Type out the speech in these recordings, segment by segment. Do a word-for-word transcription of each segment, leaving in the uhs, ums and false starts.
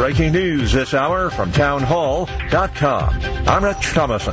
Breaking news this hour from town hall dot com. I'm Rich Thomason.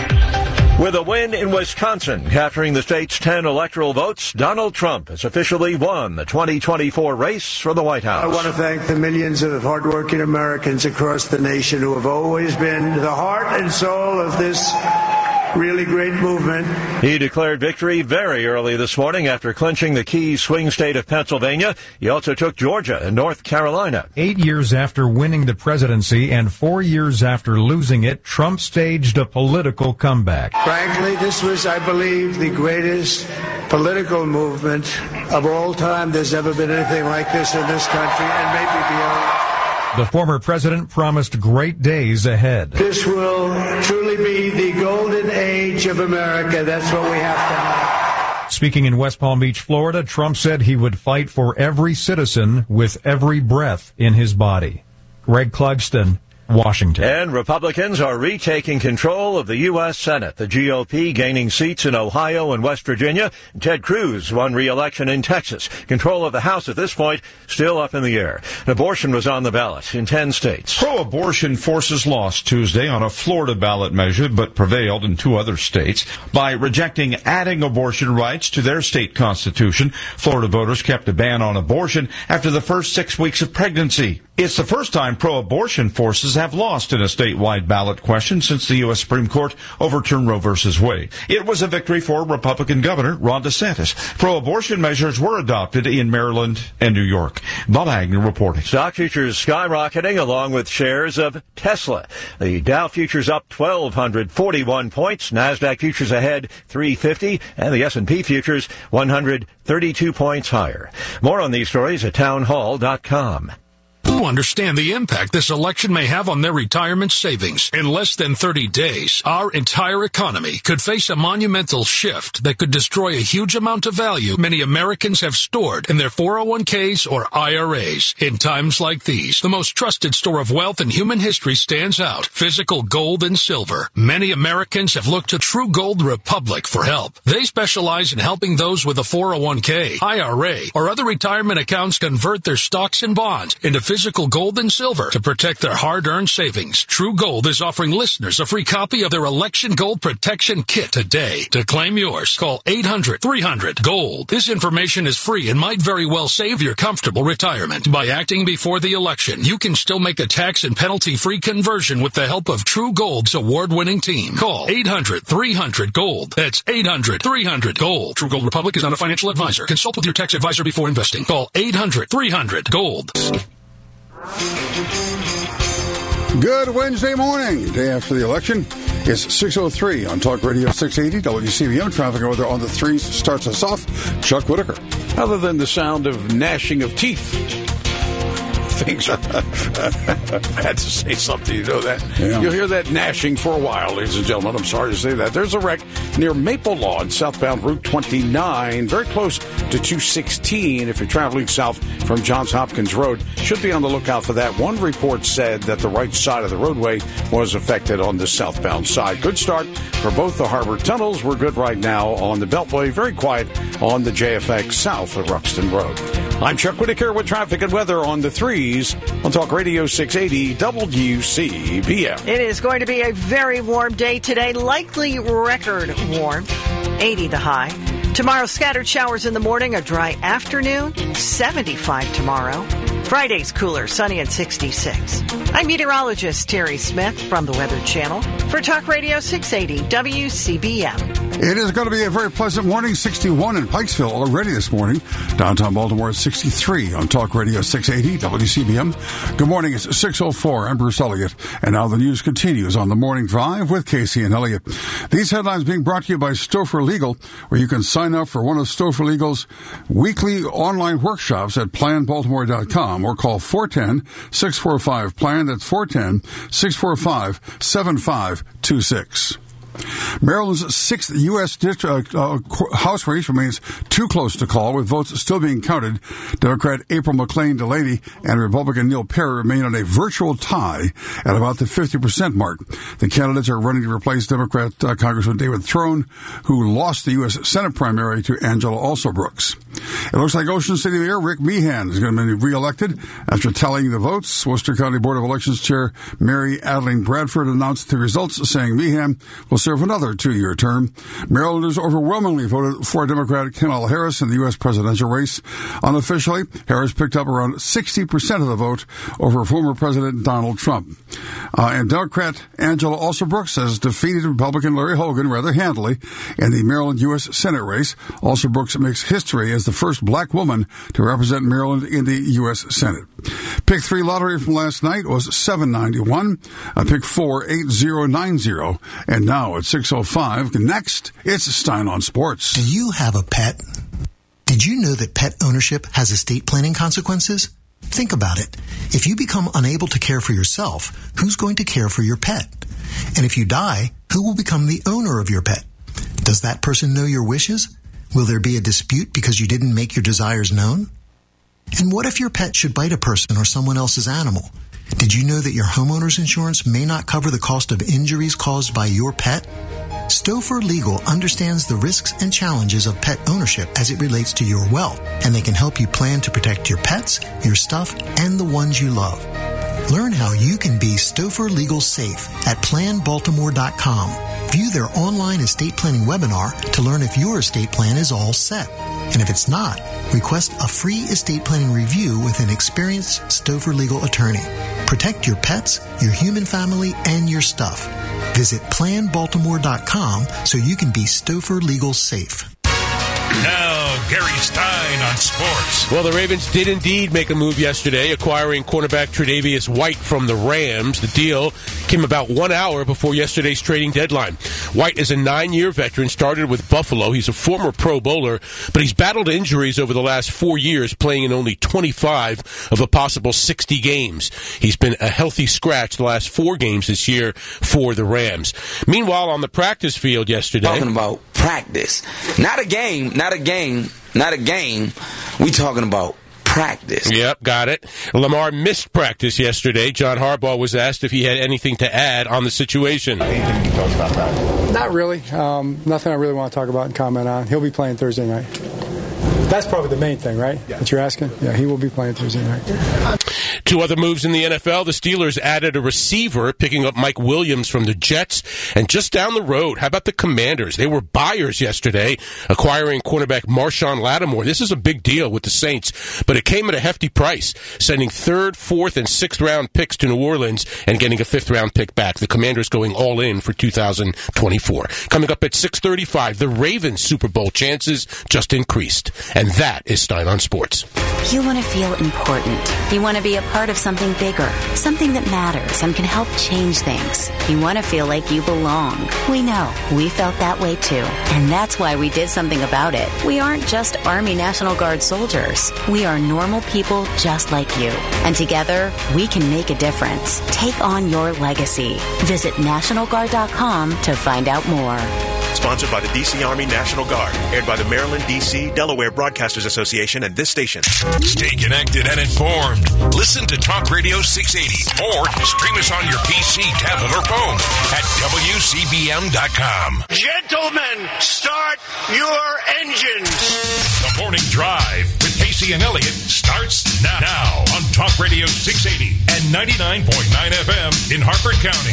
With a win in Wisconsin, capturing the state's ten electoral votes, Donald Trump has officially won the twenty twenty-four race for the White House. I want to thank the millions of hardworking Americans across the nation who have always been the heart and soul of this really great movement. He declared victory very early this morning after clinching the key swing state of Pennsylvania. He also took Georgia and North Carolina. Eight years after winning the presidency and four years after losing it, Trump staged a political comeback. Frankly, this was, I believe, the greatest political movement of all time. There's never been anything like this in this country and maybe beyond. The former president promised great days ahead. This will truly be the golden age of America. That's what we have to have. Speaking in West Palm Beach, Florida, Trump said he would fight for every citizen with every breath in his body. Greg Clugston, Washington. And Republicans are retaking control of the U S Senate. The G O P gaining seats in Ohio and West Virginia. Ted Cruz won re-election in Texas. Control of the House at this point still up in the air. Abortion was on the ballot in ten states. Pro-abortion forces lost Tuesday on a Florida ballot measure, but prevailed in two other states by rejecting adding abortion rights to their state constitution. Florida voters kept a ban on abortion after the first six weeks of pregnancy. It's the first time pro-abortion forces have lost in a statewide ballot question since the U S Supreme Court overturned Roe v. Wade. It was a victory for Republican Governor Ron DeSantis. Pro-abortion measures were adopted in Maryland and New York. Bob Agnew reporting. Stock futures skyrocketing along with shares of Tesla. The Dow futures up one thousand two hundred forty-one points. NASDAQ futures ahead three fifty, and the S and P futures one hundred thirty-two points higher. More on these stories at town hall dot com. Who understand the impact this election may have on their retirement savings. In less than thirty days, our entire economy could face a monumental shift that could destroy a huge amount of value many Americans have stored in their four oh one k's or I R As. In times like these, the most trusted store of wealth in human history stands out: physical gold and silver. Many Americans have looked to True Gold Republic for help. They specialize in helping those with a four oh one k, I R A, or other retirement accounts convert their stocks and bonds into physical gold and silver to protect their hard-earned savings. True Gold is offering listeners a free copy of their Election Gold Protection Kit today. To claim yours, call eight hundred three hundred gold. This information is free and might very well save your comfortable retirement. By acting before the election, you can still make a tax and penalty-free conversion with the help of True Gold's award-winning team. Call eight hundred three hundred gold. That's eight hundred three hundred gold. True Gold Republic is not a financial advisor. Consult with your tax advisor before investing. Call eight hundred three hundred gold. Good Wednesday morning, day after the election. It's six oh three on Talk Radio six eighty W C B M. Traffic weather on the threes starts us off. Chuck Whitaker. Other than the sound of gnashing of teeth, things are... I had to say something, you know that. Yeah. You'll hear that gnashing for a while, ladies and gentlemen. I'm sorry to say that. There's a wreck near Maple Lawn, southbound Route twenty-nine, very close to two sixteen if you're traveling south from Johns Hopkins Road. Should be on the lookout for that. One report said that the right side of the roadway was affected on the southbound side. Good start for both the harbor tunnels. We're good right now on the Beltway. Very quiet on the J F X south of Ruxton Road. I'm Chuck Whitaker with traffic and weather on the threes on Talk Radio six eighty W C B M. It is going to be a very warm day today, likely record warm, eighty the high. Tomorrow, scattered showers in the morning, a dry afternoon, seventy-five tomorrow. Friday's cooler, sunny and sixty-six. I'm meteorologist Terry Smith from the Weather Channel for Talk Radio six eighty W C B M. It is going to be a very pleasant morning. sixty-one in Pikesville already this morning. Downtown Baltimore at sixty-three on Talk Radio six eighty W C B M. Good morning. It's six oh four. I'm Bruce Elliott. And now the news continues on the Morning Drive with Casey and Elliott. These headlines being brought to you by Stouffer Legal, where you can sign up for one of Stouffer Legal's weekly online workshops at plan baltimore dot com or call four one zero, six four five, plan. That's four one zero, six four five, seven five two six. Maryland's sixth U S district, uh, uh, House race remains too close to call, with votes still being counted. Democrat April McLean Delaney and Republican Neil Perry remain on a virtual tie at about the fifty percent mark. The candidates are running to replace Democrat uh, Congressman David Throne, who lost the U S Senate primary to Angela Alsobrooks. It looks like Ocean City Mayor Rick Meehan is going to be reelected after tallying the votes. Worcester County Board of Elections Chair Mary Adeline Bradford announced the results, saying Meehan will serve another two-year term. Marylanders overwhelmingly voted for Democrat Kamala Harris in the U S presidential race. Unofficially, Harris picked up around sixty percent of the vote over former President Donald Trump. Uh, and Democrat Angela Alsobrooks has defeated Republican Larry Hogan rather handily in the Maryland U S Senate race. Alsobrooks makes history as the first black woman to represent Maryland in the U S Senate. Pick three lottery from last night was seven ninety-one. Uh, pick four, eight zero nine zero. And now at six oh five, next, it's Stein on Sports. Do you have a pet? Did you know that pet ownership has estate planning consequences? Think about it. If you become unable to care for yourself, who's going to care for your pet? And if you die, who will become the owner of your pet? Does that person know your wishes? Will there be a dispute because you didn't make your desires known? And what if your pet should bite a person or someone else's animal? Did you know that your homeowner's insurance may not cover the cost of injuries caused by your pet? Stouffer Legal understands the risks and challenges of pet ownership as it relates to your wealth, and they can help you plan to protect your pets, your stuff, and the ones you love. Learn how you can be Stouffer Legal safe at plan baltimore dot com. View their online estate planning webinar to learn if your estate plan is all set. And if it's not, request a free estate planning review with an experienced Stouffer Legal attorney. Protect your pets, your human family, and your stuff. Visit plan baltimore dot com so you can be Stouffer Legal safe. Now, Gary Stein on sports. Well, the Ravens did indeed make a move yesterday, acquiring cornerback Tre'Davious White from the Rams. The deal came about one hour before yesterday's trading deadline. White is a nine-year veteran, started with Buffalo. He's a former Pro Bowler, but he's battled injuries over the last four years, playing in only twenty-five of a possible sixty games. He's been a healthy scratch the last four games this year for the Rams. Meanwhile, on the practice field yesterday... Talking about practice. Not a game, not a game, not a game. We talking about practice. Yep, got it. Lamar missed practice yesterday. John Harbaugh was asked if he had anything to add on the situation. Anything you talk about that? Not really. Um, nothing I really want to talk about and comment on. He'll be playing Thursday night. That's probably the main thing, right? Yeah. That you're asking? Yeah, he will be playing Thursday night. Two other moves in the N F L. The Steelers added a receiver, picking up Mike Williams from the Jets. And just down the road, how about the Commanders? They were buyers yesterday, acquiring cornerback Marshawn Lattimore. This is a big deal with the Saints, but it came at a hefty price, sending third, fourth, and sixth round picks to New Orleans and getting a fifth round pick back. The Commanders going all in for two thousand twenty-four. Coming up at six thirty-five, the Ravens Super Bowl chances just increased. And that is Stein on Sports. You want to feel important. You want to be a part of something bigger, something that matters and can help change things. You want to feel like you belong. We know. We felt that way too. And that's why we did something about it. We aren't just Army National Guard soldiers. We are normal people just like you. And together, we can make a difference. Take on your legacy. Visit National Guard dot com to find out more. Sponsored by the D C Army National Guard. Aired by the Maryland, D C, Delaware Broadcasters Association and this station. Stay connected and informed. Listen to Talk Radio six eighty or stream us on your P C, tablet, or phone at W C B M dot com. Gentlemen, start your engines. The Morning Drive with Casey and Elliott starts now, now on Talk Radio six eighty and ninety-nine point nine F M in Harford County.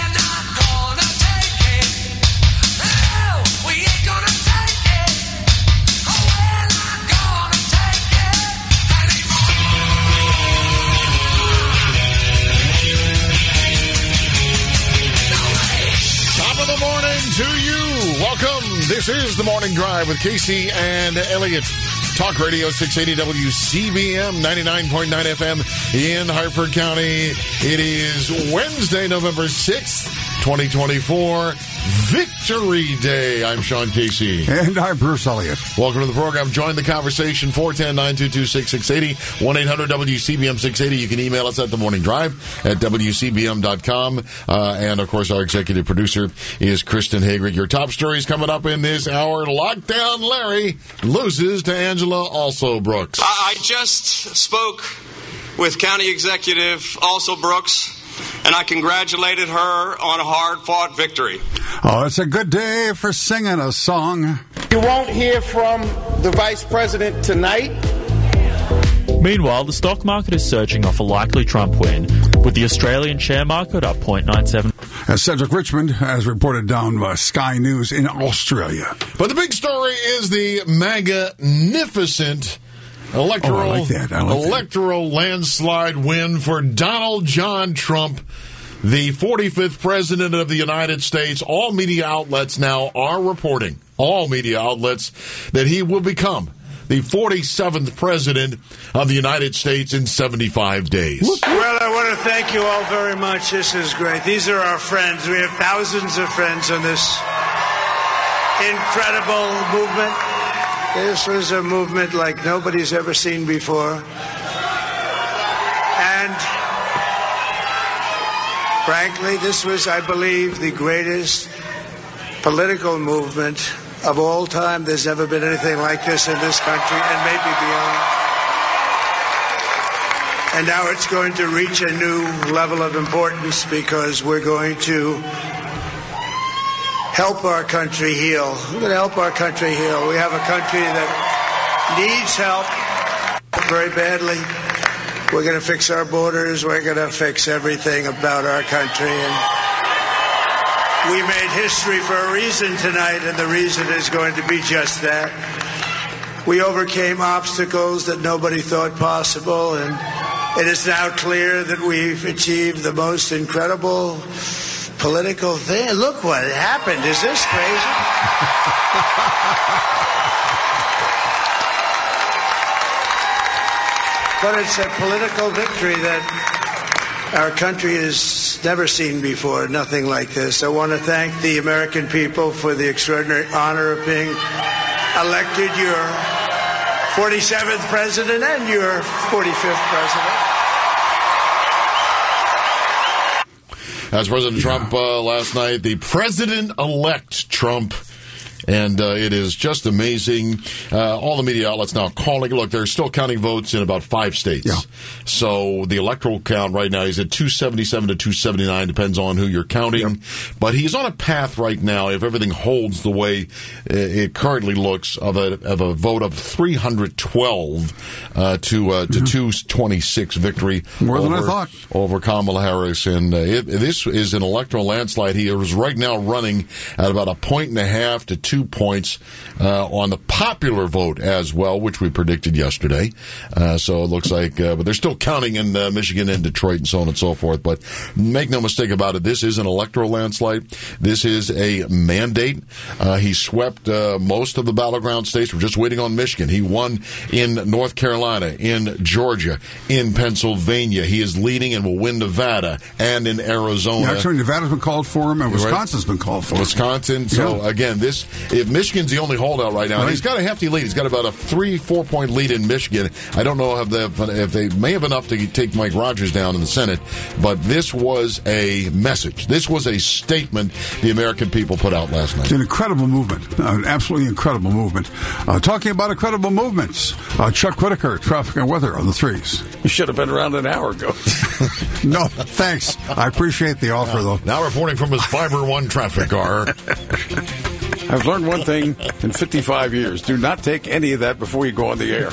Top of the morning to you. Welcome. This is the Morning Drive with Casey and Elliott. Talk Radio six eighty W C B M ninety-nine point nine F M in Harford County. It is Wednesday, November sixth, twenty twenty-four. Victory Day. I'm Sean Casey. And I'm Bruce Elliott. Welcome to the program. Join the conversation. four one zero, nine two two, six six eight zero. one eight hundred W C B M six eighty. You can email us at the Morning Drive at W C B M dot com. Uh, and, of course, our executive producer is Kristen Hagrick. Your top stories coming up in this hour. Lockdown Larry loses to Angela Alsobrooks. I just spoke with County Executive Alsobrooks, and I congratulated her on a hard-fought victory. Oh, it's a good day for singing a song. You won't hear from the vice president tonight. Meanwhile, the stock market is surging off a likely Trump win, with the Australian share market up zero point nine seven. As Cedric Richmond has reported down by Sky News in Australia. But the big story is the magnificent electoral, oh, I like that. I like electoral that. landslide win for Donald John Trump, the forty-fifth president of the United States. All media outlets now are reporting, all media outlets, that he will become the forty-seventh president of the United States in seventy-five days. Well, I want to thank you all very much. This is great. These are our friends. We have thousands of friends on this incredible movement. This was a movement like nobody's ever seen before. And frankly, this was, I believe, the greatest political movement of all time. There's never been anything like this in this country and maybe beyond. And now it's going to reach a new level of importance because we're going to help our country heal. We're going to help our country heal. We have a country that needs help very badly. We're going to fix our borders. We're going to fix everything about our country. And we made history for a reason tonight, and the reason is going to be just that. We overcame obstacles that nobody thought possible, and it is now clear that we've achieved the most incredible political thing. Look what happened. Is this crazy? But it's a political victory that our country has never seen before, nothing like this. I want to thank the American people for the extraordinary honor of being elected your forty-seventh president and your forty-fifth president. As President yeah. Trump uh, last night, the president-elect Trump. And uh, it is just amazing. Uh, all the media outlets now calling. Look, they're still counting votes in about five states. Yeah. So the electoral count right now is at two seventy-seven to two seventy-nine, depends on who you're counting. Yep. But he's on a path right now, if everything holds the way it currently looks, of a of a vote of three hundred twelve uh, to uh, to mm-hmm. two twenty-six victory. More over, than I thought. Over Kamala Harris. And uh, it, this is an electoral landslide. He is right now running at about a point and a half to two Two points uh, on the popular vote as well, which we predicted yesterday. Uh, so it looks like, uh, but they're still counting in uh, Michigan and Detroit and so on and so forth. But make no mistake about it, this is an electoral landslide. This is a mandate. Uh, he swept uh, most of the battleground states. We're just waiting on Michigan. He won in North Carolina, in Georgia, in Pennsylvania. He is leading and will win Nevada and in Arizona. Yeah, actually, Nevada's been called for him, and Wisconsin's been called for him. Wisconsin. So yeah. again, this. If Michigan's the only holdout right now, right. he's got a hefty lead. He's got about a three, four-point lead in Michigan. I don't know if they, if they may have enough to take Mike Rogers down in the Senate, but this was a message. This was a statement the American people put out last night. It's an incredible movement, uh, an absolutely incredible movement. Uh, talking about incredible movements, uh, Chuck Whitaker, traffic and weather on the threes. You should have been around an hour ago. No, thanks. I appreciate the offer, now, though. Now reporting from his Fiber One traffic car. I've learned one thing in fifty-five years. Do not take any of that before you go on the air.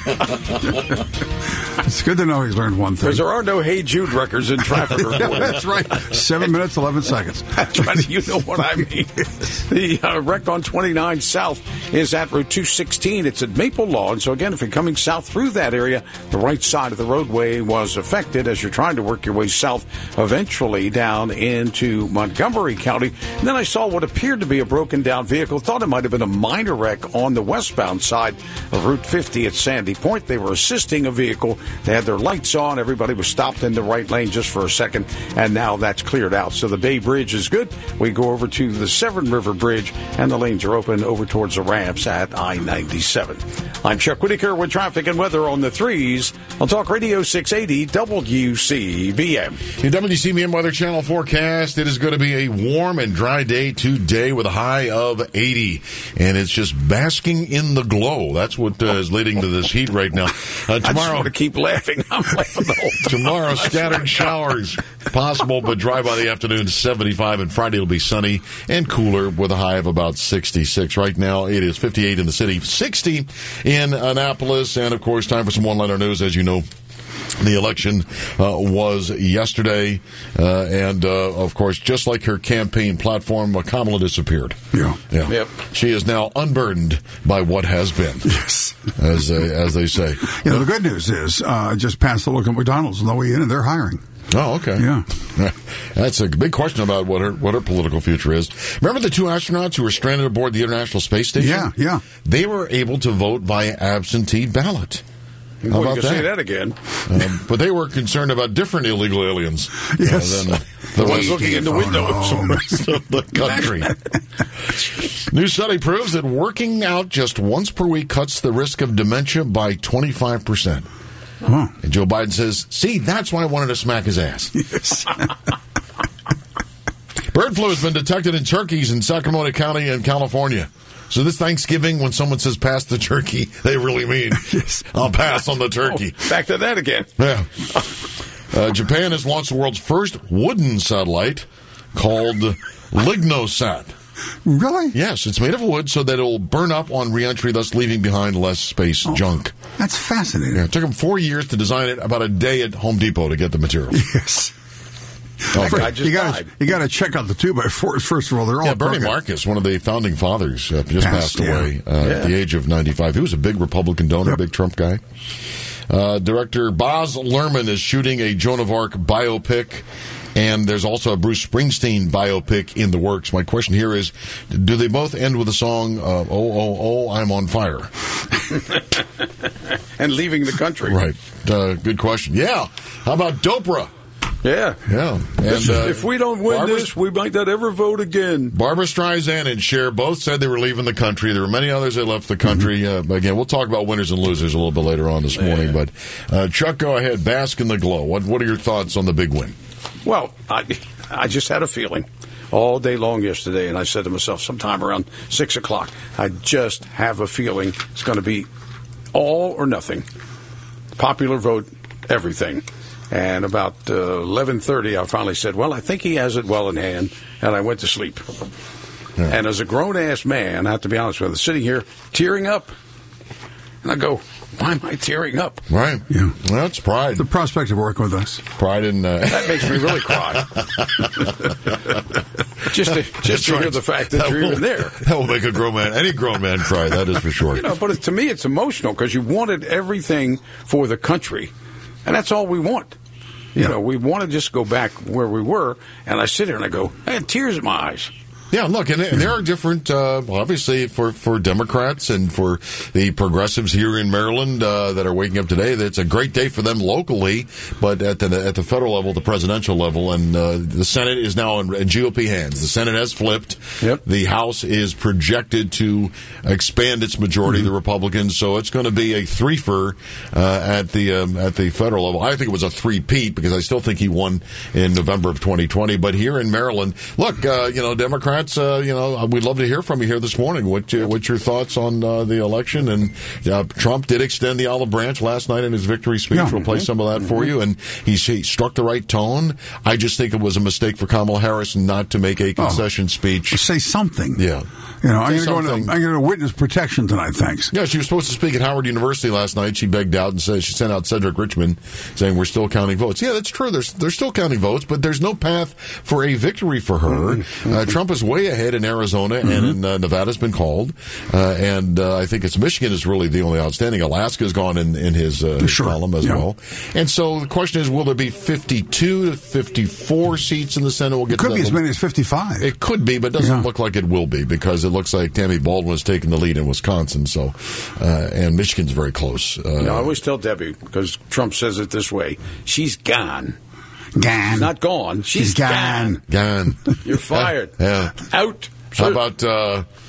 It's good to know he's learned one thing. Because there are no Hey Jude records in traffic reporting. Yeah, that's right. Seven minutes, eleven seconds. That's right. You know what I mean. The uh, wreck on twenty-nine South is at Route two sixteen. It's at Maple Lawn. So, again, if you're coming south through that area, the right side of the roadway was affected as you're trying to work your way south, eventually down into Montgomery County. And then I saw what appeared to be a broken down vehicle. Thought it might have been a minor wreck on the westbound side of Route fifty at Sandy Point. They were assisting a vehicle. They had their lights on. Everybody was stopped in the right lane just for a second, and now that's cleared out. So the Bay Bridge is good. We go over to the Severn River Bridge, and the lanes are open over towards the ramps at I ninety-seven. I'm Chuck Whitaker with traffic and weather on the threes on Talk Radio six eighty W C B M. Your W C B M Weather Channel forecast. It is going to be a warm and dry day today with a high of of eighty, and it's just basking in the glow. That's what uh, is leading to this heat right now. Uh, tomorrow, I just want to keep laughing. I'm laughing the whole time. Tomorrow, scattered showers possible, but dry by the afternoon, seventy-five, and Friday will be sunny and cooler with a high of about sixty-six. Right now, it is fifty-eight in the city, sixty in Annapolis, and of course, time for some one-liner news. As you know, the election uh, was yesterday, uh, and uh, of course, just like her campaign platform, uh, Kamala disappeared. Yeah, yeah. Yep. She is now unburdened by what has been. Yes, as they, as they say. You know, the good news is, uh, just passed the look at McDonald's on the way in, and they're hiring. Oh, okay. Yeah. That's a big question about what her what her political future is. Remember the two astronauts who were stranded aboard the International Space Station? Yeah, yeah. They were able to vote via absentee ballot. How Well, about you can that? say that again. Um, but they were concerned about different illegal aliens Yes. uh, than The the ones rest, looking in the windows. the rest of the country. New study proves that working out just once per week cuts the risk of dementia by twenty-five percent. Oh. And Joe Biden says, see, that's why I wanted to smack his ass. Yes. Bird flu has been detected in turkeys in Sacramento County in California. So this Thanksgiving, when someone says pass the turkey, they really mean, Yes. I'll pass on the turkey. Oh, back to that again. Yeah. Uh, Japan has launched the world's first wooden satellite called Lignosat. Really? Yes, it's made of wood so that it will burn up on reentry, thus leaving behind less space Oh, junk. That's fascinating. Yeah, it took them four years to design it, about a day at Home Depot to get the material. Yes. Oh, guy just you got died. you got to check out the two by fours. First of all, they're all yeah, Bernie crooked. Marcus, one of the founding fathers, uh, just Passed, passed away uh, yeah. at the age of ninety-five. He was a big Republican donor, Yep. big Trump guy. Uh, director Baz Luhrmann is shooting a Joan of Arc biopic, and there's also a Bruce Springsteen biopic in the works. My question here is, do they both end with the song, uh, Oh, Oh, Oh, I'm on Fire? And leaving the country. Right. Uh, good question. Yeah. How about Dopra? Yeah. Yeah. And, if, uh, if we don't win Barbara- this, we might not ever vote again. Barbara Streisand and Cher both said they were leaving the country. There were many others that left the country. Uh, again, we'll talk about winners and losers a little bit later on this morning. But uh, Chuck, go ahead. Bask in the glow. What What are your thoughts on the big win? Well, I, I just had a feeling all day long yesterday, and I said to myself sometime around six o'clock, I just have a feeling it's going to be all or nothing. Popular vote, everything. And about uh, eleven thirty, I finally said, well, I think he has it well in hand, and I went to sleep. Yeah. And as a grown-ass man, I have to be honest with you, sitting here tearing up, and I go, why am I tearing up? Right. Yeah. Well, it's pride. The prospect of working with us. Pride in... Uh... That makes me really cry. just to, just to hear the fact that, that you're will, even there. That will make a grown man, any grown man cry, that is for sure. You know, but it, to me, it's emotional because you wanted everything for the country, and that's all we want. You yeah. know, we want to just go back where we were, and I sit here and I go, I had tears in my eyes. Yeah, look, and, and there are different, uh, obviously, for, for Democrats and for the progressives here in Maryland uh, that are waking up today. It's a great day for them locally, but at the at the federal level, the presidential level, and uh, the Senate is now in, in G O P hands. The Senate has flipped. Yep. The House is projected to expand its majority, mm-hmm. the Republicans, so it's going to be a threefer uh, at the um, at the federal level. I think it was a three-peat because I still think he won in November of twenty twenty. But here in Maryland, look, uh, you know, Democrats. Uh, you know, we'd love to hear from you here this morning. What, uh, what's your thoughts on uh, the election? And uh, Trump did extend the olive branch last night in his victory speech. Yeah. We'll play some of that for you. And he, he struck the right tone. I just think it was a mistake for Kamala Harris not to make a concession oh, speech. Say something. Yeah. You know, I'm going to go into, I'm going to witness protection tonight, thanks. Yeah, she was supposed to speak at Howard University last night. She begged out and said she sent out Cedric Richmond saying we're still counting votes. Yeah, that's true. There's, they're still counting votes, but there's no path for a victory for her. Mm-hmm. Uh, Trump is way ahead in Arizona, mm-hmm. and in uh, Nevada's been called. Uh, and uh, I think it's Michigan is really the only outstanding. Alaska's gone in, in his, uh, his sure. column as yeah. well. And so the question is, will there be fifty-two to fifty-four seats in the Senate? We'll get it could to be that as many as fifty-five. It could be, but it doesn't yeah. look like it will be because it looks like Tammy Baldwin is taking the lead in Wisconsin. So, uh, and Michigan's very close. Uh, no, I always tell Debbie, because Trump says it this way, she's gone. Gone. She's not gone. She's, she's gone. Gone. You're fired. yeah. Out. How about uh,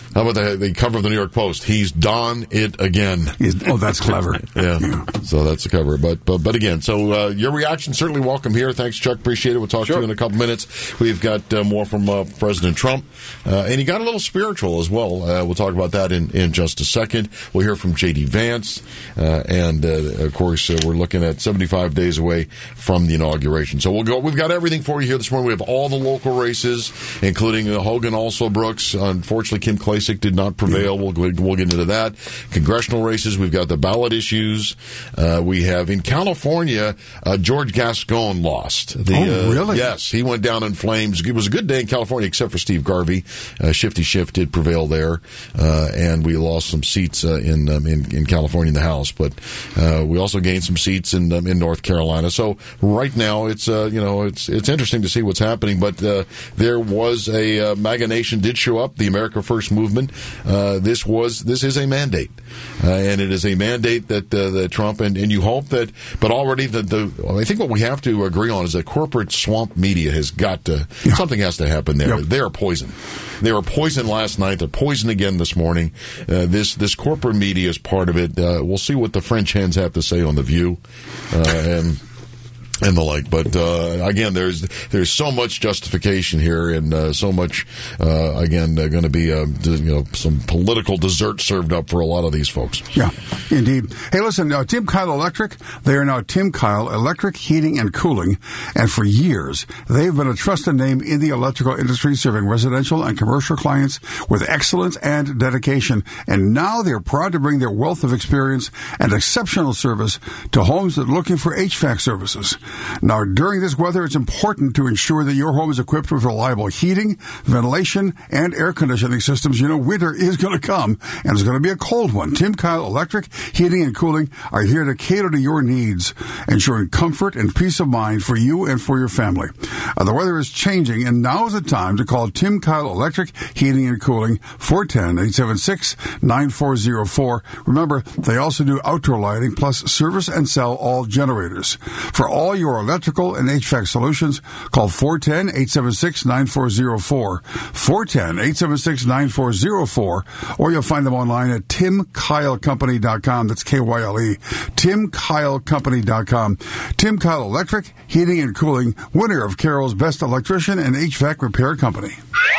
How about the, the cover of the New York Post? He's done it again. He's, oh, that's clever. yeah. yeah. So that's the cover. But but, but again, so uh, your reaction certainly welcome here. Thanks, Chuck. Appreciate it. We'll talk sure. to you in a couple minutes. We've got uh, more from uh, President Trump. Uh, and he got a little spiritual as well. Uh, we'll talk about that in, in just a second. We'll hear from J D. Vance. Uh, and, uh, of course, uh, we're looking at seventy-five days away from the inauguration. So we'll go. We've got everything for you here this morning. We have all the local races, including uh, Hogan, also Brooks. Unfortunately, Kim Clay did not prevail. We'll, we'll get into that. Congressional races. We've got the ballot issues. Uh, we have in California, uh, George Gascon lost. The, oh, really? Uh, yes, he went down in flames. It was a good day in California, except for Steve Garvey. Uh, Shifty Schiff did prevail there, uh, and we lost some seats uh, in, um, in in California in the House. But uh, we also gained some seats in um, in North Carolina. So right now, it's uh, you know it's it's interesting to see what's happening. But uh, there was a uh, MAGA Nation did show up. The America First movement. Uh, this was this is a mandate, uh, and it is a mandate that uh, that Trump and, and you hope that. But already the, the I think what we have to agree on is that corporate swamp media has got to yeah. something has to happen there. Yep. They are poison. They were poisoned last night. They're poisoned again this morning. Uh, this this corporate media is part of it. Uh, we'll see what the French hens have to say on The View, uh, and. And the like, but uh, again, there's there's so much justification here, and uh, so much uh, again uh, going to be uh, you know some political dessert served up for a lot of these folks. Yeah, indeed. Hey, listen, uh, Tim Kyle Electric. They are now Tim Kyle Electric Heating and Cooling, and for years they've been a trusted name in the electrical industry, serving residential and commercial clients with excellence and dedication. And now they're proud to bring their wealth of experience and exceptional service to homes that are looking for H V A C services. Now, during this weather, it's important to ensure that your home is equipped with reliable heating, ventilation, and air conditioning systems. You know, winter is going to come, and it's going to be a cold one. Tim Kyle Electric Heating and Cooling are here to cater to your needs, ensuring comfort and peace of mind for you and for your family. Uh, the weather is changing, and now is the time to call Tim Kyle Electric Heating and Cooling, four one zero, eight seven six, nine four zero four. Remember, they also do outdoor lighting, plus service and sell all generators. For all your electrical and H V A C solutions, call four one zero, eight seven six, nine four zero four, four one zero, eight seven six, nine four zero four, or you'll find them online at tim kyle company dot com. That's K Y L E, tim kyle company dot com. Tim Kyle Electric, Heating and Cooling, winner of Carroll's Best Electrician and H V A C Repair Company.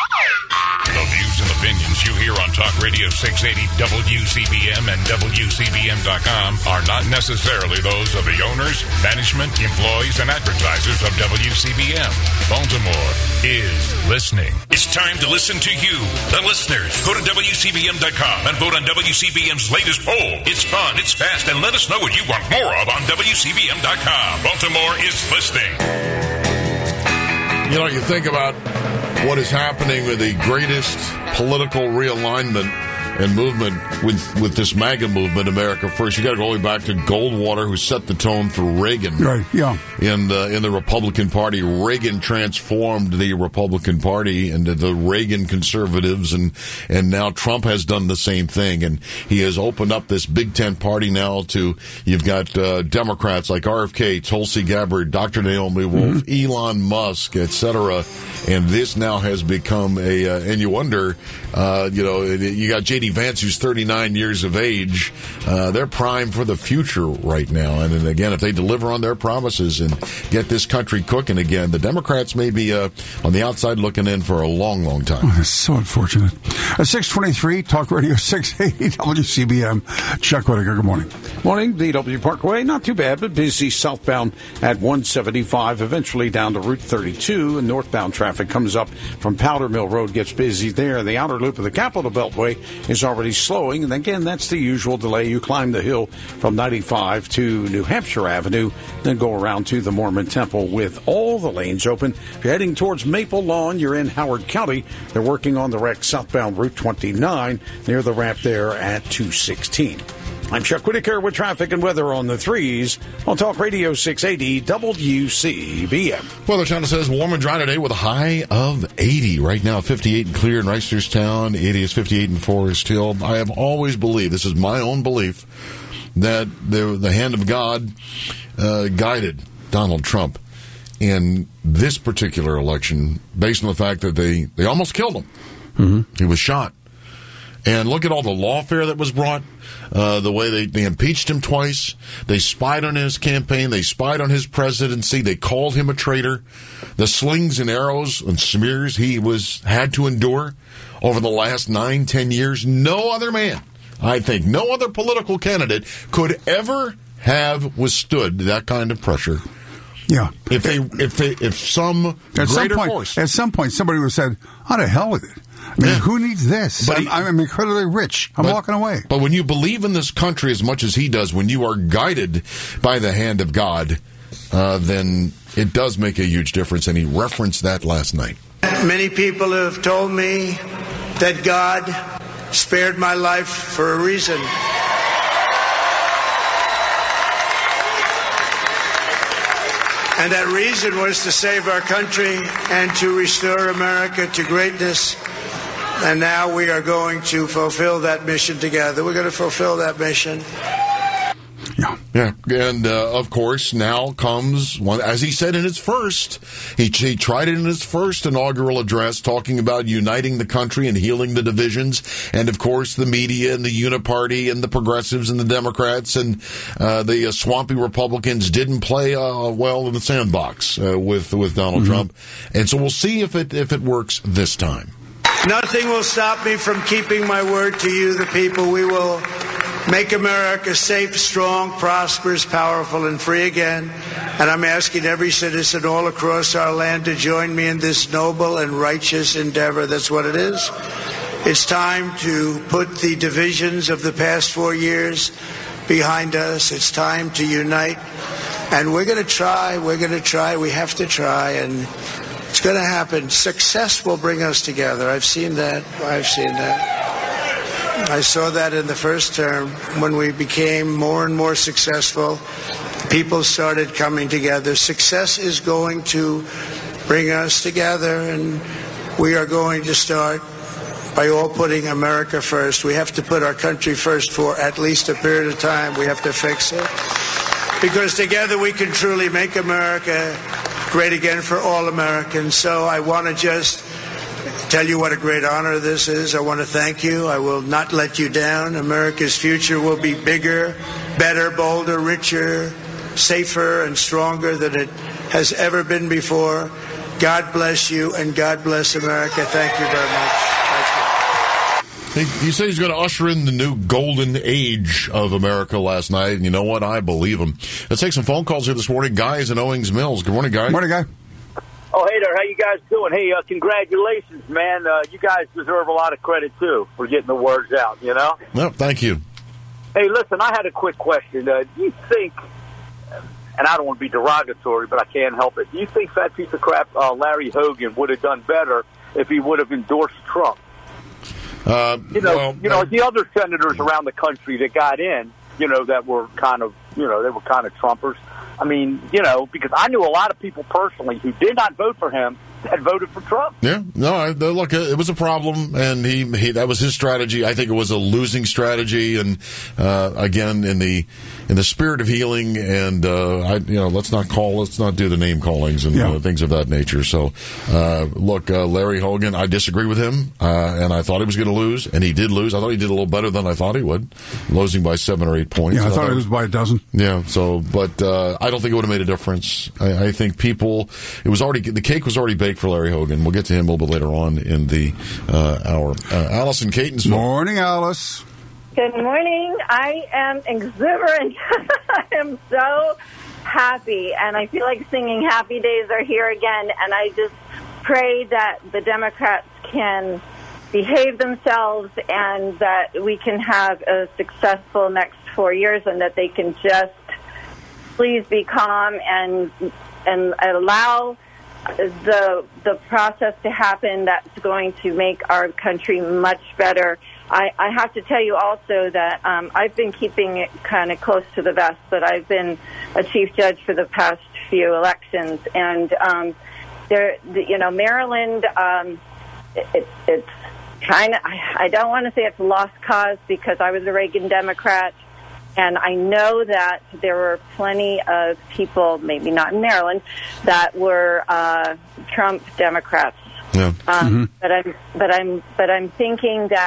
The views and opinions you hear on Talk Radio six eighty W C B M and W C B M dot com are not necessarily those of the owners, management, employees, and advertisers of W C B M. Baltimore is listening. It's time to listen to you, the listeners. Go to W C B M dot com and vote on W C B M's latest poll. It's fun, it's fast, and let us know what you want more of on W C B M dot com. Baltimore is listening. You know, you think about what is happening with the greatest political realignment and movement with with this MAGA movement, America First. You got to go all the way back to Goldwater, who set the tone for Reagan. Right, yeah. In the, in the Republican Party. Reagan transformed the Republican Party into the Reagan conservatives, and, and now Trump has done the same thing. And he has opened up this Big Tent party now to, you've got uh, Democrats like R F K, Tulsi Gabbard, Doctor Naomi Wolf, mm-hmm. Elon Musk, et cetera. And this now has become a, uh, and you wonder, uh, you know, you got J D. Vance, who's thirty-nine years of age. Uh, they're primed for the future right now. And, and again, if they deliver on their promises and get this country cooking again, the Democrats may be uh, on the outside looking in for a long, long time. Oh, that's so unfortunate. Uh, six twenty-three, Talk Radio six eighty, W C B M. Chuck Whitaker, good morning. Morning, D W Parkway. Not too bad, but busy southbound at one seventy-five, eventually down to Route thirty-two, and northbound traffic comes up from Powder Mill Road, gets busy there. The outer loop of the Capitol Beltway is already slowing, and again, that's the usual delay. You climb the hill from ninety-five to New Hampshire Avenue, then go around to the Mormon Temple with all the lanes open. If you're heading towards Maple Lawn, you're in Howard County. They're working on the wreck southbound Route twenty-nine near the ramp there at two sixteen. I'm Chuck Whitaker with traffic and weather on the threes on Talk Radio six eighty W C B M. Weather Channel says warm and dry today with a high of eighty. Right now, fifty-eight and clear in Reisterstown. It is fifty-eight in Forest Hill. I have always believed, this is my own belief, that the, the hand of God uh, guided Donald Trump in this particular election based on the fact that they, they almost killed him. Mm-hmm. He was shot. And look at all the lawfare that was brought, uh, the way they, they impeached him twice. They spied on his campaign. They spied on his presidency. They called him a traitor. The slings and arrows and smears he was had to endure over the last nine, ten years. No other man, I think, no other political candidate could ever have withstood that kind of pressure. Yeah. If they, if they, if some at greater some point, force. At some point, somebody would have said, "Oh, to hell with it." I mean, Yeah. who needs this? But I'm, he- I'm incredibly rich. I'm But- walking away. But when you believe in this country as much as he does, when you are guided by the hand of God, uh, then it does make a huge difference. And he referenced that last night. Many people have told me that God spared my life for a reason. And that reason was to save our country and to restore America to greatness. And now we are going to fulfill that mission together. We're going to fulfill that mission. Yeah, and uh, of course now comes one, as he said in his first, he, he tried it in his first inaugural address, talking about uniting the country and healing the divisions, and of course the media and the Uniparty and the progressives and the Democrats and uh, the uh, swampy Republicans didn't play uh, well in the sandbox uh, with with Donald Mm-hmm. Trump, and so we'll see if it if it works this time. Nothing will stop me from keeping my word to you, the people. We will make America safe, strong, prosperous, powerful, and free again. And I'm asking every citizen all across our land to join me in this noble and righteous endeavor. That's what it is. It's time to put the divisions of the past four years behind us. It's time to unite. And we're going to try. We're going to try. We have to try. And it's going to happen. Success will bring us together. I've seen that. I've seen that. I saw that in the first term when we became more and more successful. People started coming together. Success is going to bring us together, and we are going to start by all putting America first. We have to put our country first for at least a period of time. We have to fix it. Because together we can truly make America great again for all Americans. So I want to just tell you what a great honor this is. I want to thank you. I will not let you down. America's future will be bigger, better, bolder, richer, safer, and stronger than it has ever been before. God bless you, and God bless America. Thank you very much. He, he said he's going to usher in the new golden age of America last night, and you know what? I believe him. Let's take some phone calls here this morning. Guy is in Owings Mills. Good morning, Guy. Morning, Guy. Oh, hey there. How you guys doing? Hey, uh, congratulations, man. Uh, you guys deserve a lot of credit, too, for getting the words out, you know? No, thank you. Hey, listen, I had a quick question. Uh, do you think, and I don't want to be derogatory, but I can't help it, do you think fat piece of crap uh, Larry Hogan would have done better if he would have endorsed Trump? Uh, You know, well, you know, the other senators around the country that got in, you know, that were kind of, you know, they were kind of Trumpers. I mean, you know, because I knew a lot of people personally who did not vote for him that voted for Trump. Yeah, no, I, look, it was a problem, and he, he that was his strategy. I think it was a losing strategy, and uh, again, in the in the spirit of healing, and uh, I, you know, let's not call, let's not do the name callings and Yeah. uh, things of that nature. So, uh, look, uh, Larry Hogan, I disagree with him, uh, and I thought he was going to lose, and he did lose. I thought he did a little better than I thought he would, losing by seven or eight points. Yeah, I And thought it was by a dozen. Yeah, so, but uh, I don't think it would have made a difference. I, I think people, it was already, the cake was already baked for Larry Hogan. We'll get to him a little bit later on in the uh, hour. Uh, Alice in Catonsville. Morning, Alice. Good morning. I am exuberant. I am so happy, and I feel like singing Happy Days Are Here again, and I just pray that the Democrats can behave themselves and that we can have a successful next four years and that they can just please be calm and and allow the the process to happen that's going to make our country much better. I, I have to tell you also that um, I've been keeping it kind of close to the vest, but I've been a chief judge for the past few elections, and um, there, the, you know, Maryland, um, it, it's kind of, I, I don't want to say it's a lost cause because I was a Reagan Democrat, and I know that there were plenty of people, maybe not in Maryland, that were uh, Trump Democrats. Yeah. Um, Mm-hmm. But I'm, but I'm, but I'm thinking that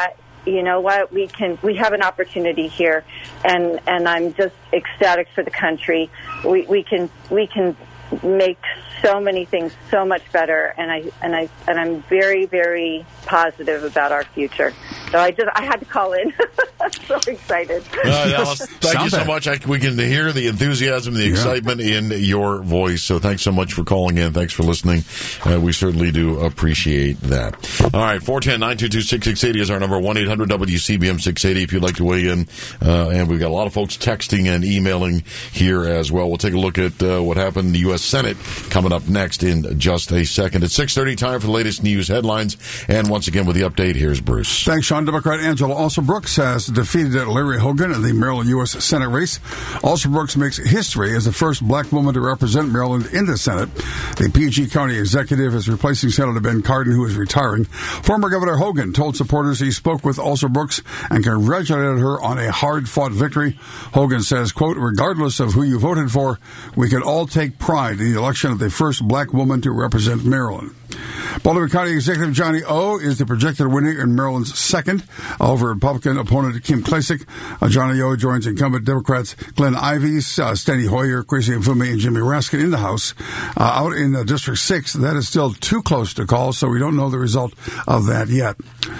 you know what, we can we have an opportunity here, and and I'm just ecstatic for the country. We we can we can make so many things so much better, and I and I and I'm very very positive about our future. So I just I had to call in. I'm so excited. Uh, Alice, thank you so much. I, we can hear the enthusiasm, the excitement yeah. in your voice. So thanks so much for calling in. Thanks for listening. Uh, we certainly do appreciate that. All right, four one zero, nine two two, six six eight zero is our number, one eight hundred W C B M six eighty if you'd like to weigh in. Uh, and we've got a lot of folks texting and emailing here as well. We'll take a look at uh, what happened in the U S Senate coming up next in just a second. It's six thirty, time for the latest news headlines. And once again with the update, here's Bruce. Thanks, Sean. Democrat Angela Alsobrooks has defeated Larry Hogan in the Maryland U S Senate race. Alsobrooks makes history as the first black woman to represent Maryland in the Senate. The P G County executive is replacing Senator Ben Cardin, who is retiring. Former Governor Hogan told supporters he spoke with Alsobrooks and congratulated her on a hard-fought victory. Hogan says, quote, regardless of who you voted for, we can all take pride in the election of the first black woman to represent Maryland. Baltimore County Executive Johnny O is the projected winner in Maryland's second over Republican opponent Kim Klacik. Uh, Johnny O joins incumbent Democrats Glenn Ives, uh, Steny Hoyer, Kwesi Mfume, and Jimmy Raskin in the House. Uh, out in uh, District six, that is still too close to call, so we don't know the result of that yet.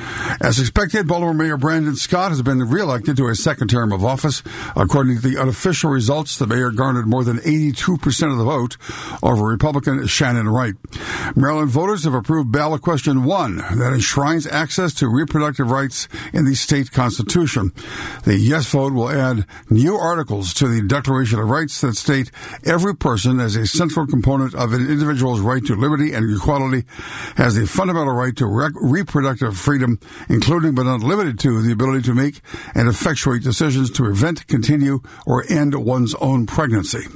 As expected, Baltimore Mayor Brandon Scott has been reelected to a second term of office. According to the unofficial results, the mayor garnered more than eighty-two percent of the vote over Republican Shannon Wright. Maryland voters have approved ballot question one that enshrines access to reproductive rights in the state constitution. The yes vote will add new articles to the Declaration of Rights that state every person as a central component of an individual's right to liberty and equality has the fundamental right to rec- reproductive freedom, including but not limited to the ability to make and effectuate decisions to prevent, continue, or end one's own pregnancy.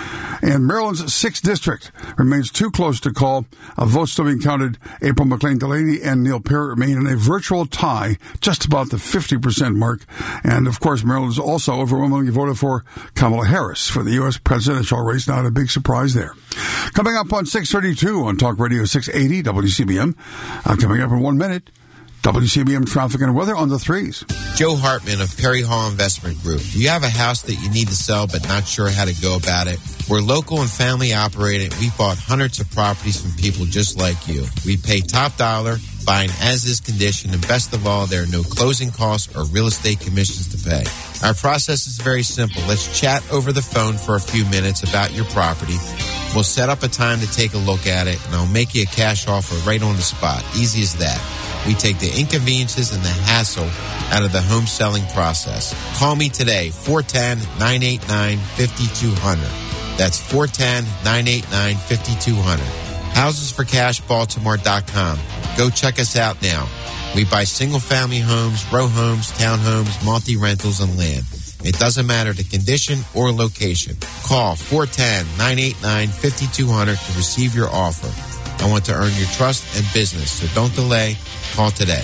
And Maryland's sixth District remains too close to call. A vote still being counted. April McLean Delaney and Neil Parrott remain in a virtual tie, just about the fifty percent mark. And, of course, Maryland's also overwhelmingly voted for Kamala Harris for the U S presidential race. Not a big surprise there. Coming up on six thirty-two on Talk Radio six eighty W C B M. Uh, coming up in one minute, W C B M traffic and weather on the threes. Joe Hartman of Perry Hall Investment Group. Do you have a house that you need to sell but not sure how to go about it? We're local and family operated. We bought hundreds of properties from people just like you. We pay top dollar, buying as-is condition, and best of all, there are no closing costs or real estate commissions to pay. Our process is very simple. Let's chat over the phone for a few minutes about your property. We'll set up a time to take a look at it, and I'll make you a cash offer right on the spot. Easy as that. We take the inconveniences and the hassle out of the home selling process. Call me today, four one zero, nine eight nine, five two zero zero. That's four one zero, nine eight nine, five two zero zero. houses for cash baltimore dot com. Go check us out now. We buy single-family homes, row homes, townhomes, multi-rentals, and land. It doesn't matter the condition or location. Call four one zero, nine eight nine, five two zero zero to receive your offer. I want to earn your trust and business, so don't delay. Call today.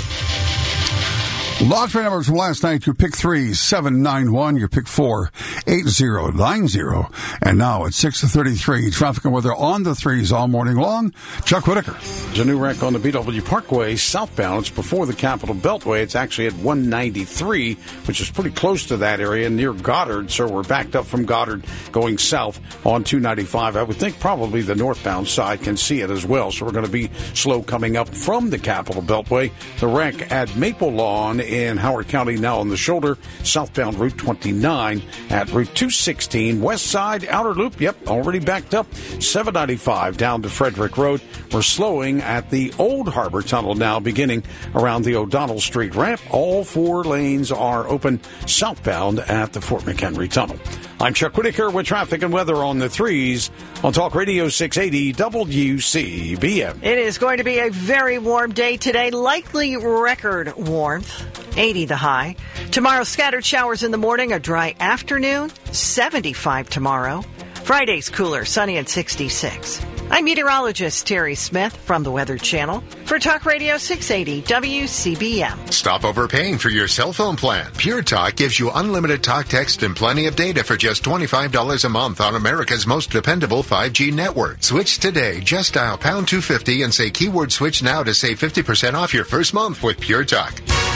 Lottery numbers from last night, your pick three, seven nine one, your pick four, eight zero nine zero. And now at six thirty-three, traffic and weather on the threes all morning long. Chuck Whitaker. There's a new wreck on the B W Parkway southbound. It's before the Capitol Beltway. It's actually at one ninety-three, which is pretty close to that area near Goddard. So we're backed up from Goddard going south on two ninety-five. I would think probably the northbound side can see it as well. So we're going to be slow coming up from the Capitol Beltway. The wreck at Maple Lawn in Howard County now on the shoulder, southbound Route twenty-nine at Route two sixteen, west side, outer loop, yep, already backed up, seven ninety-five down to Frederick Road. We're slowing at the Old Harbor Tunnel now, beginning around the O'Donnell Street ramp. All four lanes are open southbound at the Fort McHenry Tunnel. I'm Chuck Whitaker with traffic and weather on the threes on Talk Radio six eighty W C B M. It is going to be a very warm day today, likely record warmth, eighty the high. Tomorrow, scattered showers in the morning, a dry afternoon, seventy-five tomorrow. Friday's cooler, sunny at sixty-six. I'm meteorologist Terry Smith from the Weather Channel for Talk Radio six eighty W C B M. Stop overpaying for your cell phone plan. Pure Talk gives you unlimited talk, text, and plenty of data for just twenty-five dollars a month on America's most dependable five G network. Switch today. Just dial pound two fifty and say keyword switch now to save fifty percent off your first month with Pure Talk.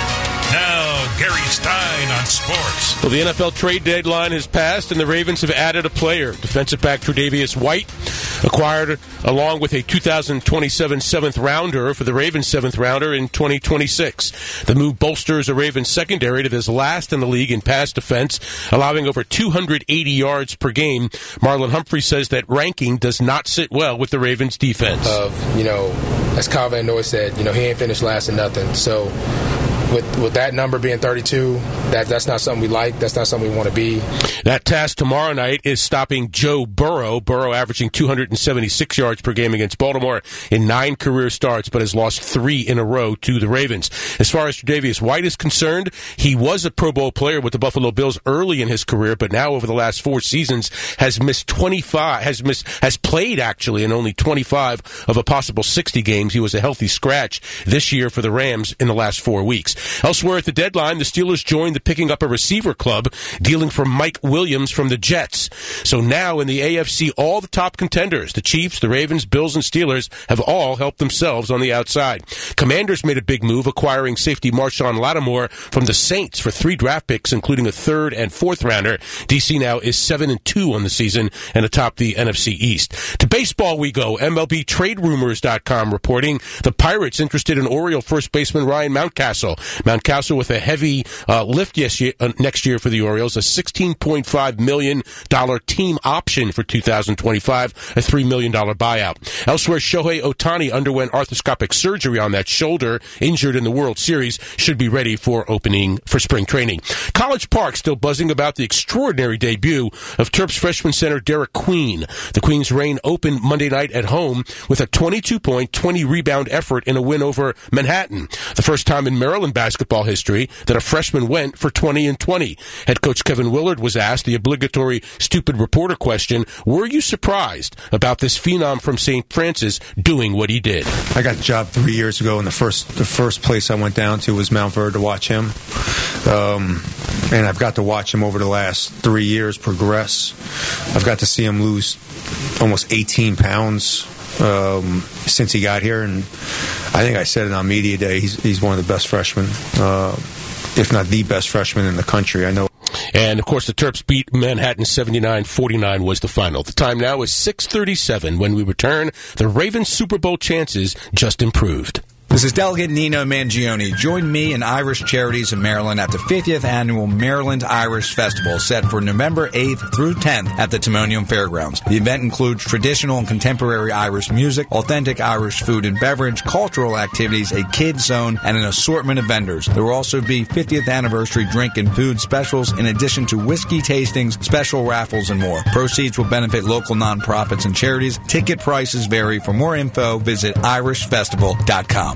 Now, Gary Stein on sports. Well, the N F L trade deadline has passed, and the Ravens have added a player. Defensive back Tre'Davious White, acquired along with a two thousand twenty-seven seventh rounder for the Ravens seventh rounder in twenty twenty-six. The move bolsters a Ravens secondary that is last in the league in pass defense, allowing over two hundred eighty yards per game. Marlon Humphrey says that ranking does not sit well with the Ravens defense. Of, you know, as Kyle Van Noy said, you know, he ain't finished last in nothing. So with with that number being thirty-two, that that's not something we like. That's not something we want to be. That task tomorrow night is stopping Joe Burrow. Burrow averaging two hundred seventy-six yards per game against Baltimore in nine career starts, but has lost three in a row to the Ravens. As far as Tre'Davious White is concerned, he was a Pro Bowl player with the Buffalo Bills early in his career, but now over the last four seasons has missed twenty-five, has missed, has played actually in only twenty-five of a possible sixty games. He was a healthy scratch this year for the Rams in the last four weeks. Elsewhere at the deadline, the Steelers joined the picking up a receiver club, dealing for Mike Williams from the Jets. So now in the A F C, all the top contenders, the Chiefs, the Ravens, Bills, and Steelers, have all helped themselves on the outside. Commanders made a big move, acquiring safety Marshawn Lattimore from the Saints for three draft picks, including a third and fourth rounder. D C now is seven and two on the season and atop the N F C East. To baseball we go. M L B Trade Rumors dot com reporting the Pirates interested in Oriole first baseman Ryan Mountcastle. Mountcastle with a heavy uh, lift yes, year, uh, next year for the Orioles, a sixteen point five million dollars team option for two thousand twenty-five, a three million dollars buyout. Elsewhere, Shohei Ohtani underwent arthroscopic surgery on that shoulder, injured in the World Series, should be ready for opening for spring training. College Park still buzzing about the extraordinary debut of Terps freshman center Derek Queen. The Queens' reign opened Monday night at home with a twenty-two point, twenty rebound effort in a win over Manhattan. The first time in Maryland basketball history that a freshman went for twenty and twenty. Head coach Kevin Willard was asked the obligatory stupid reporter question, were you surprised about this phenom from Saint Francis doing what he did? I got the job three years ago, and the first the first place I went down to was Mount Vernon to watch him. Um, and I've got to watch him over the last three years progress. I've got to see him lose almost eighteen pounds um, since he got here, and I think I said it on media day. He's he's one of the best freshmen, uh, if not the best freshman in the country. I know. And, of course, the Terps beat Manhattan seventy-nine forty-nine was the final. The time now is six thirty-seven. When we return, the Ravens' Super Bowl chances just improved. This is Delegate Nino Mangione. Join me and Irish Charities of Maryland at the fiftieth Annual Maryland Irish Festival, set for November eighth through tenth at the Timonium Fairgrounds. The event includes traditional and contemporary Irish music, authentic Irish food and beverage, cultural activities, a kids zone, and an assortment of vendors. There will also be fiftieth anniversary drink and food specials, in addition to whiskey tastings, special raffles, and more. Proceeds will benefit local nonprofits and charities. Ticket prices vary. For more info, visit irish festival dot com.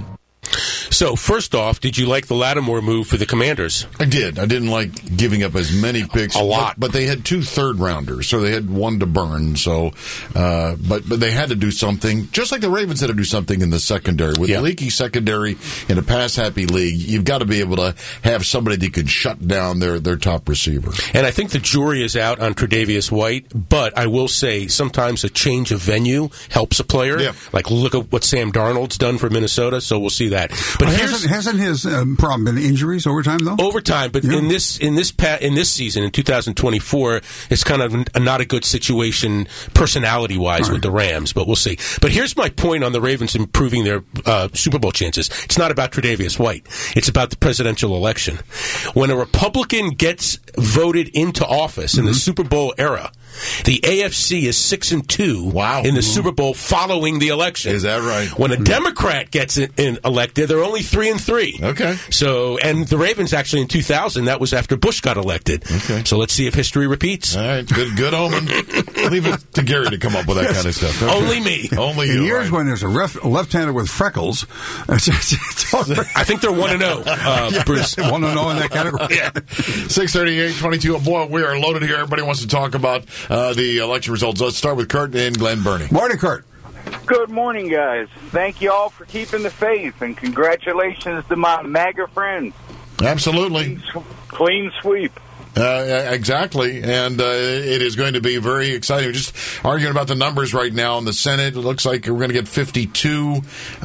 So, first off, did you like the Lattimore move for the Commanders? I did. I didn't like giving up as many picks. A lot. But, but they had two third-rounders, so they had one to burn. So, uh, but, but they had to do something, just like the Ravens had to do something in the secondary. With yeah. a leaky secondary in a pass-happy league, you've got to be able to have somebody that can shut down their, their top receiver. And I think the jury is out on Tre'Davious White, but I will say sometimes a change of venue helps a player. Yeah. Like, look at what Sam Darnold's done for Minnesota, so we'll see that. But well, here's, hasn't, hasn't his um, problem been injuries over time, though? Over time, but yeah. in this in this pa- in this season, in two thousand twenty-four, it's kind of a, not a good situation personality-wise right. with the Rams, but we'll see. But here's my point on the Ravens improving their uh, Super Bowl chances. It's not about Tre'Davious White. It's about the presidential election. When a Republican gets voted into office mm-hmm. in the Super Bowl era, the A F C is six and two wow. in the mm-hmm. Super Bowl following the election. Is that right? When a Democrat gets in, in elected, they're only three and three. Okay. So, and the Ravens actually in two thousand, that was after Bush got elected. Okay. So let's see if history repeats. All right. Good, good omen. Leave it to Gary to come up with that yes. kind of stuff. Okay. Only me. Only in you. years right. when there's a ref, left-hander with freckles, it's, it's I think they're one and zero. Uh, yeah, Bruce, one and zero in that category. yeah. Six thirty-eight twenty-two. Boy, we are loaded here. Everybody wants to talk about uh, the election results. Let's start with Kurt and Glen Burnie. Morning, Kurt. Good morning, guys. Thank you all for keeping the faith, and congratulations to my MAGA friends. Absolutely. Clean, clean sweep. Uh, exactly, and uh, it is going to be very exciting. We're just arguing about the numbers right now in the Senate. It looks like we're going to get fifty-two.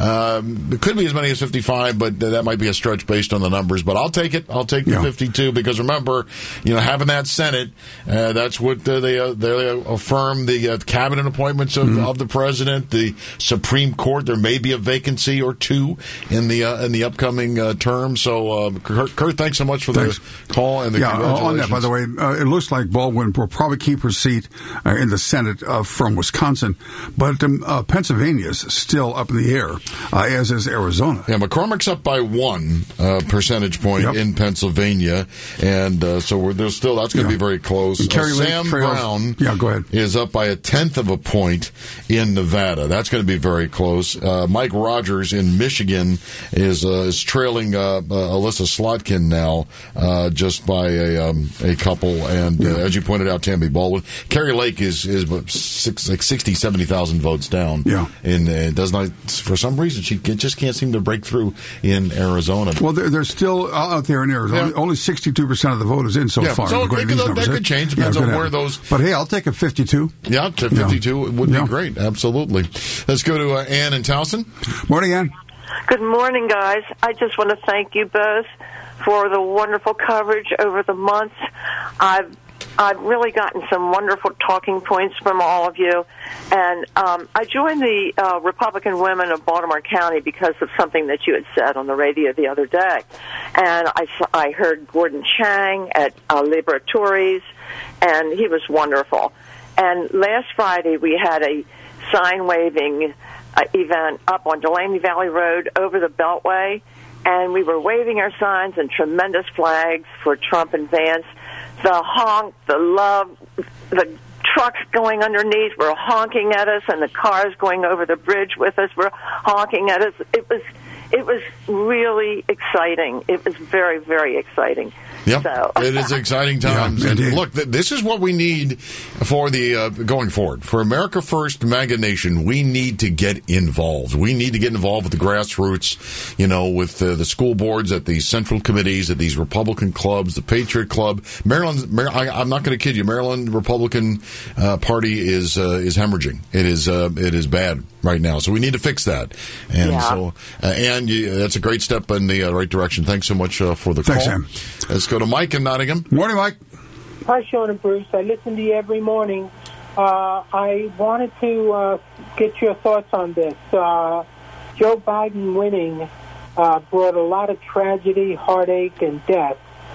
Um, it could be as many as fifty-five, but that might be a stretch based on the numbers. But I'll take it. I'll take the yeah. fifty-two because remember, you know, having that Senate, uh, that's what uh, they uh, they affirm the uh, cabinet appointments of, mm-hmm. of the president, the Supreme Court. There may be a vacancy or two in the uh, in the upcoming uh, term. So, uh, Kurt, Kurt, thanks so much for thanks. the call and the yeah, congratulations. Yeah, by the way, uh, it looks like Baldwin will probably keep her seat uh, in the Senate uh, from Wisconsin, but um, uh, Pennsylvania is still up in the air, uh, as is Arizona. Yeah, McCormick's up by one uh, percentage point yep. in Pennsylvania, and uh, so we're, there's still that's going to yeah. be very close. Uh, Sam Trails, Brown yeah, go ahead. is up by a tenth of a point in Nevada. That's going to be very close. Uh, Mike Rogers in Michigan is uh, is trailing uh, uh, Alyssa Slotkin now uh, just by a. Um, a couple, and uh, as you pointed out, Tammy Baldwin. Kerry Lake is is six, like sixty, seventy thousand votes down. Yeah. And uh, does not, for some reason, she just can't seem to break through in Arizona. Well, they're, they're still out there in Arizona. Yeah. Only sixty-two percent of the vote is in so yeah, far. So that, could, that could change. Depends yeah, on where those. But hey, I'll take a fifty-two. Yeah, to fifty-two yeah. would yeah. be great. Absolutely. Let's go to uh, Ann in Towson. Morning, Ann. Good morning, guys. I just want to thank you both for the wonderful coverage over the months. I've I've really gotten some wonderful talking points from all of you. And um, I joined the uh, Republican Women of Baltimore County because of something that you had said on the radio the other day. And I, I heard Gordon Chang at uh, Liberatores, and he was wonderful. And last Friday we had a sign-waving uh, event up on Delaney Valley Road over the Beltway, and we were waving our signs and tremendous flags for Trump and Vance. The honk, the love, the trucks going underneath were honking at us, and the cars going over the bridge with us were honking at us. It was, it was really exciting. It was very, very exciting. Yep, so. It is exciting times. Yeah, and look, th- this is what we need for the uh, going forward. For America First, MAGA Nation, we need to get involved. We need to get involved with the grassroots, you know, with uh, the school boards, at these central committees, at these Republican clubs, the Patriot Club. Maryland, Mar- I, I'm not going to kid you, Maryland Republican uh, Party is uh, is hemorrhaging. It is uh, it is bad right now. So we need to fix that. And yeah. so, uh, and you, that's a great step in the uh, right direction. Thanks so much uh, for the Thanks, call. Sam. Let's go to Mike in Nottingham. Morning, Mike. Hi, Sean and Bruce. I listen to you every morning. Uh, I wanted to uh, get your thoughts on this. Uh, Joe Biden winning uh, brought a lot of tragedy, heartache, and death.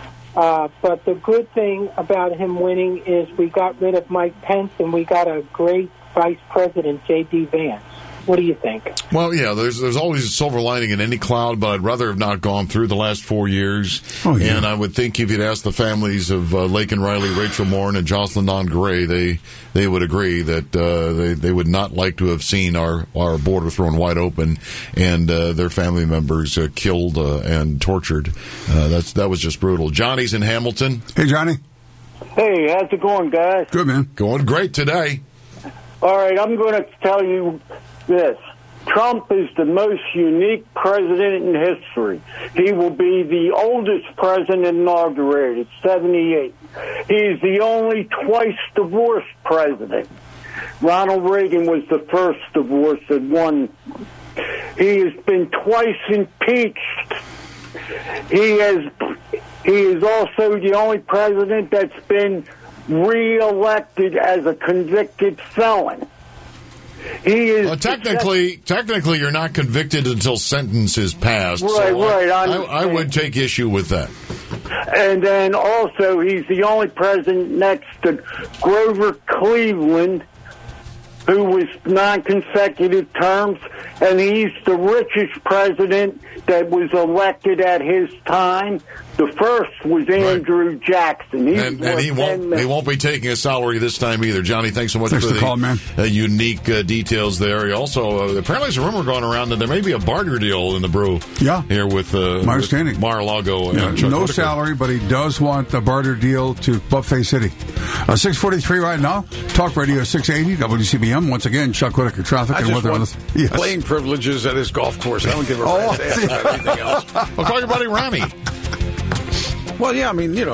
Uh, but the good thing about him winning is we got rid of Mike Pence and we got a great Vice President, J D. Vance. What do you think? Well, yeah, there's there's always a silver lining in any cloud, but I'd rather have not gone through the last four years. Oh, yeah. And I would think if you'd asked the families of uh, Laken Riley, Rachel Morin, and Jocelyn Don Gray, they they would agree that uh, they they would not like to have seen our, our border thrown wide open and uh, their family members uh, killed uh, and tortured. Uh, that's that was just brutal. Johnny's in Hamilton. Hey, Johnny. Hey, how's it going, guys? Good, man. Going great today. All right, I'm going to tell you this. Trump is the most unique president in history. He will be the oldest president inaugurated, seventy-eight. He's the only twice divorced president. Ronald Reagan was the first divorced that won. He has been twice impeached. He has. He is also the only president that's been reelected as a convicted felon. He is well, technically, technically, you're not convicted until sentence is passed. Right, so right. I, I, I would take issue with that. And then also, he's the only president next to Grover Cleveland, who was non-consecutive terms, and he's the richest president that was elected at his time. The first was Andrew right. Jackson. He and and he won't he won't be taking a salary this time either. Johnny, thanks so much thanks for the call, man. Uh, unique uh, details there. He also, uh, apparently there's a rumor going around that there may be a barter deal in the brew yeah. here with, uh, My understanding. with Mar-a-Lago. Yeah, and Chuck no Whitaker. salary, but he does want the barter deal to Buffet City. Uh, six forty-three right now. Talk Radio six eighty, W C B M. Once again, Chuck Whitaker, traffic I and just weather. want yes. playing privileges at his golf course. I don't give a oh, rat's ass about anything else. Well, call your buddy Ronnie. Well, yeah, I mean, you know,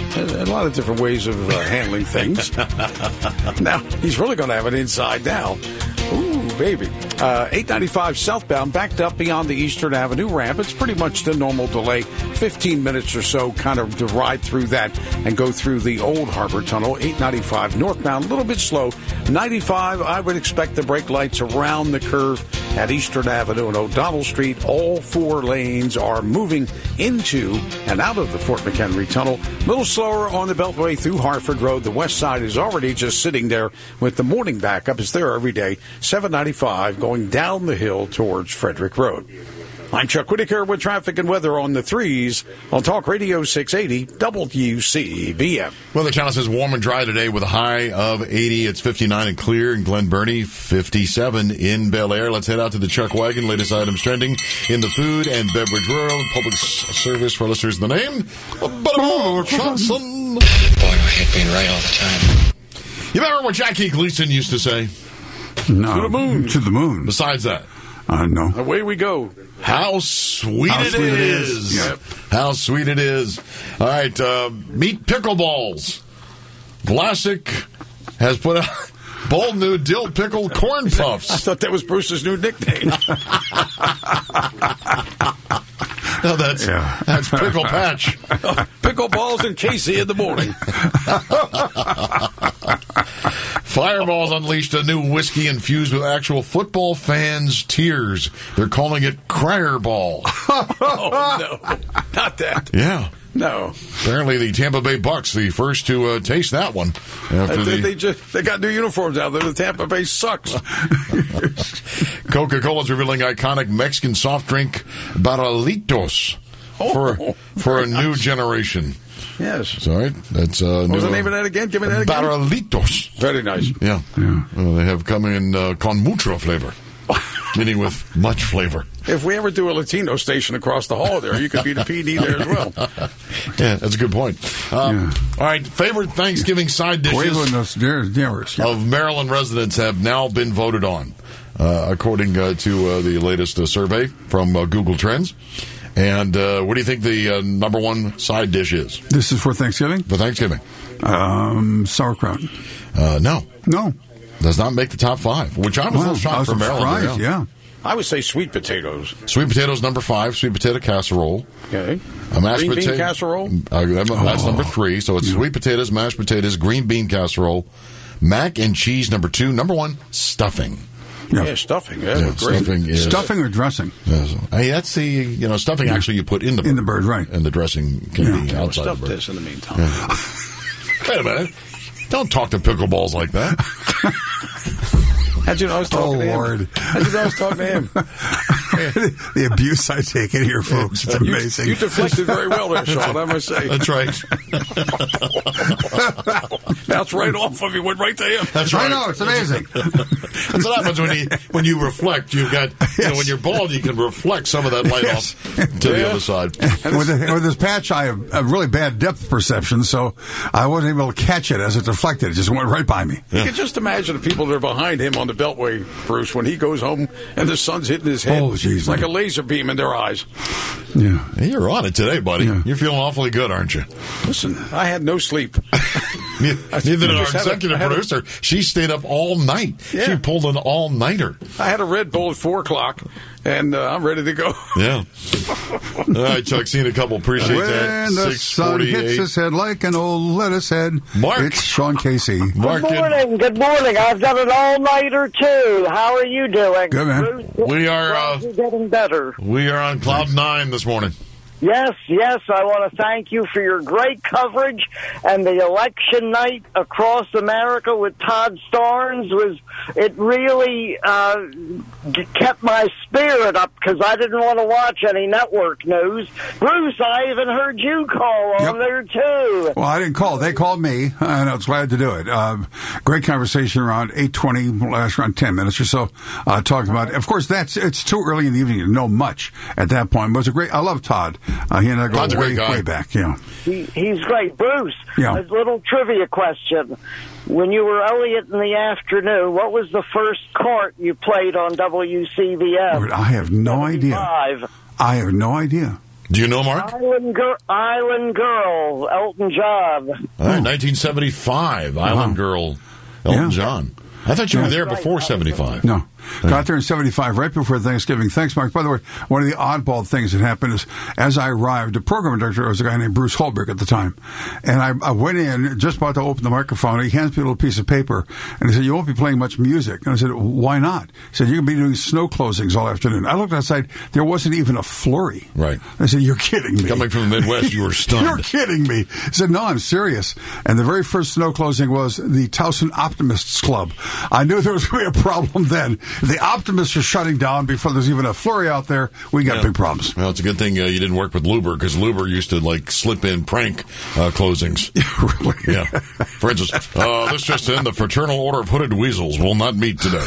A lot of different ways of uh, handling things. Now, he's really going to have it inside now. Ooh, baby. Uh, eight ninety-five southbound, backed up beyond the Eastern Avenue ramp. It's pretty much the normal delay, fifteen minutes or so, kind of to ride through that and go through the Old Harbor Tunnel. eight ninety-five northbound, a little bit slow. ninety-five, I would expect the brake lights around the curve at Eastern Avenue and O'Donnell Street. All four lanes are moving into and out of the Fort McHenry Tunnel. A little slower on the Beltway through Harford Road. The west side is already just sitting there with the morning backup. It's there every day. seven ninety-five going down the hill towards Frederick Road. I'm Chuck Whitaker with traffic and weather on the threes on Talk Radio six eighty W C B M. Weather Channel says warm and dry today with a high of eighty. It's fifty-nine and clear in Glen Burnie, fifty-seven in Bel Air. Let's head out to the Chuck Wagon. Latest items trending in the food and beverage world. Public service for listeners in the name of Butterball Johnson. Boy, I hate being right all the time. You remember what Jackie Gleason used to say? No. To the moon. To the moon. Besides that. I know. Away we go. How sweet, How it, sweet is. it is. Yep. How sweet it is. All right, uh, meet pickleballs. Vlasic has put out bold new dill pickle corn puffs. I thought that was Bruce's new nickname. No, that's Yeah. that's Pickle Patch. Pickleballs and Casey in the morning. Fireball's unleashed a new whiskey infused with actual football fans' tears. They're calling it Crier Ball. Oh, no. Not that. Yeah. No. Apparently the Tampa Bay Bucks, the first to uh, taste that one. After They, the they just they got new uniforms out there. The Tampa Bay sucks. Coca-Cola's revealing iconic Mexican soft drink Barralitos for Oh, for a very new nice. generation. Yes. Sorry, that's uh, What was new, the name of that again? Give me that again. Barralitos. Very nice. Yeah, Yeah. Uh, they have come in uh, con mucho flavor, meaning with much flavor. If we ever do a Latino station across the hall there, you could be the P D there as well. Yeah, that's a good point. Um, Yeah. All right, favorite Thanksgiving side dishes Buenos dias. Yeah. of Maryland residents have now been voted on, uh, according uh, to uh, the latest uh, survey from uh, Google Trends. And uh, what do you think the uh, number one side dish is This is for Thanksgiving? for Thanksgiving? Um, sauerkraut. Uh, no, No. does not make the top five, which I was a Wow, little I shocked was for Maryland. surprised, yeah. I would say sweet potatoes. Sweet potatoes number five, sweet potato casserole. Okay. A mashed Green bean potato casserole? Uh, that- that's Oh. number three. So it's sweet potatoes, mashed potatoes, green bean casserole, mac and cheese number two. Number one, stuffing. Yeah. Yeah, stuffing. Yeah, Yeah, great. stuffing is Stuffing or dressing? Yes. Hey, that's the you know stuffing. Actually, you put in the bird, In the bird, right. and the dressing can Yeah. be We'll outside stuff the bird. this in the meantime. Wait a minute! Don't talk to pickleballs like that. How'd you know I was talking Oh, to him? Lord. How'd you know I was talking to him? The abuse I take in here, folks. It's You, amazing. you deflected very well there, Sean, I must say. That's right. Bounced right off of you, went right to him. That's I right. know, it's amazing. That's what happens when you when you reflect. You've got you know when you're bald, you can reflect some of that light Yes. off to the Yeah. other side. with, the, with this patch, I have a really bad depth perception, so I wasn't able to catch it as it deflected. It just went right by me. You can just imagine the people that are behind him on the Beltway, Bruce, when he goes home and the sun's hitting his head. Oh, geez, It's like man. a laser beam in their eyes. Yeah. Hey, you're on it today, buddy. Yeah. You're feeling awfully good, aren't you? Listen, I had no sleep. Neither did I our just had a- executive I had a- producer. She stayed up all night. Yeah. She pulled an all-nighter. I had a Red Bull at four o'clock, and uh, I'm ready to go. Yeah. All right, Chuck, seen a couple. Appreciate that. When the six sun hits forty-eight. his head like an old lettuce head, Mark. it's Sean Casey. Mark Good and- morning. Good morning. I've got an all-nighter too. How are you doing? Good, man. Bruce? We are, Well, uh, you're getting better. We are on cloud nine this morning. Yes, yes. I want to thank you for your great coverage, and the election night across America with Todd Starnes was it really uh, g- kept my spirit up because I didn't want to watch any network news. Bruce, I even heard you call on Yep. there too. Well, I didn't call. They called me, and I was glad to do it. Uh, great conversation around eight twenty, last around ten minutes or so, uh, talking about. Of course, that's it's too early in the evening to know much at that point. But it was a great. I love Todd. Uh, he and I go Todd's a way, great guy. way back. Yeah. He, he's great. Bruce, Yeah. a little trivia question. When you were Elliot in the afternoon, what was the first cart you played on W C B M? Lord, I have no idea. Five. I have no idea. Do you know, Mark? Island, Girl, Island Girl, Elton John. All right, nineteen seventy-five, Island Girl, Elton Yeah. John. I thought you were Yeah. there before seventy-five. No. Got there in seventy-five, right before Thanksgiving. Thanks, Mark. By the way, one of the oddball things that happened is, as I arrived, the program director was a guy named Bruce Holberg at the time. And I, I went in, just about to open the microphone. He hands me a little piece of paper, and he said, you won't be playing much music. And I said, why not? He said, you're going to be doing snow closings all afternoon. I looked outside. There wasn't even a flurry. Right. I said, you're kidding me. Coming from the Midwest, you were stunned. You're kidding me. He said, no, I'm serious. And the very first snow closing was the Towson Optimists Club. I knew there was going to be a problem then. The Optimists are shutting down before there's even a flurry out there. We got Yeah. big problems. Well, it's a good thing uh, you didn't work with Luber, because Luber used to, like, slip in prank uh, closings. Really? Yeah. For instance, uh, this just in, the Fraternal Order of Hooded Weasels will not meet today.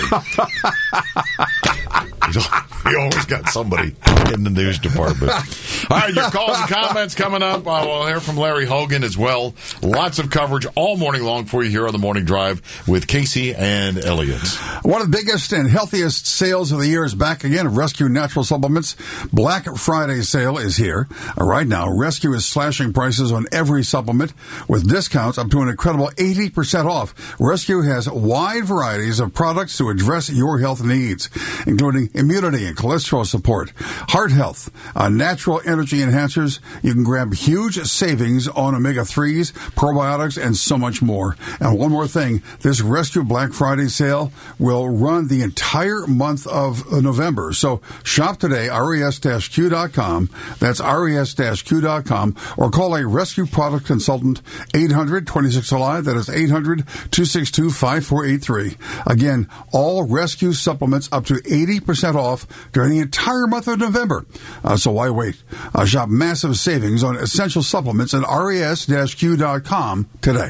You always got somebody in the news department. All right, your calls and comments coming up. Uh, we'll hear from Larry Hogan as well. Lots of coverage all morning long for you here on the Morning Drive with Casey and Elliot. One of the biggest and healthiest sales of the year is back again. Rescue Natural Supplements Black Friday sale is here. Uh, right now, Rescue is slashing prices on every supplement with discounts up to an incredible eighty percent off. Rescue has wide varieties of products to address your health needs, including immunity and cholesterol support, heart health, uh, natural energy enhancers. You can grab huge savings on omega threes, probiotics, and so much more. And one more thing, this Rescue Black Friday sale will run the entire month of November. So shop today, R E S Q dot com. That's R E S Q dot com. Or call a Rescue Product Consultant, eight hundred, twenty-six alive. That is eight hundred, two six two, five four eight three. Again, all Rescue supplements up to eighty percent off during the entire month of November. Uh, so why wait? Uh, shop massive savings on essential supplements at R E S Q dot com today.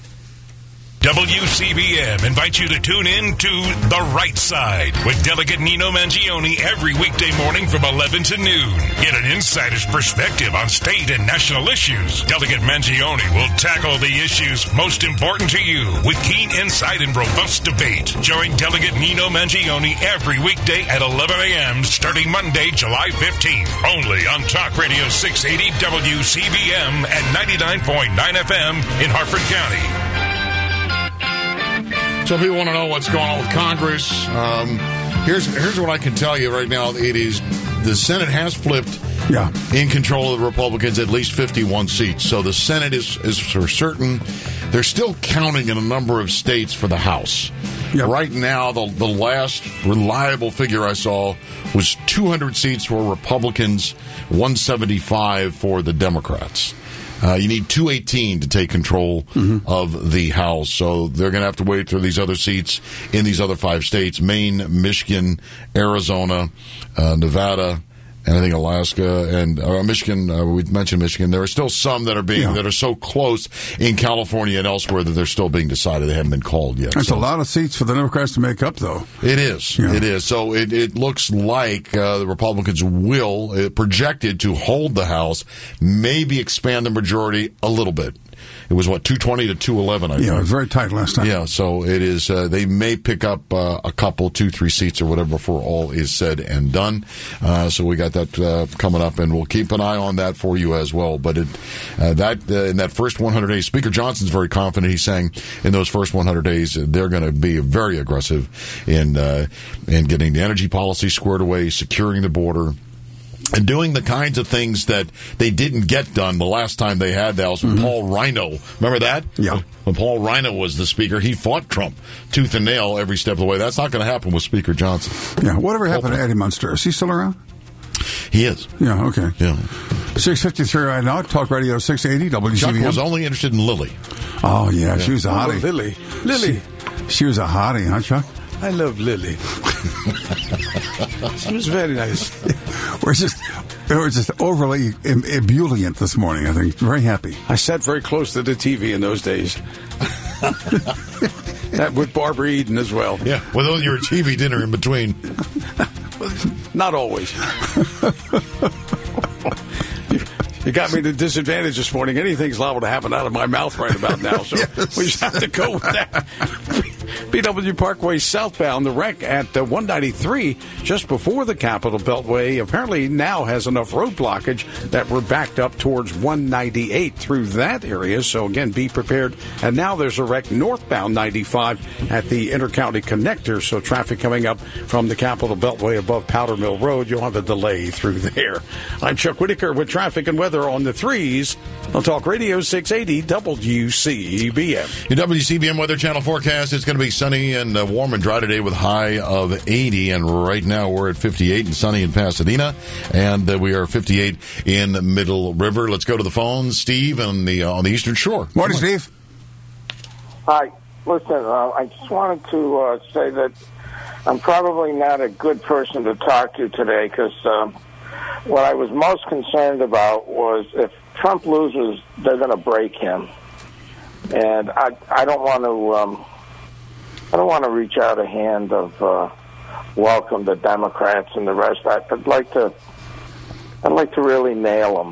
W C B M invites you to tune in to The Right Side with Delegate Nino Mangione every weekday morning from eleven to noon. Get an insider's perspective on state and national issues. Delegate Mangione will tackle the issues most important to you with keen insight and robust debate. Join Delegate Nino Mangione every weekday at eleven a.m. starting Monday, July fifteenth. Only on Talk Radio six eighty W C B M and ninety-nine point nine F M in Harford County. So people want to know what's going on with Congress. Um, here's here's what I can tell you right now. It is the Senate has flipped yeah. in control of the Republicans at least fifty-one seats. So the Senate is, is for certain. They're still counting in a number of states for the House. Yep. Right now, the, the last reliable figure I saw was two hundred seats for Republicans, one seventy-five for the Democrats. Uh, you need two eighteen to take control mm-hmm. of the House. So they're going to have to wait for these other seats in these other five states, Maine, Michigan, Arizona, uh, Nevada, and I think Alaska and uh, Michigan. Uh, we mentioned Michigan. There are still some that are being yeah. that are so close in California and elsewhere that they're still being decided. They haven't been called yet. That's so. a lot of seats for the Democrats to make up, though. It is. Yeah. It is. So it, it looks like uh, the Republicans will uh, projected to hold the House, maybe expand the majority a little bit. It was, what, two twenty to two eleven, I think. Yeah, it was very tight last time. Yeah, so it is, uh, they may pick up uh, a couple, two, three seats or whatever before all is said and done. Uh, so we got that uh, coming up, and we'll keep an eye on that for you as well. But it, uh, that uh, in that first one hundred days, Speaker Johnson's very confident. He's saying in those first one hundred days, they're going to be very aggressive in, uh, in getting the energy policy squared away, securing the border, and doing the kinds of things that they didn't get done the last time they had the House with mm-hmm. Paul Rhino. Remember that? Yeah. When Paul Rhino was the Speaker, he fought Trump tooth and nail every step of the way. That's not going to happen with Speaker Johnson. Yeah. Whatever happened to Eddie Munster? Is he still around? He is. Yeah, okay. Yeah. six fifty-three right now, Talk Radio six eighty, W C B M. Chuck was only interested in Lily. Oh, yeah, yeah. She was a hottie. Oh, Lily. Lily. She, she was a hottie, huh, Chuck? I love Lily. She was very nice. We're just, we're just overly ebullient this morning, I think. Very happy. I sat very close to the T V in those days. That with Barbara Eden as well. Yeah, with your T V dinner in between. Not always. you, you got me at a disadvantage this morning. Anything's liable to happen out of my mouth right about now, so yes. we just have to go with that. B W Parkway southbound, the wreck at uh, one ninety-three just before the Capitol Beltway apparently now has enough road blockage that we're backed up towards one ninety-eight through that area. So again, be prepared. And now there's a wreck northbound ninety-five at the Intercounty Connector. So traffic coming up from the Capitol Beltway above Powder Mill Road. You'll have a delay through there. I'm Chuck Whitaker with traffic and weather on the threes on Talk Radio six eighty W C B M. Your W C B M Weather Channel forecast, it's going to be sunny and uh, warm and dry today with high of eighty. And right now we're at fifty-eight and sunny in Pasadena. And uh, we are fifty-eight in Middle River. Let's go to the phone. Steve on the, uh, on the Eastern Shore. Morning, Steve. Hi. Listen, uh, I just wanted to uh, say that I'm probably not a good person to talk to today because um, what I was most concerned about was if Trump loses, they're going to break him. And I, I don't want to, um, I don't want to reach out a hand of uh, welcome to Democrats and the rest. I'd like to, I'd like to really nail them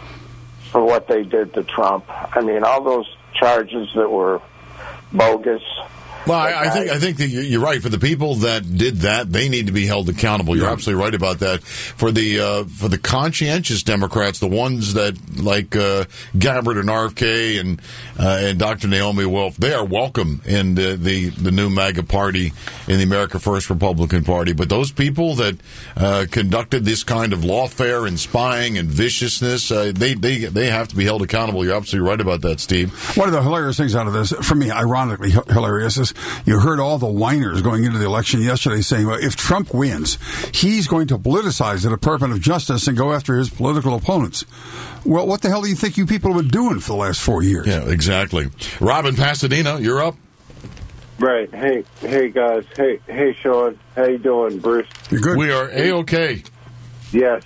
for what they did to Trump. I mean, all those charges that were bogus. Well, I, I think I think that you're right. For the people that did that, they need to be held accountable. You're yeah. absolutely right about that. For the uh, for the conscientious Democrats, the ones that like uh, Gabbard and R F K and uh, and Doctor Naomi Wolf, they are welcome in the, the the new MAGA party in the America First Republican Party. But those people that uh, conducted this kind of lawfare and spying and viciousness, uh, they they they have to be held accountable. You're absolutely right about that, Steve. One of the hilarious things out of this, for me, ironically hilarious, is you heard all the whiners going into the election yesterday saying, well, if Trump wins, he's going to politicize the Department of Justice and go after his political opponents. Well, what the hell do you think you people have been doing for the last four years? Yeah, exactly. Rob in Pasadena, you're up. Right. Hey, hey guys. Hey, hey, Sean. How you doing, Bruce? You're good. We are A-OK. Yes.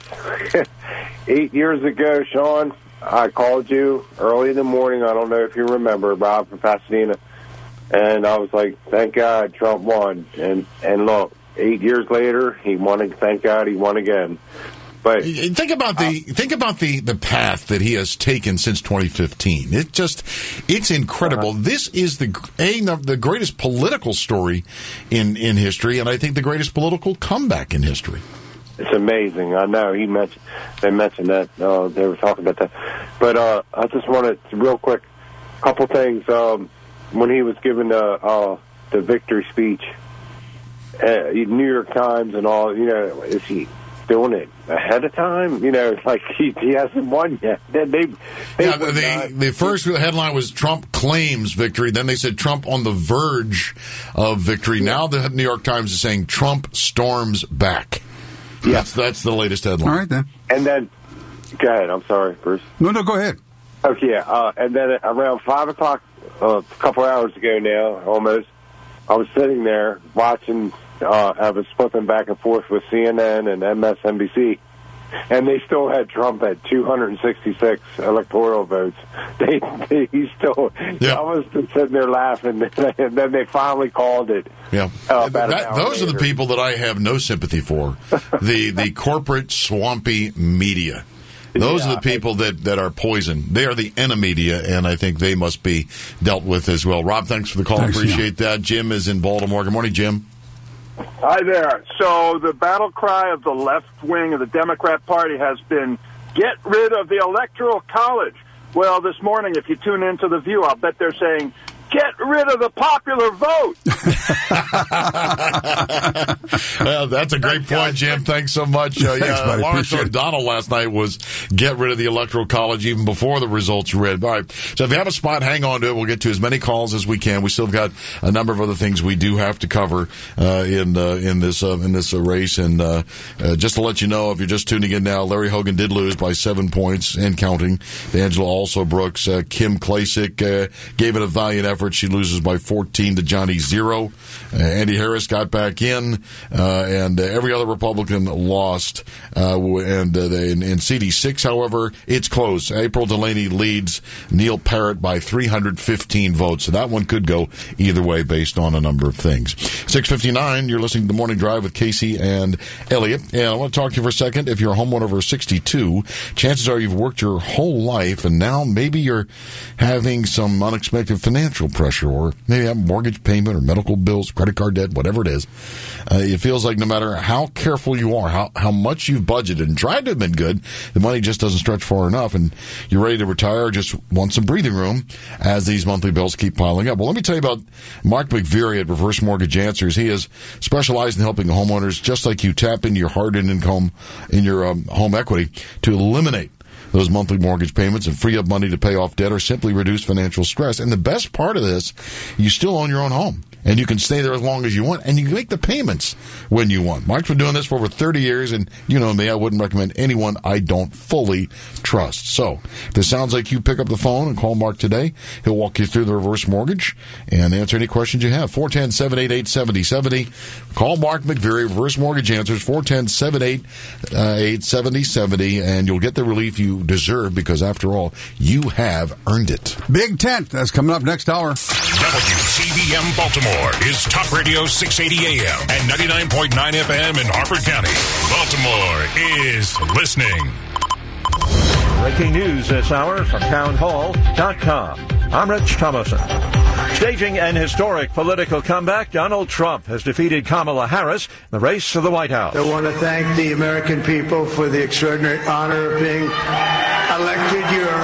Eight years ago, Sean, I called you early in the morning. I don't know if you remember, Rob from Pasadena. And I was like, thank God Trump won. And and look, eight years later, he won. And thank God he won again. But think about the uh, think about the, the path that he has taken since twenty fifteen. It just it's incredible. Uh-huh. This is the a the greatest political story in, in history, and I think the greatest political comeback in history. It's amazing. I know he mentioned they mentioned that uh, they were talking about that. But uh, I just wanted to, real quick, a couple things. Um, when he was giving the uh, the victory speech, uh, New York Times and all, you know, is he doing it ahead of time? You know, it's like he, he hasn't won yet. They, they, they yeah, the, the first headline was Trump claims victory. Then they said Trump on the verge of victory. Now the New York Times is saying Trump storms back. Yeah. That's, that's the latest headline. All right, then. And then, go ahead. I'm sorry, Bruce. No, no, go ahead. Okay, uh, and then around five o'clock, uh, a couple hours ago now, almost, I was sitting there watching, uh, I was flipping back and forth with C N N and M S N B C, and they still had Trump at two hundred sixty-six electoral votes. They, they he still, yeah. I was just sitting there laughing, and then they finally called it. Yeah, uh, that, those later. are the people that I have no sympathy for. the the corporate swampy media. Those yeah, are the people that, that are poison. They are the enemy media, and I think they must be dealt with as well. Rob, thanks for the call. Thanks, Appreciate yeah. that. Jim is in Baltimore. Good morning, Jim. Hi there. So the battle cry of the left wing of the Democrat Party has been, get rid of the Electoral College. Well, this morning, if you tune into The View, I'll bet they're saying, get rid of the popular vote. Well, that's a great point, Jim. Thanks so much. Uh, Thanks, yeah, Lawrence O'Donnell last night was get rid of the Electoral College even before the results were read. All right. So if you have a spot, hang on to it. We'll get to as many calls as we can. We still have got a number of other things we do have to cover uh, in uh, in this uh, in this uh, race. And uh, uh, just to let you know, if you're just tuning in now, Larry Hogan did lose by seven points and counting. Angela also Brooks, uh, Kim Klacik uh, gave it a valiant effort. She loses by fourteen to Johnny Zero. Uh, Andy Harris got back in, uh, and uh, every other Republican lost. Uh, and uh, they, in, in C D six, however, it's close. April Delaney leads Neil Parrott by three hundred fifteen votes. So that one could go either way based on a number of things. six fifty-nine, you're listening to The Morning Drive with Casey and Elliot. And I want to talk to you for a second. If you're a homeowner over sixty-two, chances are you've worked your whole life, and now maybe you're having some unexpected financial financial pressure, or maybe have a mortgage payment or medical bills, credit card debt, whatever it is. Uh, it feels like no matter how careful you are, how, how much you've budgeted and tried to have been good, the money just doesn't stretch far enough, and you're ready to retire or just want some breathing room as these monthly bills keep piling up. Well, let me tell you about Mark McVeary at Reverse Mortgage Answers. He is specialized in helping homeowners just like you tap into your hard-earned income in your um, home equity to eliminate those monthly mortgage payments and free up money to pay off debt or simply reduce financial stress. And the best part of this, you still own your own home. And you can stay there as long as you want, and you can make the payments when you want. Mark's been doing this for over thirty years, and you know me, I wouldn't recommend anyone I don't fully trust. So, if this sounds like you, pick up the phone and call Mark today. He'll walk you through the reverse mortgage and answer any questions you have. four one zero, seven eight eight, seven zero seven zero. Call Mark McVeary, Reverse Mortgage Answers, four one zero, seven eight eight, seven zero seven zero, and you'll get the relief you deserve because, after all, you have earned it. Big Tent, that's coming up next hour. W C B M Baltimore is Talk Radio six eighty A M and ninety-nine point nine F M in Harford County. Baltimore is listening. Breaking news this hour from town hall dot com. I'm Rich Thomason. Staging an historic political comeback, Donald Trump has defeated Kamala Harris in the race to the White House. I want to thank the American people for the extraordinary honor of being elected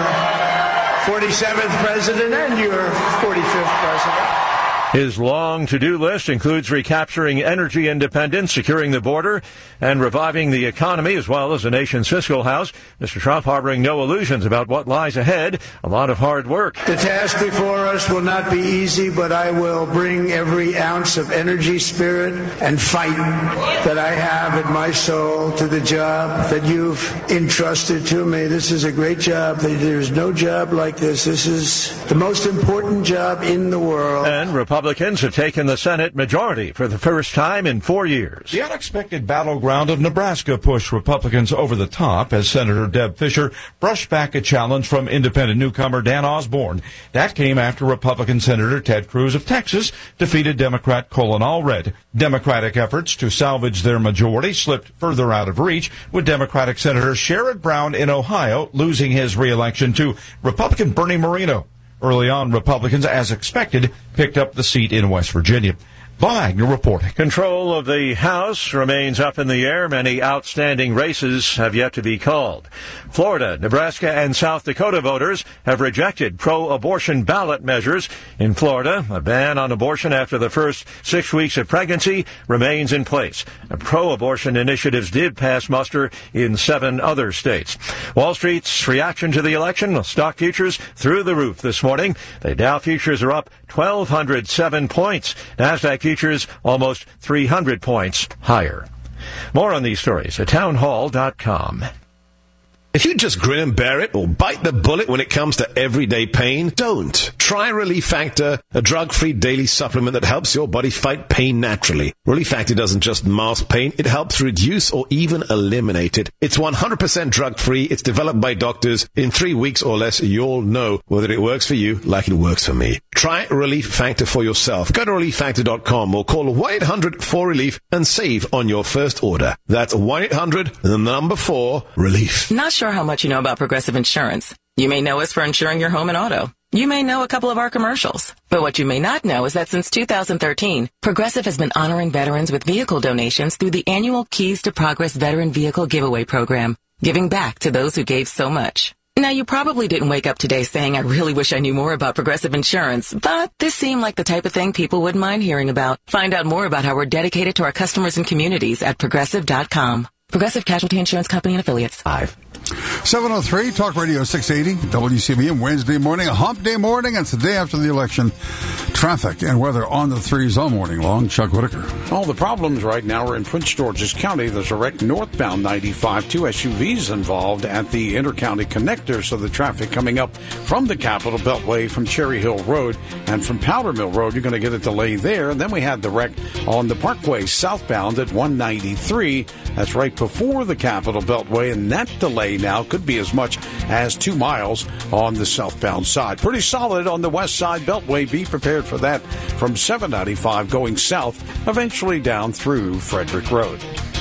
your forty-seventh president and your forty-fifth president. His long to-do list includes recapturing energy independence, securing the border, and reviving the economy, as well as the nation's fiscal house. Mister Trump harboring no illusions about what lies ahead. A lot of hard work. The task before us will not be easy, but I will bring every ounce of energy, spirit, and fight that I have in my soul to the job that you've entrusted to me. This is a great job. There's no job like this. This is the most important job in the world. And Republicans Republicans have taken the Senate majority for the first time in four years. The unexpected battleground of Nebraska pushed Republicans over the top as Senator Deb Fischer brushed back a challenge from independent newcomer Dan Osborne. That came after Republican Senator Ted Cruz of Texas defeated Democrat Colin Allred. Democratic efforts to salvage their majority slipped further out of reach, with Democratic Senator Sherrod Brown in Ohio losing his re-election to Republican Bernie Moreno. Early on, Republicans, as expected, picked up the seat in West Virginia. Bob Agnew reporting. Control of the House remains up in the air. Many outstanding races have yet to be called. Florida, Nebraska, and South Dakota voters have rejected pro-abortion ballot measures. In Florida, a ban on abortion after the first six weeks of pregnancy remains in place. Pro-abortion initiatives did pass muster in seven other states. Wall Street's reaction to the election, stock futures through the roof this morning. The Dow futures are up one thousand two hundred seven points. NASDAQ futures almost three hundred points higher. More on these stories at town hall dot com. If you just grin and bear it or bite the bullet when it comes to everyday pain, don't. Try Relief Factor, a drug-free daily supplement that helps your body fight pain naturally. Relief Factor doesn't just mask pain, it helps reduce or even eliminate it. It's one hundred percent drug-free, it's developed by doctors. In three weeks or less, you'll know whether it works for you like it works for me. Try Relief Factor for yourself. Go to relief factor dot com or call one eight hundred four relief and save on your first order. That's one eight hundred, the number four, relief. Not sure how much you know about Progressive Insurance. You may know us for insuring your home and auto. You may know a couple of our commercials. But what you may not know is that since two thousand thirteen, Progressive has been honoring veterans with vehicle donations through the annual Keys to Progress Veteran Vehicle Giveaway Program, giving back to those who gave so much. Now, you probably didn't wake up today saying, I really wish I knew more about Progressive Insurance, but this seemed like the type of thing people wouldn't mind hearing about. Find out more about how we're dedicated to our customers and communities at progressive dot com. Progressive Casualty Insurance Company and Affiliates. Five. seven oh three, Talk Radio six eighty, W C B M, Wednesday morning, a hump day morning. It's the day after the election. Traffic and weather on the threes all morning long. Chuck Whitaker. All the problems right now are in Prince George's County. There's a wreck northbound ninety-five. Two S U Vs involved at the intercounty connector, so the traffic coming up from the Capitol Beltway from Cherry Hill Road and from Powder Mill Road, you're going to get a delay there. And then we had the wreck on the Parkway southbound at one ninety-three. That's right before the Capitol Beltway, and that delay now could be as much as two miles on the southbound side. Pretty solid on the west side Beltway. Be prepared for that from seven ninety-five going south, eventually down through Frederick Road.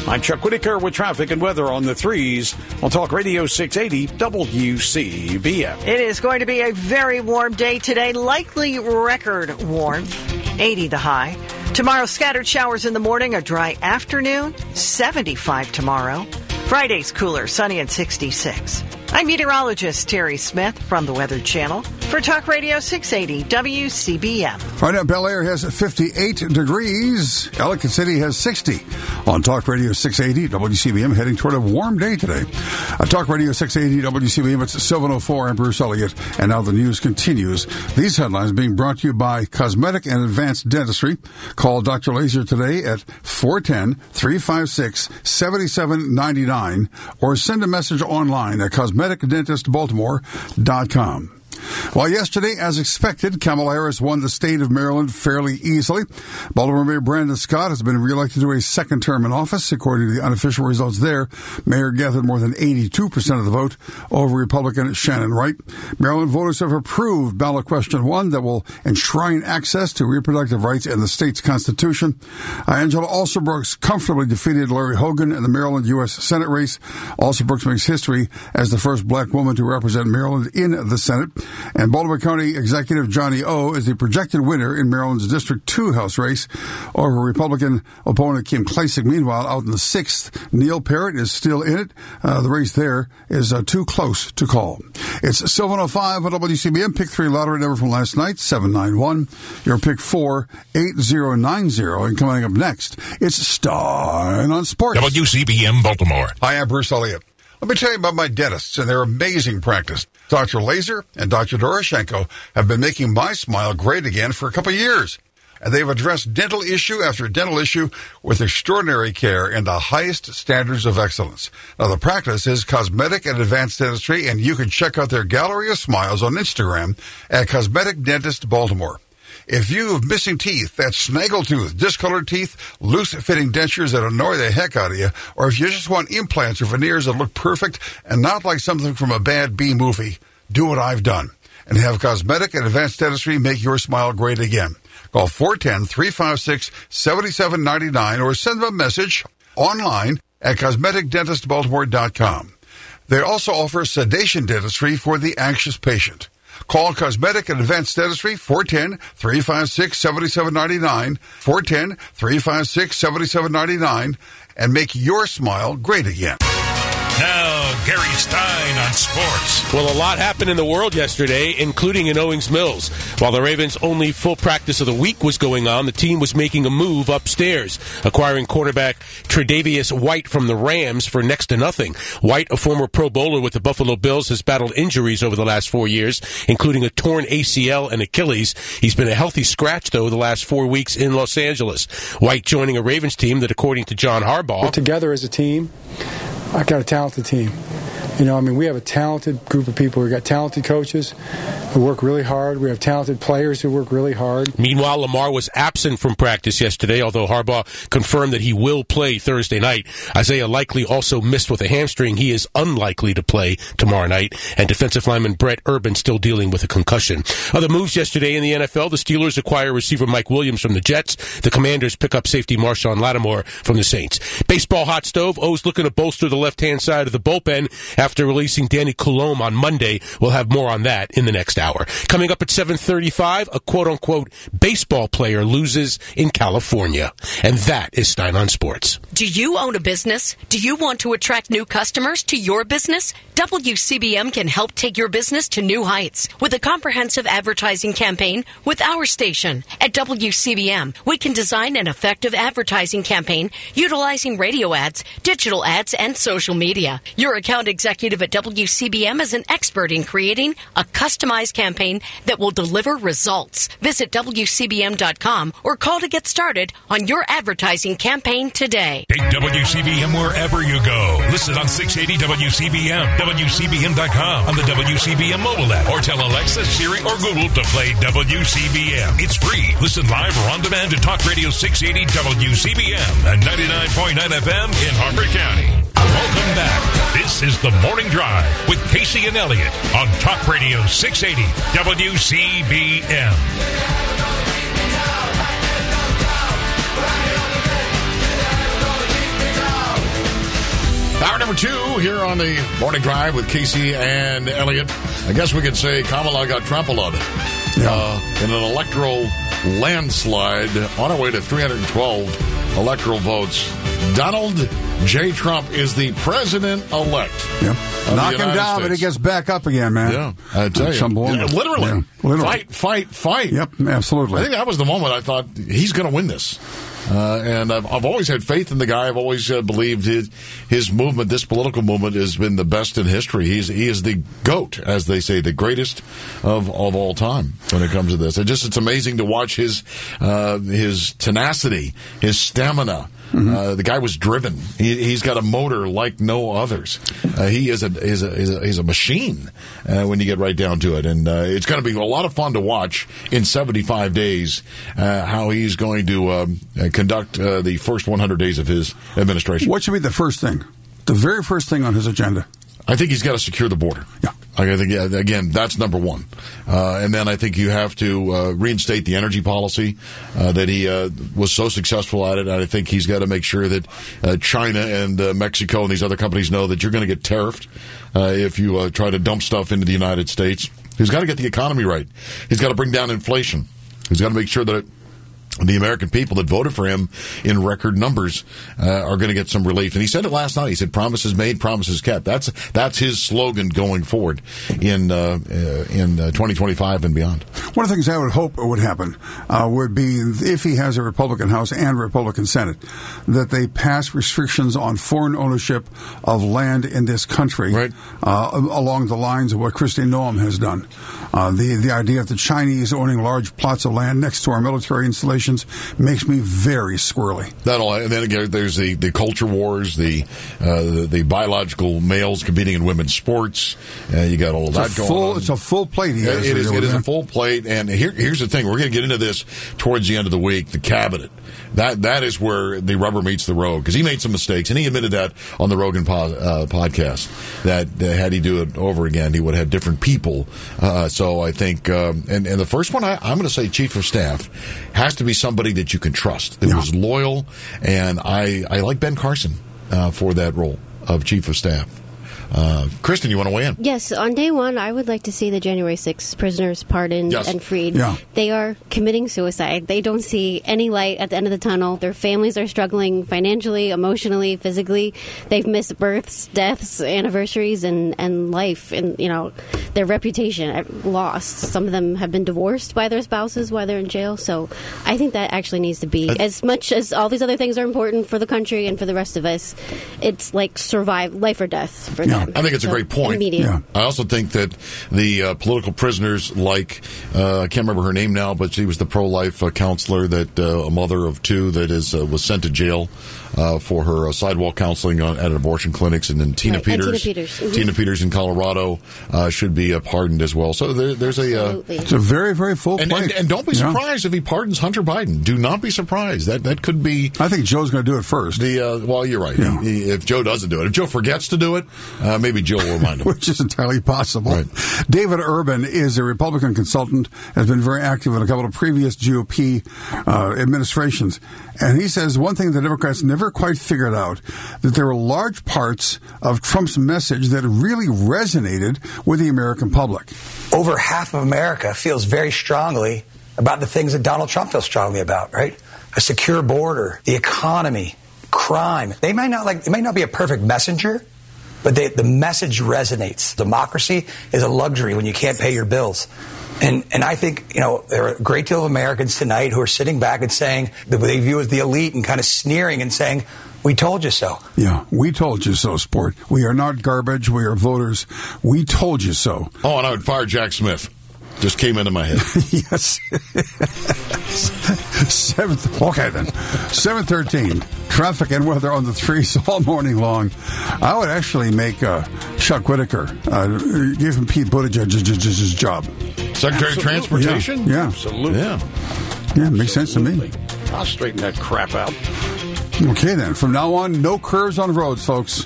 I'm Chuck Whitaker with traffic and weather on the threes on Talk Radio six eighty W C B M. It is going to be a very warm day today, likely record warmth, eighty the high. Tomorrow, scattered showers in the morning, a dry afternoon, seventy-five tomorrow. Friday's cooler, sunny and sixty-six. I'm meteorologist Terry Smith from the Weather Channel for Talk Radio six eighty W C B M. Right now, Bel Air has fifty-eight degrees. Ellicott City has sixty. On Talk Radio six eighty W C B M, heading toward a warm day today. On Talk Radio six eighty W C B M, it's seven oh four. I'm Bruce Elliott, and now the news continues. These headlines being brought to you by Cosmetic and Advanced Dentistry. Call Doctor Laser today at four one zero, three five six, seven seven nine nine or send a message online at cosmetic dentist baltimore dot com. Well, yesterday, as expected, Kamala Harris won the state of Maryland fairly easily. Baltimore Mayor Brandon Scott has been reelected to a second term in office. According to the unofficial results there, Mayor gathered more than eighty-two percent of the vote over Republican Shannon Wright. Maryland voters have approved ballot question one that will enshrine access to reproductive rights in the state's constitution. Uh, Angela Alsobrooks comfortably defeated Larry Hogan in the Maryland U S Senate race. Alsobrooks makes history as the first black woman to represent Maryland in the Senate. And Baltimore County Executive Johnny O is the projected winner in Maryland's District two House race over Republican opponent Kim Klacik. Meanwhile, out in the sixth, Neil Parrott is still in it. Uh, the race there is uh, too close to call. It's seven oh five on W C B M. Pick three lottery number from last night, seven nine one. Your pick four, eight zero nine zero. And coming up next, it's Stein on Sports. W C B M Baltimore. Hi, I'm Bruce Elliott. Let me tell you about my dentists and their amazing practice. Doctor Laser and Doctor Doroshenko have been making my smile great again for a couple of years. And they've addressed dental issue after dental issue with extraordinary care and the highest standards of excellence. Now, the practice is Cosmetic and Advanced Dentistry, and you can check out their gallery of smiles on Instagram at Cosmetic Dentist Baltimore. If you have missing teeth, that snaggletooth, discolored teeth, loose-fitting dentures that annoy the heck out of you, or if you just want implants or veneers that look perfect and not like something from a bad B movie, do what I've done and have Cosmetic and Advanced Dentistry make your smile great again. Call four one zero, three five six, seven seven nine nine or send them a message online at cosmetic dentist baltimore dot com. They also offer sedation dentistry for the anxious patient. Call Cosmetic and Advanced Dentistry, four one zero, three five six, seven seven nine nine, four one zero, three five six, seven seven nine nine, and make your smile great again. Now, Gary Stein on sports. Well, a lot happened in the world yesterday, including in Owings Mills. While the Ravens' only full practice of the week was going on, the team was making a move upstairs, acquiring cornerback Tre'Davious White from the Rams for next to nothing. White, a former Pro Bowler with the Buffalo Bills, has battled injuries over the last four years, including a torn A C L and Achilles. He's been a healthy scratch, though, the last four weeks in Los Angeles. White joining a Ravens team that, according to John Harbaugh, we're together as a team. I got a talented team. You know, I mean, we have a talented group of people. We've got talented coaches who work really hard. We have talented players who work really hard. Meanwhile, Lamar was absent from practice yesterday, although Harbaugh confirmed that he will play Thursday night. Isaiah Likely also missed with a hamstring. He is unlikely to play tomorrow night. And defensive lineman Brett Urban still dealing with a concussion. Other moves yesterday in the N F L, the Steelers acquire receiver Mike Williams from the Jets. The Commanders pick up safety Marshawn Lattimore from the Saints. Baseball hot stove, O's looking to bolster the left-hand side of the bullpen after releasing Danny Coulombe on Monday. We'll have more on that in the next hour. Coming up at seven thirty-five, a quote-unquote baseball player loses in California. And that is Stein on Sports. Do you own a business? Do you want to attract new customers to your business? W C B M can help take your business to new heights with a comprehensive advertising campaign with our station. At W C B M, we can design an effective advertising campaign utilizing radio ads, digital ads, and social media. Your account executive at W C B M is an expert in creating a customized campaign that will deliver results. Visit W C B M dot com or call to get started on your advertising campaign today. Take W C B M wherever you go. Listen on six eighty W C B M, W C B M dot com, on the W C B M mobile app, or tell Alexa, Siri, or Google to play W C B M. It's free. Listen live or on demand to Talk Radio six eighty W C B M and ninety-nine point nine F M in Harford County. Welcome back. This is The Morning Drive with Casey and Elliott on Talk Radio six eighty W C B M. number two here on the Morning Drive with Casey and Elliot. I guess we could say Kamala got trampled yeah. uh, in an electoral landslide on our way to three hundred twelve electoral votes. Donald J. Trump is the president-elect. Yep. Knock him down, but he gets back up again, man. Yeah, I tell you. Yeah, literally. Yeah, literally. Fight, fight, fight. Yep, absolutely. I think that was the moment I thought, he's going to win this. Uh, and I've, I've always had faith in the guy. I've always uh, believed his his movement, this political movement, has been the best in history. He's he is the GOAT, as they say, the greatest of, of all time when it comes to this. It just it's amazing to watch his uh, his tenacity, his stamina. Mm-hmm. Uh, the guy was driven. He, he's got a motor like no others. Uh, he is a is a is a, is a machine uh, when you get right down to it, and uh, it's going to be a lot of fun to watch in seventy-five days uh, how he's going to um, conduct uh, the first one hundred days of his administration. What should be the first thing? The very first thing on his agenda? I think he's got to secure the border. Yeah. I think, yeah, again, that's number one. Uh, and then I think you have to uh, reinstate the energy policy uh, that he uh, was so successful at it. And I think he's got to make sure that uh, China and uh, Mexico and these other companies know that you're going to get tariffed uh, if you uh, try to dump stuff into the United States. He's got to get the economy right. He's got to bring down inflation. He's got to make sure that it, the American people that voted for him in record numbers uh, are going to get some relief. And he said it last night. He said, promises made, promises kept. That's that's his slogan going forward in uh, uh, in uh, twenty twenty-five and beyond. One of the things I would hope would happen uh, would be, if he has a Republican House and Republican Senate, that they pass restrictions on foreign ownership of land in this country, right. uh, along the lines of what Kristi Noem has done. Uh, the, the idea of the Chinese owning large plots of land next to our military installations makes me very squirrely. That all, and then again, there's the, the culture wars, the, uh, the the biological males competing in women's sports. Uh, you got all of that it's going full, on. It's a full plate. He has it is, it is there. a full plate. And here, here's the thing. We're going to get into this towards the end of the week. The cabinet. That That is where the rubber meets the road. Because he made some mistakes. And he admitted that on the Rogan po- uh, podcast. That uh, had he do it over again, he would have different people. Uh, so I think, um, and, and the first one, I, I'm going to say chief of staff has to be somebody that you can trust. That yeah. was loyal. And I, I like Ben Carson uh, for that role of chief of staff. Uh, Kristen, you want to weigh in? Yes. On day one, I would like to see the January sixth prisoners pardoned yes. and freed. Yeah. They are committing suicide. They don't see any light at the end of the tunnel. Their families are struggling financially, emotionally, physically. They've missed births, deaths, anniversaries, and, and life, and, you know, their reputation lost. Some of them have been divorced by their spouses while they're in jail. So I think that actually needs to be, as much as all these other things are important for the country and for the rest of us, it's like survive, life or death for yeah. them. I think it's so, a great point. Yeah. I also think that the uh, political prisoners, like, uh, I can't remember her name now, but she was the pro-life uh, counselor, that uh, a mother of two that is uh, was sent to jail uh, for her uh, sidewalk counseling on, at abortion clinics. And then Tina right. Peters. And Tina Peters. Mm-hmm. Tina Peters in Colorado uh, should be uh, pardoned as well. So there, there's a... Uh, it's a very, very full and, plate. and, and don't be surprised yeah. if he pardons Hunter Biden. Do not be surprised. That that could be... I think Joe's going to do it first. The uh, Well, you're right. Yeah. He, he, if Joe doesn't do it. If Joe forgets to do it, uh, maybe Joe will remind him. Which is entirely possible. Right. David Urban is a Republican consultant, has been very active in a couple of previous G O P uh, administrations. And he says one thing the Democrats never quite figured out, that there were large parts of Trump's message that really resonated with the American public. Over half of America feels very strongly about the things that Donald Trump feels strongly about, right? A secure border, the economy, crime. They might not like, it might not be a perfect messenger, but they, the message resonates. Democracy is a luxury when you can't pay your bills. And and I think, you know, there are a great deal of Americans tonight who are sitting back and saying that they view as the elite and kind of sneering and saying, we told you so. Yeah, we told you so, sport. We are not garbage. We are voters. We told you so. Oh, and I would fire Jack Smith. Just came into my head. Yes. Seventh. Okay, then. seven thirteen. Traffic and weather on the threes all morning long. I would actually make uh, Chuck Whitaker, uh, give him Pete Buttigieg's job. Secretary of Transportation? Yeah. yeah. Absolutely. Yeah. Yeah, makes sense to me. I'll straighten that crap out. Okay, then. From now on, no curves on roads, folks.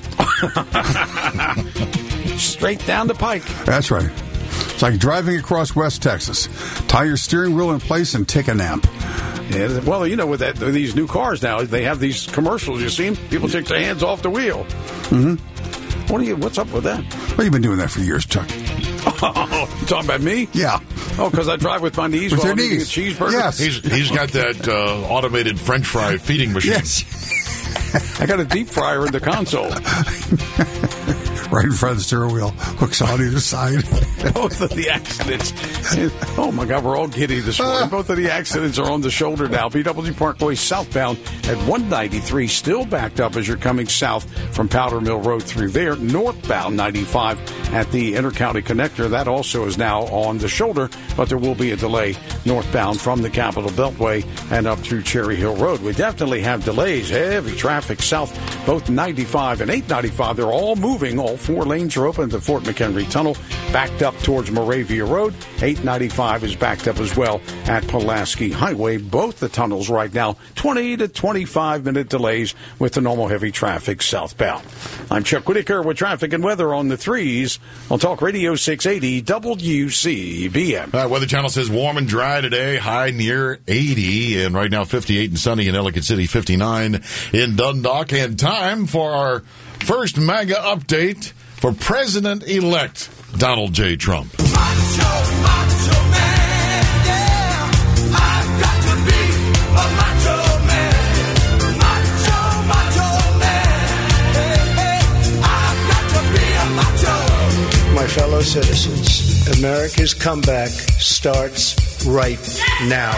Straight down the pike. That's right. It's like driving across West Texas. Tie your steering wheel in place and take a nap. Yeah, well, you know, with, that, with these new cars now, they have these commercials. You see them? People take their hands off the wheel. Mm-hmm. What are you? What's up with that? Well, you've been doing that for years, Chuck. Oh, you talking about me? Yeah. Oh, because I drive with my knees With while your I'm eating a knees. cheeseburger? Yes. He's he's got that uh, automated French fry feeding machine. Yes. I got a deep fryer in the console. Right in front of the steering wheel. Hooks on either side. Both of the accidents. Oh, my God, we're all giddy this morning. Both of the accidents are on the shoulder now. P W Parkway southbound at one ninety-three, still backed up as you're coming south from Powder Mill Road through there. Northbound ninety-five at the Intercounty Connector. That also is now on the shoulder, but there will be a delay northbound from the Capitol Beltway and up through Cherry Hill Road. We definitely have delays. Heavy traffic south, both ninety-five and eight ninety-five. They're all moving. All four lanes are open at the Fort McHenry Tunnel, backed up towards Moravia Road. eight ninety-five is backed up as well at Pulaski Highway. Both the tunnels right now, twenty to twenty-five minute delays with the normal heavy traffic southbound. I'm Chuck Whitaker with traffic and weather on the threes on Talk Radio six eighty W C B M. All right, Weather Channel says warm and dry today, high near eighty, and right now fifty-eight and sunny in Ellicott City, fifty-nine in Dundalk. And time for our first mega update for President-elect Donald J. Trump. Macho, macho man, yeah. I've got to be a macho man. Macho, macho man. Hey, hey. I've got to be a macho. My fellow citizens, America's comeback starts right now.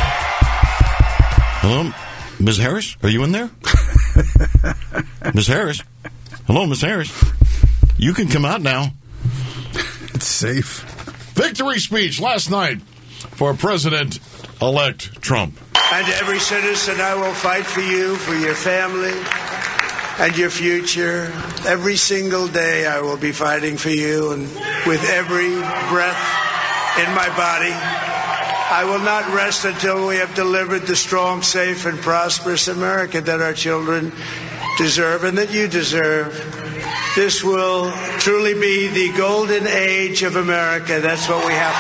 Hello, Miz Harris? Are you in there? Miz Harris? Hello, Miz Harris? You can come out now. It's safe. Victory speech last night for President-elect Trump. And to every citizen, I will fight for you, for your family, and your future. Every single day, I will be fighting for you, and with every breath in my body, I will not rest until we have delivered the strong, safe, and prosperous America that our children deserve and that you deserve. This will truly be the golden age of America. That's what we have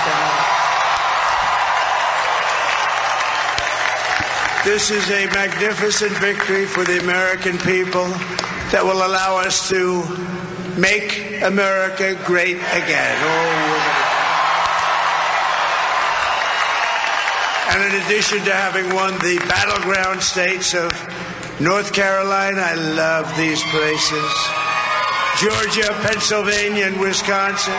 to have. This is a magnificent victory for the American people that will allow us to make America great again. Oh, and in addition to having won the battleground states of North Carolina, I love these places. Georgia, Pennsylvania, and Wisconsin.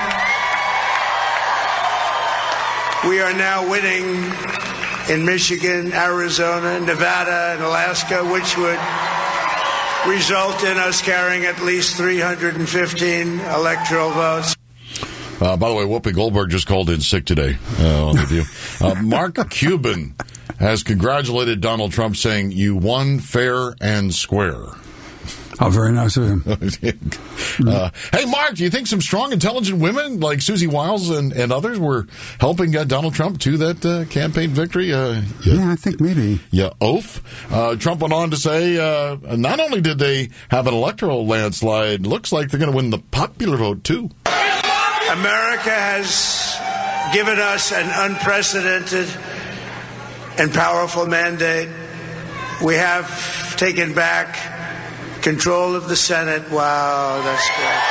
We are now winning in Michigan, Arizona, Nevada, and Alaska, which would result in us carrying at least three hundred fifteen electoral votes. Uh, by the way, Whoopi Goldberg just called in sick today uh, on the View. Uh, Mark Cuban has congratulated Donald Trump, saying, "You won fair and square." Oh, very nice of him. uh, hey, Mark, do you think some strong, intelligent women like Susie Wiles and, and others were helping uh, Donald Trump to that uh, campaign victory? Uh, yeah, yeah, I think maybe. Yeah, oath. Uh, Trump went on to say, uh, not only did they have an electoral landslide, looks like they're going to win the popular vote, too. America has given us an unprecedented and powerful mandate. We have taken back control of the Senate. Wow, that's great.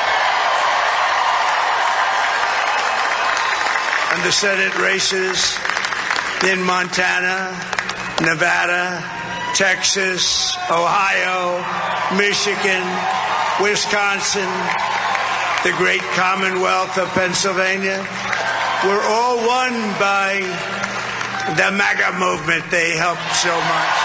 And the Senate races in Montana, Nevada, Texas, Ohio, Michigan, Wisconsin, the great Commonwealth of Pennsylvania, were all won by the MAGA movement. They helped so much.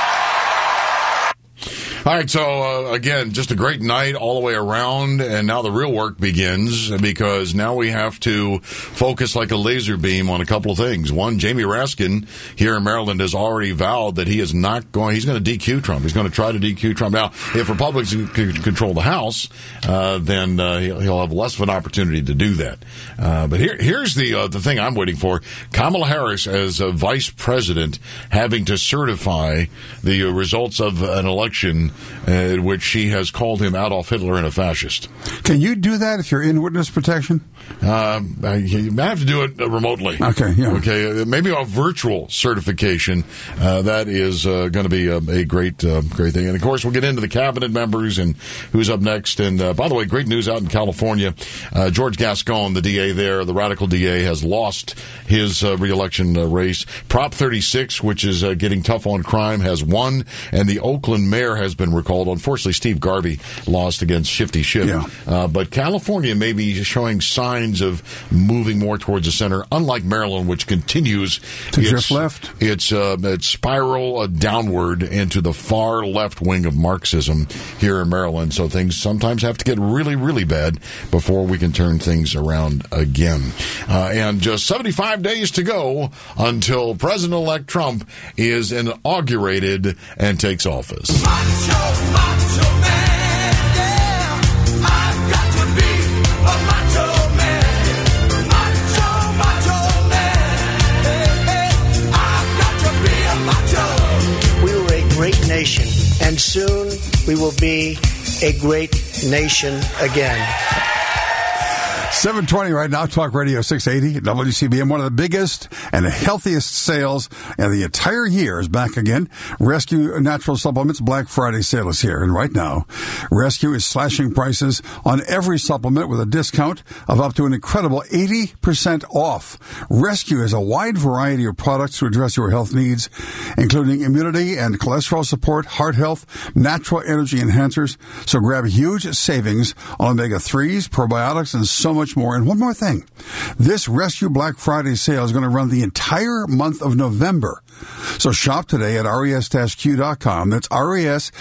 All right, so uh, again, just a great night all the way around, and now the real work begins, because now we have to focus like a laser beam on a couple of things. One, Jamie Raskin here in Maryland has already vowed that he is not going, he's going to D Q Trump. He's going to try to D Q Trump. Now, if Republicans can control the House, uh, then uh, he'll have less of an opportunity to do that. Uh, but here, here's the uh, the thing I'm waiting for. Kamala Harris, as a vice president, having to certify the results of an election one, uh, in which she has called him Adolf Hitler and a fascist. Can you do that if you're in witness protection? Uh, you might have to do it remotely. Okay, yeah. Okay, maybe a virtual certification. Uh, that is uh, going to be a, a great, uh, great thing. And of course, we'll get into the cabinet members and who's up next. And uh, by the way, great news out in California. Uh, George Gascon, the D A there, the radical D A, has lost his uh, reelection uh, race. Prop thirty-six, which is uh, getting tough on crime, has won, and the Oakland mayor has been recalled. Unfortunately, Steve Garvey lost against Shifty Schiff. Yeah. Uh, but California may be showing signs of moving more towards the center, unlike Maryland, which continues to its, drift left. Its, uh, its spiral uh, downward into the far left wing of Marxism here in Maryland. So things sometimes have to get really, really bad before we can turn things around again. Uh, and just seventy-five days to go until President-elect Trump is inaugurated and takes office. Macho, macho man, yeah. I've got to be a macho man. Macho, macho man. Hey, hey. I've got to be a macho. We were a great nation, and soon we will be a great nation again. seven twenty right now, Talk Radio six eighty, W C B M. One of the biggest and healthiest sales of the entire year is back again. Rescue Natural Supplements Black Friday sale is here. And right now, Rescue is slashing prices on every supplement with a discount of up to an incredible eighty percent off. Rescue has a wide variety of products to address your health needs, including immunity and cholesterol support, heart health, natural energy enhancers. So grab huge savings on omega threes, probiotics, and so much more. And one more thing. This Rescue Black Friday sale is going to run the entire month of November. So shop today at R E S Q dot com. That's R E S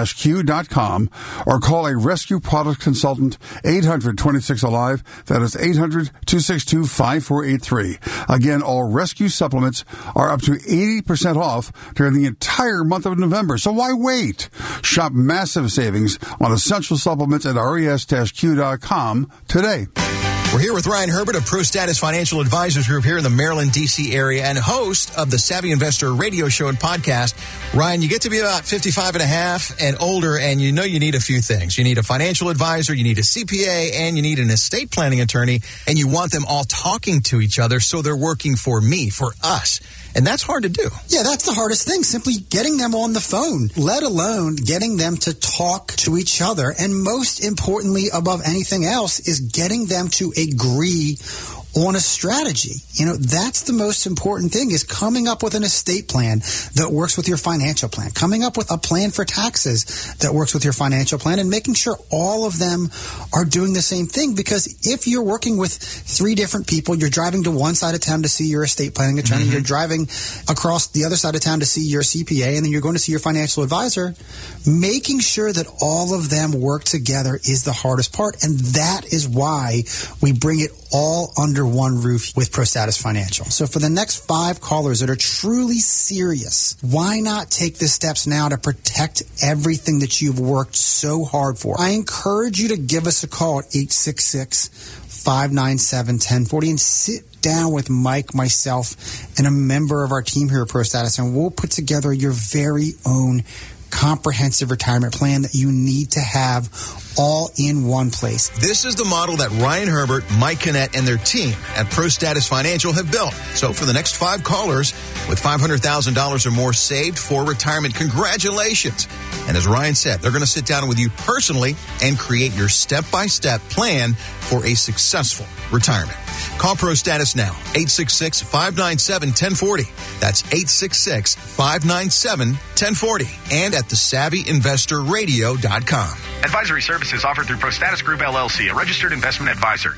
Q dot com. Or call a Rescue product consultant, eight hundred twenty-six alive. That is eight hundred two six two five four eight three. Again, all Rescue supplements are up to eighty percent off during the entire month of November. So why wait? Shop massive savings on essential supplements at R E S Q dot com today. We're here with Ryan Herbert of Pro Status Financial Advisors Group here in the Maryland, D C area and host of the Savvy Investor radio show and podcast. Ryan, you get to be about fifty-five and a half and older, and you know you need a few things. You need a financial advisor, you need a C P A, and you need an estate planning attorney, and you want them all talking to each other so they're working for me, for us. And that's hard to do. Yeah, that's the hardest thing, simply getting them on the phone, let alone getting them to talk to each other. And most importantly, above anything else, is getting them to agree on a strategy. You know, that's the most important thing, is coming up with an estate plan that works with your financial plan, coming up with a plan for taxes that works with your financial plan, and making sure all of them are doing the same thing. Because if you're working with three different people, you're driving to one side of town to see your estate planning attorney, mm-hmm. you're driving across the other side of town to see your C P A, and then you're going to see your financial advisor, making sure that all of them work together is the hardest part. And that is why we bring it all under one roof with ProStatus Financial. So for the next five callers that are truly serious, why not take the steps now to protect everything that you've worked so hard for? I encourage you to give us a call at eight six six, five nine seven, one zero four zero and sit down with Mike, myself, and a member of our team here at ProStatus, and we'll put together your very own comprehensive retirement plan that you need to have all in one place. This is the model that Ryan Herbert, Mike Kinnett, and their team at ProStatus Financial have built. So for the next five callers with five hundred thousand dollars or more saved for retirement, congratulations. And as Ryan said, they're going to sit down with you personally and create your step-by-step plan for a successful retirement. Call ProStatus now, eight six six, five nine seven, one zero four zero. That's eight six six, five nine seven, one zero four zero. And at the savvy investor radio dot com. Advisory services offered through ProStatus Group, L L C, a registered investment advisor.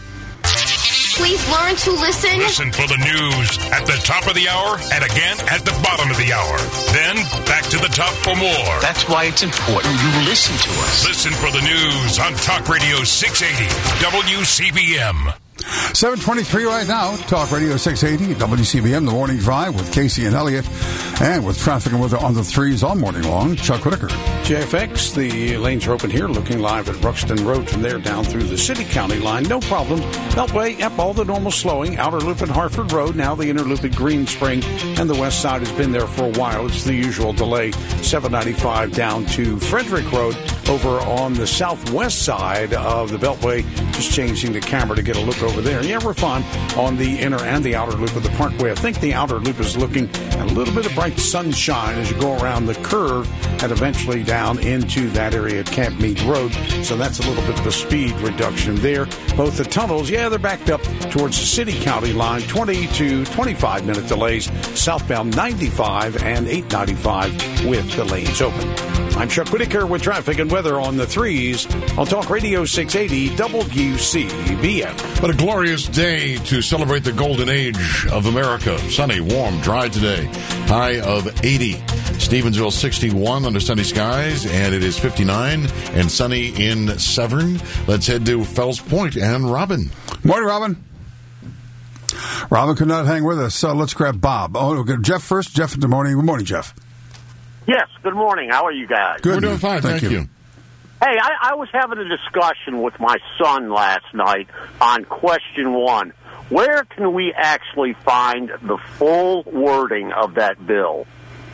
Please learn to listen. Listen for the news at the top of the hour and again at the bottom of the hour. Then back to the top for more. That's why it's important you listen to us. Listen for the news on Talk Radio six eighty W C B M. seven twenty-three right now. Talk Radio six eighty, W C B M, The Morning Drive with Casey and Elliott. And with traffic and weather on the threes all morning long, Chuck Whitaker. J F X, the lanes are open here, looking live at Ruxton Road from there down through the city-county line. No problem. Beltway, yep, all the normal slowing. Outer loop at Hartford Road, now the inner loop at Green Spring, and the west side has been there for a while. It's the usual delay. seven ninety-five down to Frederick Road over on the southwest side of the Beltway. Just changing the camera to get a look over there. Yeah, we're fine on the inner and the outer loop of the Parkway. I think the outer loop is looking at a little bit of bright sunshine as you go around the curve and eventually down into that area at Camp Meade Road. So that's a little bit of a speed reduction there. Both the tunnels, yeah, they're backed up towards the city-county line. twenty to twenty-five minute delays. Southbound ninety-five and eight ninety-five with the lanes open. I'm Chuck Whitaker with traffic and weather on the threes on Talk Radio six eighty W C B M. What a glorious day to celebrate the golden age of America. Sunny, warm, dry today. High of eighty. Stevensville sixty-one under sunny skies, and it is fifty-nine and sunny in Severn. Let's head to Fells Point and Robin. Morning, Robin. Robin could not hang with us, so let's grab Bob. Oh, okay. Jeff first. Jeff in the morning. Good morning, Jeff. Yes, good morning. How are you guys? Good. We're doing fine, thank, thank you. you. Hey, I, I was having a discussion with my son last night on question one. Where can we actually find the full wording of that bill?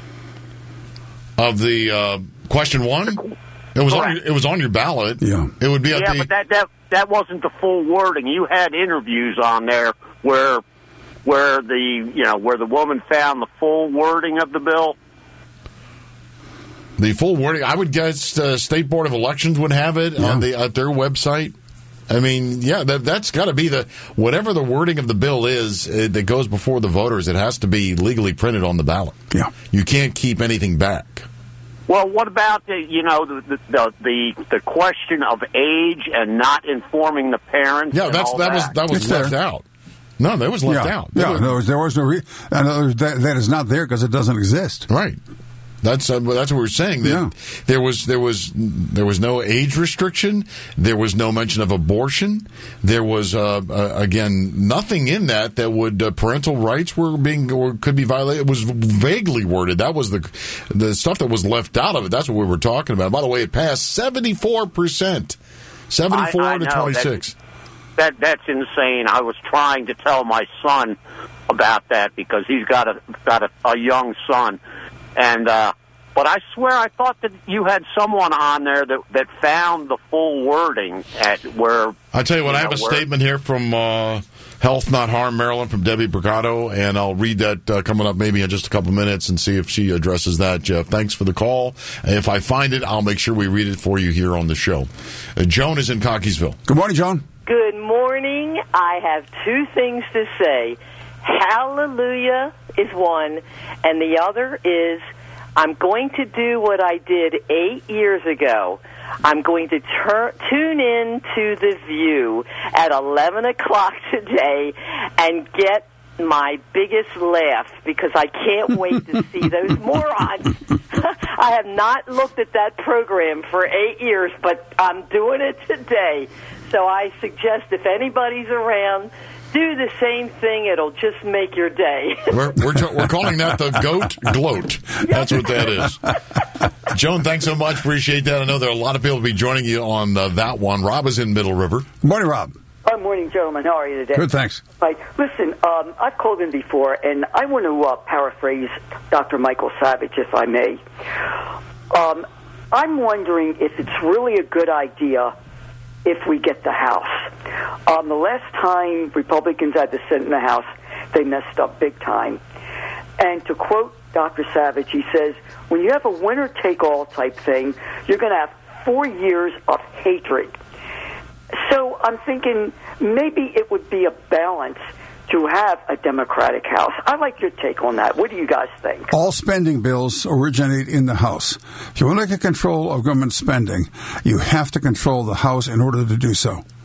Of the uh, question one? It was on your, it was on your ballot. Yeah. It would be at yeah, the... but that, that that wasn't the full wording. You had interviews on there where where the you know where the woman found the full wording of the bill. The full wording, I would guess the State Board of Elections would have it yeah. on the at their website. I mean, yeah, that, that's got to be the, whatever the wording of the bill is uh, that goes before the voters, it has to be legally printed on the ballot. Yeah. You can't keep anything back. Well, what about the, you know, the the the, the question of age and not informing the parents? Yeah, that's that, that was that was it's left there. out. No, that was left yeah. out. Yeah, was, no, there was no re- in other words, that, that is not there because it doesn't exist. Right. That's uh, that's what we're saying. That yeah. There was there was there was no age restriction. There was no mention of abortion. There was uh, uh, again nothing in that that would uh, parental rights were being or could be violated. It was vaguely worded. That was the the stuff that was left out of it. That's what we were talking about. By the way, it passed seventy-four percent, seventy-four to twenty-six. That that's insane. I was trying to tell my son about that because he's got a got a, a young son. And uh, but I swear I thought that you had someone on there that that found the full wording at where. I tell you what, you I have know, a where, statement here from uh, Health Not Harm Maryland from Debbie Brigado, and I'll read that uh, coming up maybe in just a couple minutes and see if she addresses that. Jeff, thanks for the call. If I find it, I'll make sure we read it for you here on the show. Uh, Joan is in Cockeysville. Good morning, Joan. Good morning. I have two things to say. Hallelujah is one, and the other is I'm going to do what I did eight years ago. I'm going to tur- tune in to The View at eleven o'clock today and get my biggest laugh because I can't wait to see those morons. I have not looked at that program for eight years, but I'm doing it today. So I suggest if anybody's around, do the same thing. It'll just make your day. we're, we're, we're calling that the goat gloat. That's what that is. Joan, thanks so much. Appreciate that. I know there are a lot of people will be joining you on uh, that one. Rob is in Middle River. Good morning, Rob. Good morning, gentlemen. How are you today? Good, thanks. Right. Listen, um, I've called in before, and I want to uh, paraphrase Doctor Michael Savage, if I may. Um, I'm wondering if it's really a good idea if we get the House. Um, the last time Republicans had the Senate and the House, they messed up big time. And to quote Doctor Savage, he says, when you have a winner-take-all type thing, you're going to have four years of hatred. So I'm thinking maybe it would be a balance to have a Democratic House. I'd like your take on that. What do you guys think? All spending bills originate in the House. If you want to get control of government spending, you have to control the House in order to do so.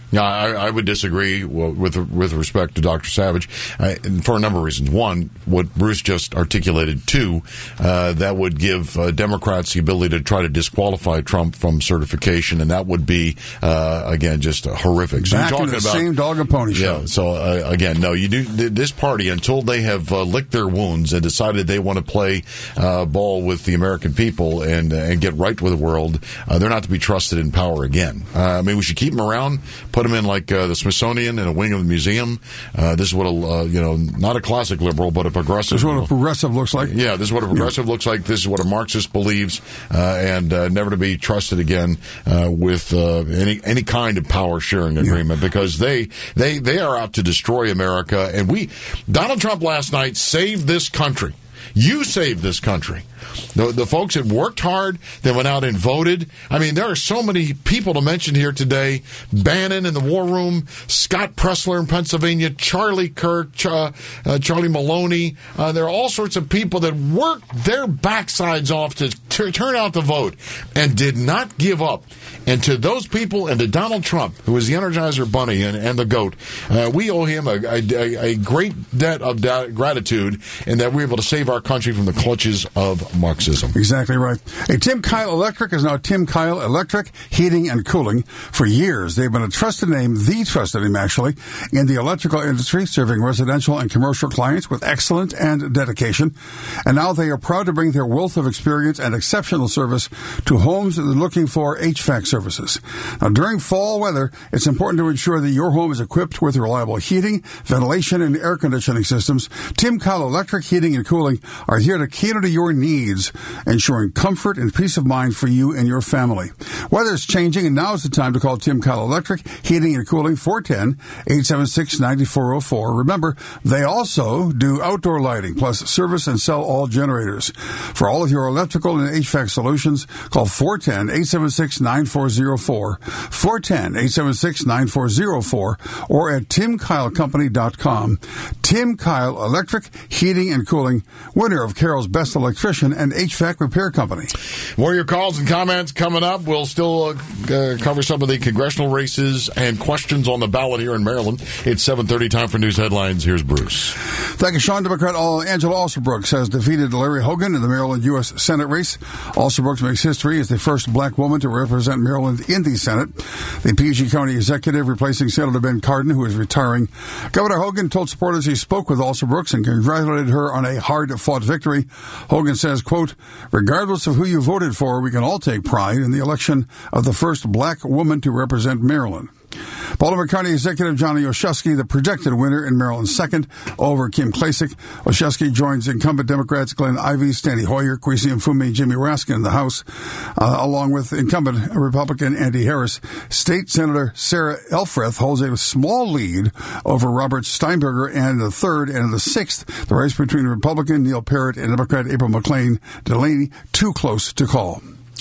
Yeah, I, I would disagree with with respect to Doctor Savage uh, for a number of reasons. One, what Bruce just articulated. Two, uh, that would give uh, Democrats the ability to try to disqualify Trump from certification, and that would be uh, again just horrific. So Back you're talking into the about same dog and pony show. Yeah. So uh, again, no, you do this party until they have uh, licked their wounds and decided they want to play uh, ball with the American people and uh, and get right with the world. Uh, they're not to be trusted in power again. Uh, I mean, we should keep them around. Put them in like uh, the Smithsonian in a wing of the museum. Uh, this is what a uh, you know not a classic liberal, but a progressive. This is what a progressive looks like. Yeah, this is what a progressive yeah. looks like. This is what a Marxist believes, uh, and uh, never to be trusted again uh, with uh, any any kind of power sharing agreement yeah. because they they they are out to destroy America. And we Donald Trump last night saved this country. You saved this country. The, the folks that worked hard, that went out and voted. I mean, there are so many people to mention here today. Bannon in the War Room, Scott Pressler in Pennsylvania, Charlie Kirk, Ch- uh, Charlie Maloney. Uh, there are all sorts of people that worked their backsides off to t- turn out the vote and did not give up. And to those people and to Donald Trump, who is the Energizer Bunny and, and the GOAT, uh, we owe him a, a, a great debt of da- gratitude in that we're able to save our country from the clutches of Marxism. Exactly right. Hey, Tim Kyle Electric is now Tim Kyle Electric Heating and Cooling. For years, they've been a trusted name, the trusted name actually, in the electrical industry, serving residential and commercial clients with excellence and dedication. And now they are proud to bring their wealth of experience and exceptional service to homes that are looking for H V A C services. Now, during fall weather, it's important to ensure that your home is equipped with reliable heating, ventilation, and air conditioning systems. Tim Kyle Electric Heating and Cooling are here to cater to your needs, ensuring comfort and peace of mind for you and your family. Weather is changing, and now is the time to call Tim Kyle Electric Heating and Cooling, four one zero, eight seven six, nine four zero four. Remember, they also do outdoor lighting, plus service and sell all generators. For all of your electrical and H V A C solutions, call four one zero, eight seven six, nine four zero four, four one zero, eight seven six, nine four zero four, or at tim kyle company dot com. Tim Kyle Electric Heating and Cooling, winner of Carroll's Best Electrician and H V A C Repair Company. More of your calls and comments coming up. We'll still uh, cover some of the congressional races and questions on the ballot here in Maryland. It's seven thirty, time for news headlines. Here's Bruce. Thank you, Sean. Democrat Angela Alsobrooks has defeated Larry Hogan in the Maryland U S Senate race. Alsobrooks makes history as the first black woman to represent Maryland in the Senate. The P G County executive replacing Senator Ben Cardin, who is retiring. Governor Hogan told supporters he spoke with Alsobrooks and congratulated her on a hard-fought victory. Hogan says, quote, regardless of who you voted for, we can all take pride in the election of the first black woman to represent Maryland. Baltimore County Executive Johnny Oshesky, the projected winner in Maryland's second over Kim Klacik. Oshesky joins incumbent Democrats Glenn Ivey, Steny Hoyer, Kwesi Mfume, Jimmy Raskin in the House, uh, along with incumbent Republican Andy Harris. State Senator Sarah Elfreth holds a small lead over Robert Steinberger, and the third and the sixth, the race between Republican Neil Parrott and Democrat April McLean Delaney, too close to call.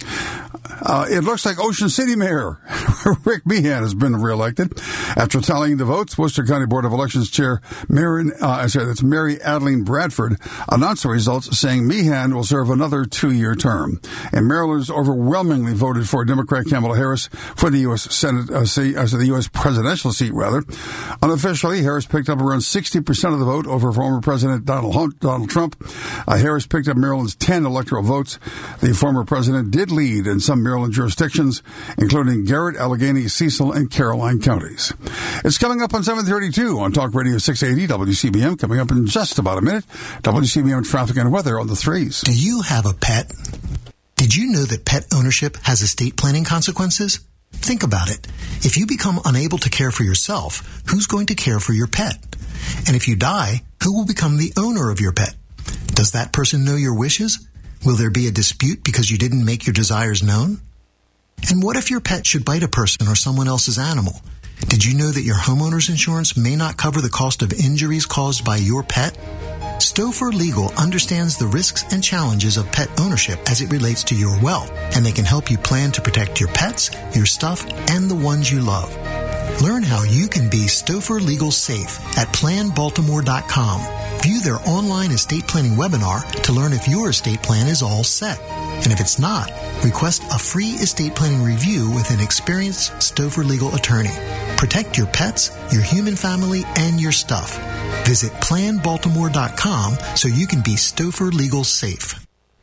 Uh, it looks like Ocean City Mayor Rick Meehan has been reelected. After tallying the votes, Worcester County Board of Elections Chair Mary, uh, sorry, that's Mary Adeline Bradford announced the results, saying Meehan will serve another two-year term. And Marylanders overwhelmingly voted for Democrat Kamala Harris for the U S Senate uh, seat, uh, the U S presidential seat, rather. Unofficially, Harris picked up around sixty percent of the vote over former President Donald, Donald Trump. Uh, Harris picked up Maryland's ten electoral votes. The former president did lead in some Maryland jurisdictions, including Garrett, Allegheny, Cecil, and Caroline counties. It's coming up on seven thirty-two on Talk Radio six eighty W C B M. Coming up in just about a minute, W C B M traffic and weather on the threes. Do you have a pet? Did you know that pet ownership has estate planning consequences? Think about it. If you become unable to care for yourself, who's going to care for your pet? And if you die, who will become the owner of your pet? Does that person know your wishes? Will there be a dispute because you didn't make your desires known? And what if your pet should bite a person or someone else's animal? Did you know that your homeowner's insurance may not cover the cost of injuries caused by your pet? Stouffer Legal understands the risks and challenges of pet ownership as it relates to your wealth, and they can help you plan to protect your pets, your stuff, and the ones you love. Learn how you can be Stouffer Legal safe at plan baltimore dot com. View their online estate planning webinar to learn if your estate plan is all set. And if it's not, request a free estate planning review with an experienced Stouffer legal attorney. Protect your pets, your human family, and your stuff. Visit plan baltimore dot com so you can be Stouffer legal safe.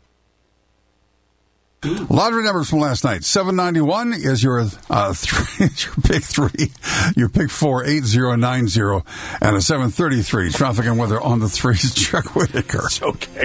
Lottery numbers from last night. seven ninety-one is your uh, three, your pick three, your pick four, eight zero nine zero, and a seven thirty-three. Traffic and weather on the threes. Chuck Whitaker. It's okay.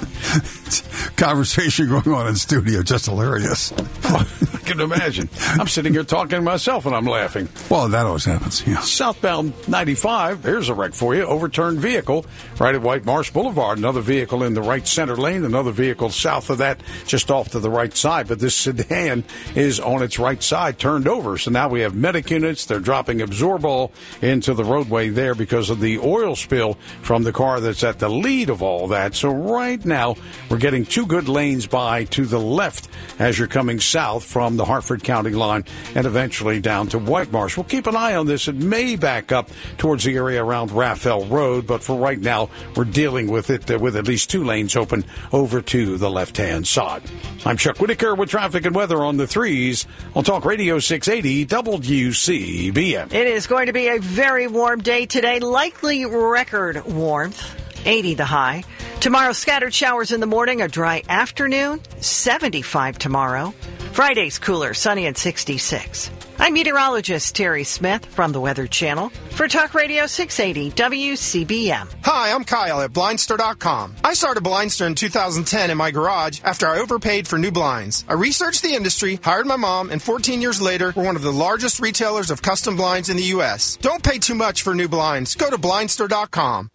Conversation going on in studio, just hilarious. I can imagine. I'm sitting here talking to myself and I'm laughing. Well, that always happens, yeah. Southbound ninety-five, here's a wreck for you. Overturned vehicle right at White Marsh Boulevard. Another vehicle in the right center lane. Another vehicle south of that, just off to the right side. But this sedan is on its right side, turned over. So now we have medic units. They're dropping Absorbol into the roadway there because of the oil spill from the car that's at the lead of all that. So right now, we're getting two good lanes by to the left as you're coming south from the Hartford County line and eventually down to White Marsh. We'll keep an eye on this. It may back up towards the area around Raphael Road, but for right now, we're dealing with it uh, with at least two lanes open over to the left-hand side. I'm Chuck Whitaker with traffic and weather on the threes on Talk Radio six eighty W C B M. It is going to be a very warm day today, likely record warmth. eighty the high. Tomorrow, scattered showers in the morning, a dry afternoon, seventy-five tomorrow. Friday's cooler, sunny and sixty-six. I'm meteorologist Terry Smith from the Weather Channel for Talk Radio six eighty W C B M. Hi, I'm Kyle at Blindster dot com. I started Blindster in two thousand ten in my garage after I overpaid for new blinds. I researched the industry, hired my mom, and fourteen years later, we're one of the largest retailers of custom blinds in the U S. Don't pay too much for new blinds. Go to Blindster dot com.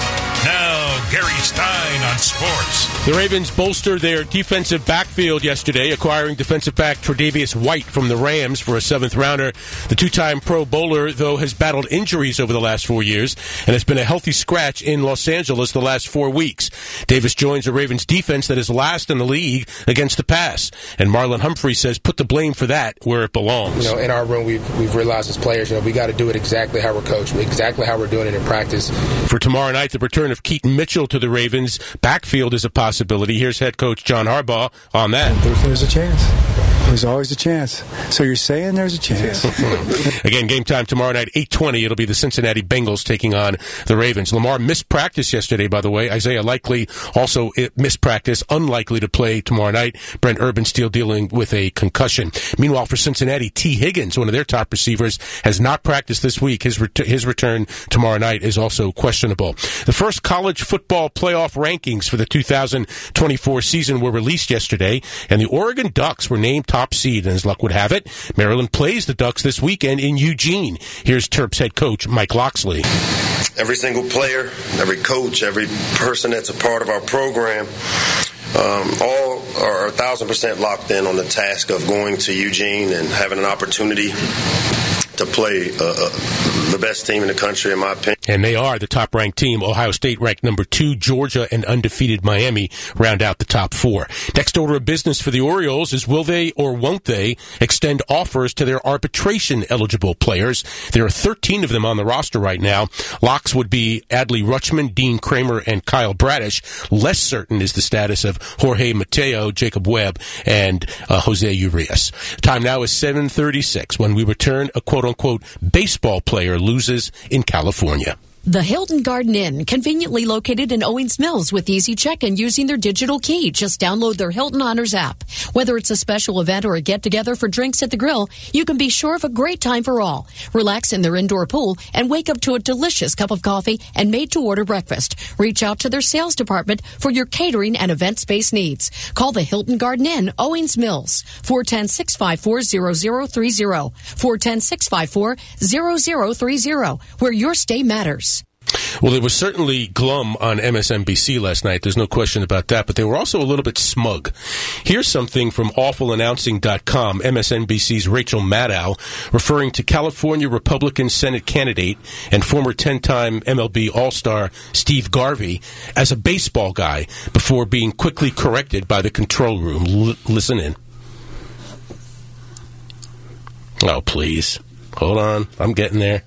Now, Gary Stein on sports. The Ravens bolstered their defensive backfield yesterday, acquiring defensive back Tre'Davious White from the Rams for a seventh rounder. The two-time Pro Bowler, though, has battled injuries over the last four years and has been a healthy scratch in Los Angeles the last four weeks. Davis joins a Ravens defense that is last in the league against the pass. And Marlon Humphrey says put the blame for that where it belongs. You know, in our room, we've, we've realized as players, you know, we got to do it exactly how we're coached, exactly how we're doing it in practice. For tomorrow night, the return of Keaton Mitchell to the Ravens backfield is a possibility. Here's head coach John Harbaugh on that. There's a chance. There's always a chance. So you're saying there's a chance. Again, game time tomorrow night, eight twenty. It'll be the Cincinnati Bengals taking on the Ravens. Lamar missed practice yesterday, by the way. Isaiah Likely also missed practice, unlikely to play tomorrow night. Brent Urban still dealing with a concussion. Meanwhile, for Cincinnati, T. Higgins, one of their top receivers, has not practiced this week. His, ret- his return tomorrow night is also questionable. The first college football playoff rankings for the two thousand twenty-four season were released yesterday, and the Oregon Ducks were named top seed, and as luck would have it, Maryland plays the Ducks this weekend in Eugene. Here's Terps head coach Mike Loxley. Every single player, every coach, every person that's a part of our program, um, all are a thousand percent locked in on the task of going to Eugene and having an opportunity to play uh, uh, the best team in the country, in my opinion. And they are the top-ranked team. Ohio State ranked number two. Georgia and undefeated Miami round out the top four. Next order of business for the Orioles is will they or won't they extend offers to their arbitration-eligible players? There are thirteen of them on the roster right now. Locks would be Adley Rutschman, Dean Kramer, and Kyle Bradish. Less certain is the status of Jorge Mateo, Jacob Webb, and uh, Jose Urias. Time now is seven thirty-six. When we return, a quote-unquote baseball player loses in California. The Hilton Garden Inn, conveniently located in Owings Mills with easy check-in using their digital key. Just download their Hilton Honors app. Whether it's a special event or a get-together for drinks at the grill, you can be sure of a great time for all. Relax in their indoor pool and wake up to a delicious cup of coffee and made-to-order breakfast. Reach out to their sales department for your catering and event space needs. Call the Hilton Garden Inn, Owings Mills, four one zero, six five four, zero zero three zero, four one zero, six five four, zero zero three zero, where your stay matters. Well, it was certainly glum on M S N B C last night. There's no question about that. But they were also a little bit smug. Here's something from awful announcing dot com, M S N B C's Rachel Maddow, referring to California Republican Senate candidate and former ten-time M L B All-Star Steve Garvey as a baseball guy before being quickly corrected by the control room. L- listen in. Oh, please. Hold on. I'm getting there.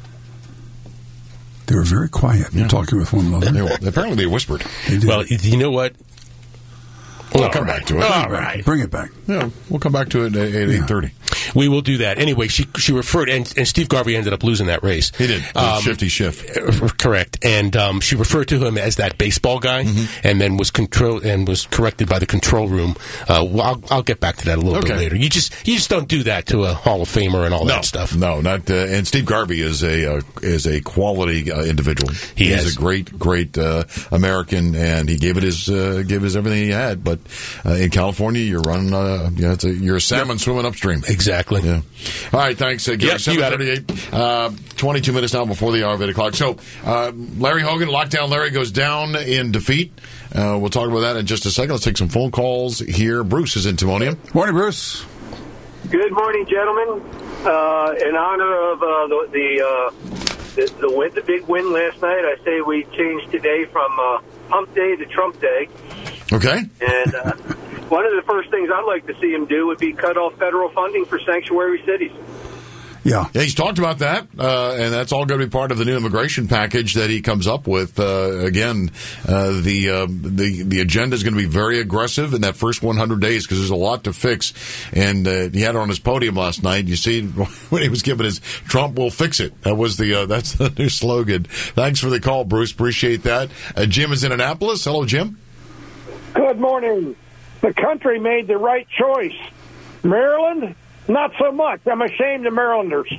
They were very quiet, yeah. talking with one another. They were, apparently they whispered. They well, you know what? We'll come back to it. All right. Bring it back. Yeah, we'll come back to it at eight thirty. We will do that. Anyway, she she referred, and, and Steve Garvey ended up losing that race. He did. Um, Shifty shift. Correct. And um, she referred to him as that baseball guy, mm-hmm. and then was control and was corrected by the control room. Uh, well, I'll, I'll get back to that a little Okay. bit later. You just you just don't do that to a Hall of Famer and all no, that stuff. No, not. Uh, and Steve Garvey is a uh, is a quality uh, individual. He He's is. a great, great uh, American, and he gave it his uh, gave his everything he had. But uh, in California, you're running. Uh, yeah, it's a, you're a salmon swimming upstream. Exactly. Yeah. All right. Thanks, uh, Gary. Yep, you got it. seven thirty-eight, uh, twenty-two minutes now before the hour of eight o'clock. So, uh, Larry Hogan, Lockdown Larry, goes down in defeat. Uh, we'll talk about that in just a second. Let's take some phone calls here. Bruce is in Timonium. Morning, Bruce. Good morning, gentlemen. Uh, in honor of uh, the the, uh, the the win, the big win last night, I say we change today from uh, Hump Day to Trump Day. Okay. And uh, one of the first things I'd like to see him do would be cut off federal funding for sanctuary cities. Yeah. yeah, he's talked about that, uh, and that's all going to be part of the new immigration package that he comes up with. Uh, again, uh, the uh, the the agenda is going to be very aggressive in that first one hundred days because there's a lot to fix. And uh, he had it on his podium last night. You see when he was giving his "Trump will fix it." That was the uh, that's the new slogan. Thanks for the call, Bruce. Appreciate that. Uh, Jim is in Annapolis. Hello, Jim. Good morning. The country made the right choice. Maryland. Not so much. I'm ashamed of Marylanders.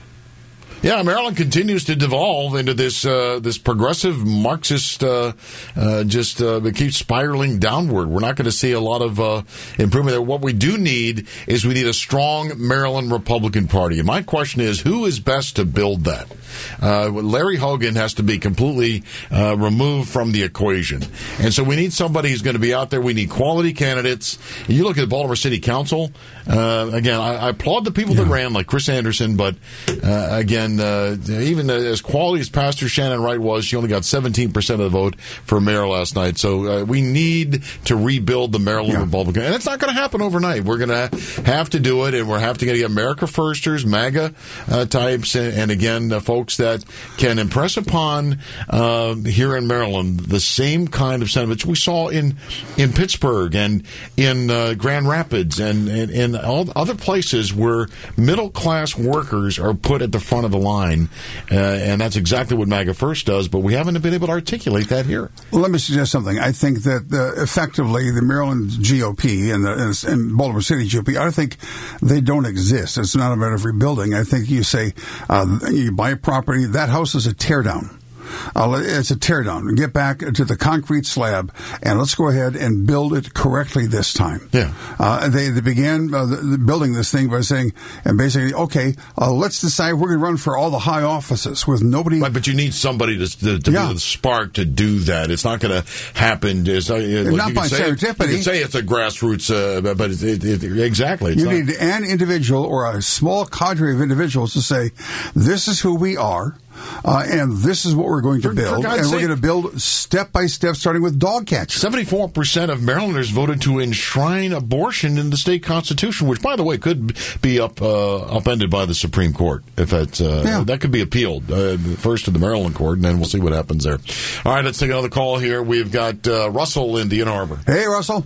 Yeah, Maryland continues to devolve into this uh, this progressive Marxist, uh, uh, just uh, it keeps spiraling downward. We're not going to see a lot of uh, improvement there. What we do need is we need a strong Maryland Republican Party. And my question is, who is best to build that? Uh, Larry Hogan has to be completely uh, removed from the equation. And so we need somebody who's going to be out there. We need quality candidates. And you look at the Baltimore City Council, uh, again, I, I applaud the people yeah. that ran, like Chris Anderson, but uh, again, Uh, even as quality as Pastor Shannon Wright was, she only got seventeen percent of the vote for mayor last night. So uh, we need to rebuild the Maryland yeah. Republican. And it's not going to happen overnight. We're going to have to do it, and we're have to get America Firsters, MAGA uh, types, and, and again, uh, folks that can impress upon uh, here in Maryland the same kind of sentiments we saw in, in Pittsburgh and in uh, Grand Rapids and in all other places where middle-class workers are put at the front of the line, uh, and that's exactly what MAGA First does, but we haven't been able to articulate that here. Well, let me suggest something. I think that uh, effectively the Maryland G O P and the and Baltimore City G O P, I think they don't exist. It's not a matter of rebuilding. I think you say, uh, you buy a property, that house is a teardown. Uh, it's a teardown. Get back to the concrete slab, and let's go ahead and build it correctly this time. Yeah. Uh, they, they began uh, the, the building this thing by saying, and basically, okay, uh, let's decide we're going to run for all the high offices with nobody. Right, but you need somebody to, to, to yeah. be the spark to do that. It's not going to happen. It's, uh, like not by serendipity. You can say it's a grassroots, uh, but it, it, it, exactly. It's you not. need an individual or a small cadre of individuals to say, this is who we are. Uh, and this is what we're going to for, build. For and sake. we're going to build step by step, starting with dog catchers. seventy-four percent of Marylanders voted to enshrine abortion in the state constitution, which, by the way, could be up uh, upended by the Supreme Court. If that's, uh, yeah. That could be appealed uh, first to the Maryland court, and then we'll see what happens there. All right, let's take another call here. We've got uh, Russell in the Inner Harbor. Hey, Russell.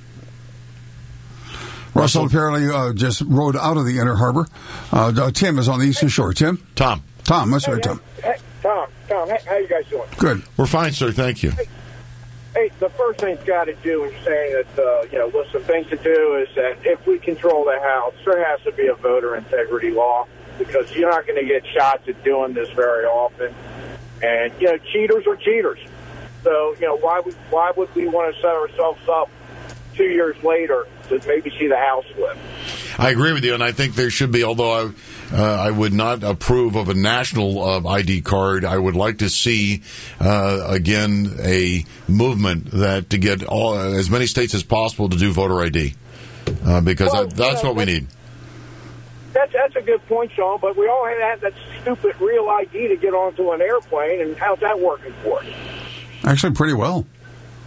Russell, Russell apparently uh, just rode out of the Inner Harbor. Uh, Tim is on the Eastern Shore. Tim? Tom. Tom, let's hey, go, Tom. Hey, Tom, Tom, hey, how you guys doing? Good. We're fine, sir. Thank you. Hey, hey the first thing it's got to do when you're saying that, uh, you know, what's the thing to do is that if we control the House, there has to be a voter integrity law because you're not going to get shots at doing this very often. And, you know, cheaters are cheaters. So, you know, why would, why would we want to set ourselves up two years later to maybe see the House flip? I agree with you, and I think there should be, although I, uh, I would not approve of a national uh, I D card, I would like to see, uh, again, a movement that to get all, as many states as possible to do voter I D, uh, because well, that, that's you know, what we need. That's, that's a good point, Sean, but we all have that stupid real I D to get onto an airplane, and how's that working for us? Actually, pretty well.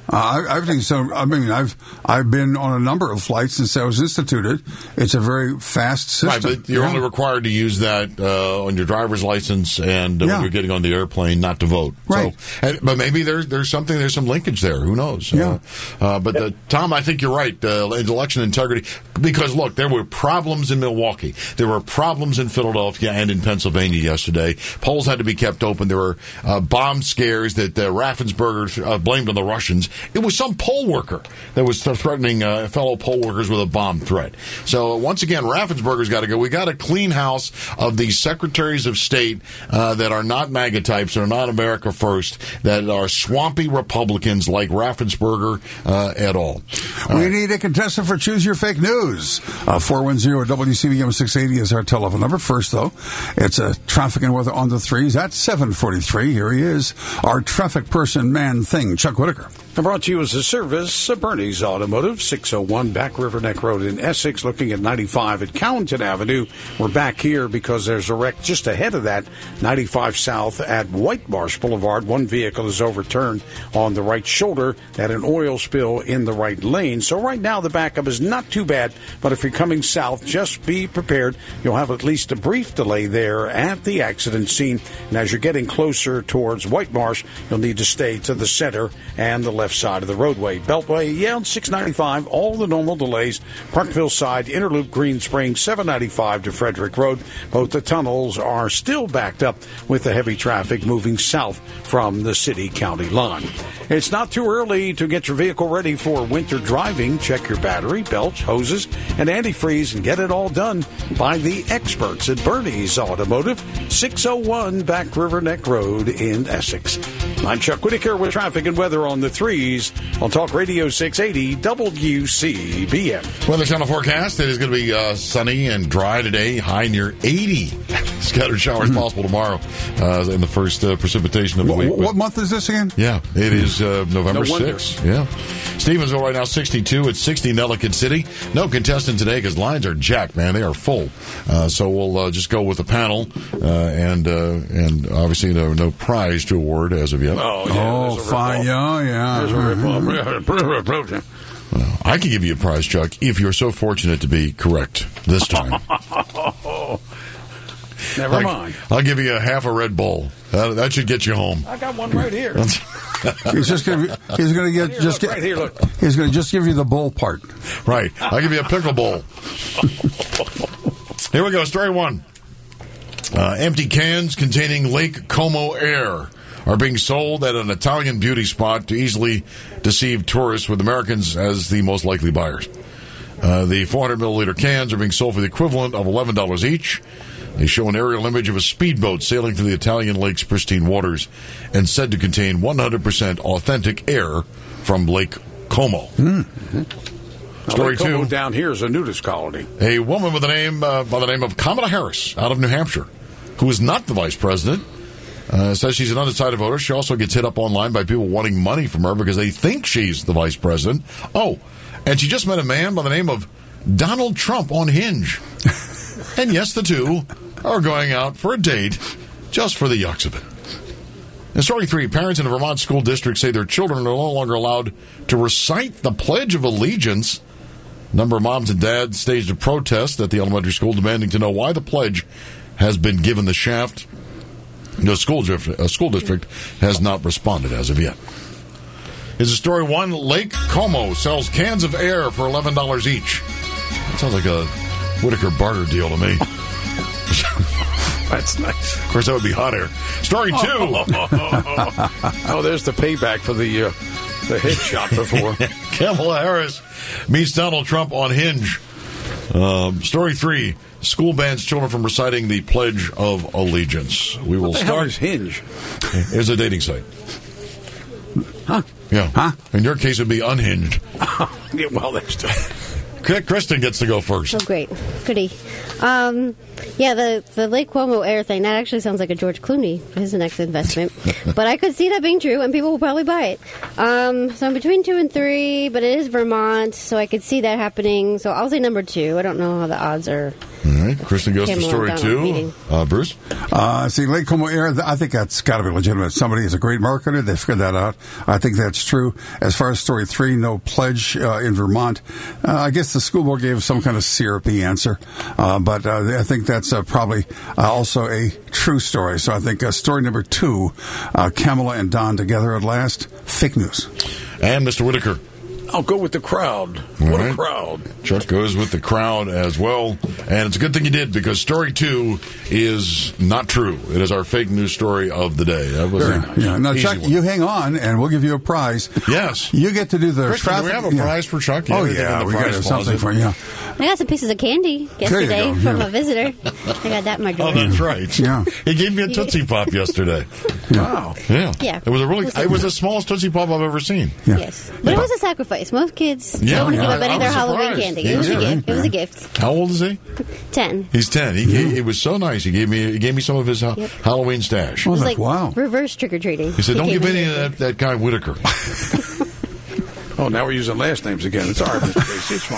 Uh, I, I think so. I mean, I've I've been on a number of flights since I was instituted. It's a very fast system. Right, but you're yeah. only required to use that uh, on your driver's license and uh, yeah. when you're getting on the airplane, not to vote. Right. So, and, but maybe there's there's something there's some linkage there. Who knows? Yeah. Uh, uh, but uh, Tom, I think you're right. Uh, election integrity, because look, there were problems in Milwaukee. There were problems in Philadelphia and in Pennsylvania yesterday. Polls had to be kept open. There were uh, bomb scares that uh, Raffensperger uh, blamed on the Russians. It was some poll worker that was threatening uh, fellow poll workers with a bomb threat. So uh, once again, Raffensperger's got to go. We got a clean house of these secretaries of state uh, that are not MAGA types, that are not America First, that are swampy Republicans like Raffensperger uh, et al. We right. need a contestant for Choose Your Fake News. Uh, four one zero W C B M six eighty is our telephone number. First, though, it's a traffic and weather on the threes at seven forty-three. Here he is, our traffic person, man, thing, Chuck Whitaker. Brought to you as a service of Bernie's Automotive, six oh one Back River Neck Road in Essex, looking at ninety-five at Cowanton Avenue. We're back here because there's a wreck just ahead of that, ninety-five South at White Marsh Boulevard. One vehicle is overturned on the right shoulder, had an oil spill in the right lane. So right now the backup is not too bad, but if you're coming south, just be prepared. You'll have at least a brief delay there at the accident scene. And as you're getting closer towards White Marsh, you'll need to stay to the center and the left side of the roadway. Beltway, yeah, on six ninety-five, all the normal delays. Parkville side, Interloop, Green Springs, seven ninety-five to Frederick Road. Both the tunnels are still backed up with the heavy traffic moving south from the city-county line. It's not too early to get your vehicle ready for winter driving. Check your battery, belts, hoses, and antifreeze and get it all done by the experts at Bernie's Automotive, six oh one Back River Neck Road in Essex. I'm Chuck Whitaker with traffic and weather on the threes on Talk Radio six eighty W C B M. Weather Channel forecast, it is going to be uh, sunny and dry today, high near eighty. Scattered showers possible tomorrow uh, in the first uh, precipitation of the week. What, what month is this again? Yeah, it is uh, November No sixth. Yeah. Stevensville right now sixty-two. It's sixty in Ellicott City. No contestant today because lines are jacked, man. They are full. Uh, so we'll uh, just go with the panel uh, and uh, and obviously no, no prize to award as of yet. Oh, yeah, oh fine. Yeah, yeah. There's a rip-off. Well, I can give you a prize, Chuck, if you're so fortunate to be correct this time. Never I'll, mind. I'll give you a half a Red Bull. That, that should get you home. I got one right here. he's just gonna, he's going to get here, just look, get. right here, look. He's going to just give you the bowl part. Right. I'll give you a pickle bowl. Here we go. Story one. Uh, empty cans containing Lake Como air are being sold at an Italian beauty spot to easily deceive tourists, with Americans as the most likely buyers. Uh, the four hundred milliliter cans are being sold for the equivalent of eleven dollars each. They show an aerial image of a speedboat sailing through the Italian lake's pristine waters and said to contain one hundred percent authentic air from Lake Como. Mm-hmm. Story Lake Como two. down here is a nudist colony. A woman with a name uh, by the name of Kamala Harris out of New Hampshire, who is not the vice president, uh, says she's an undecided voter. She also gets hit up online by people wanting money from her because they think she's the vice president. Oh, and she just met a man by the name of Donald Trump on Hinge. And yes, the two are going out for a date just for the yucks of it. In story three, parents in a Vermont school district say their children are no longer allowed to recite the Pledge of Allegiance. A number of moms and dads staged a protest at the elementary school demanding to know why the pledge has been given the shaft. The school, uh, school district has not responded as of yet. Is a story one, Lake Como sells cans of air for eleven dollars each. That sounds like a Whitaker barter deal to me. That's nice. Of course, that would be hot air. Story two. Oh, oh, oh, oh. oh there's the payback for the uh, the headshot before. Kamala Harris meets Donald Trump on Hinge. Um, story three. School bans children from reciting the Pledge of Allegiance. We will what the start. Hell is Hinge? It's a dating site. Huh? Yeah. Huh? In your case, it'd be unhinged. Yeah, well, that's Kristen gets to go first. Oh, great. Goody. Um, yeah, the, the Lake Como air thing, that actually sounds like a George Clooney, his next investment. But I could see that being true, and people will probably buy it. Um, so I'm between two and three, but it is Vermont, so I could see that happening. So I'll say number two. I don't know how the odds are All right. Kristen goes Came to story along two. Uh, Bruce? Uh, see, Lake Como Air, I think that's got to be legitimate. Somebody is a great marketer. They figured that out. I think that's true. As far as story three, no pledge uh, in Vermont. Uh, I guess the school board gave some kind of syrupy answer. Uh, but uh, I think that's uh, probably uh, also a true story. So I think uh, story number two, uh, Kamala and Don together at last, fake news. And Mister Whitaker. I'll go with the crowd. All what right. a crowd. Chuck goes with the crowd as well. And it's a good thing you did, because story two is not true. It is our fake news story of the day. That was Very a nice. Yeah. Now, easy Chuck, one. you hang on, and we'll give you a prize. Yes. You get to do the Kristen, traffic. do we have a yeah. prize for Chuck? You Oh, have anything yeah. in the We got prize to something closet? for you. I got some pieces of candy There you yesterday go, from yeah. a visitor. I got that in my drawer. Oh, that's right. Yeah. He gave me a Tootsie Pop yesterday. Wow. Yeah. Yeah. It was a really, Listen. it was the smallest Tootsie Pop I've ever seen. Yes. But it was a sacrifice. Most kids Yeah, don't want to yeah. give up any I of their was Halloween surprised. candy. He It was did, a right? gift. It was a gift. How old is he? Ten. He's ten. He gave, it was so nice. He gave me he gave me some of his uh, Yep. Halloween stash. It was like reverse trick or treating. He said, "Don't give came any in of that, that guy Whitaker." Oh, now we're using last names again. It's all right, Mister Casey. It's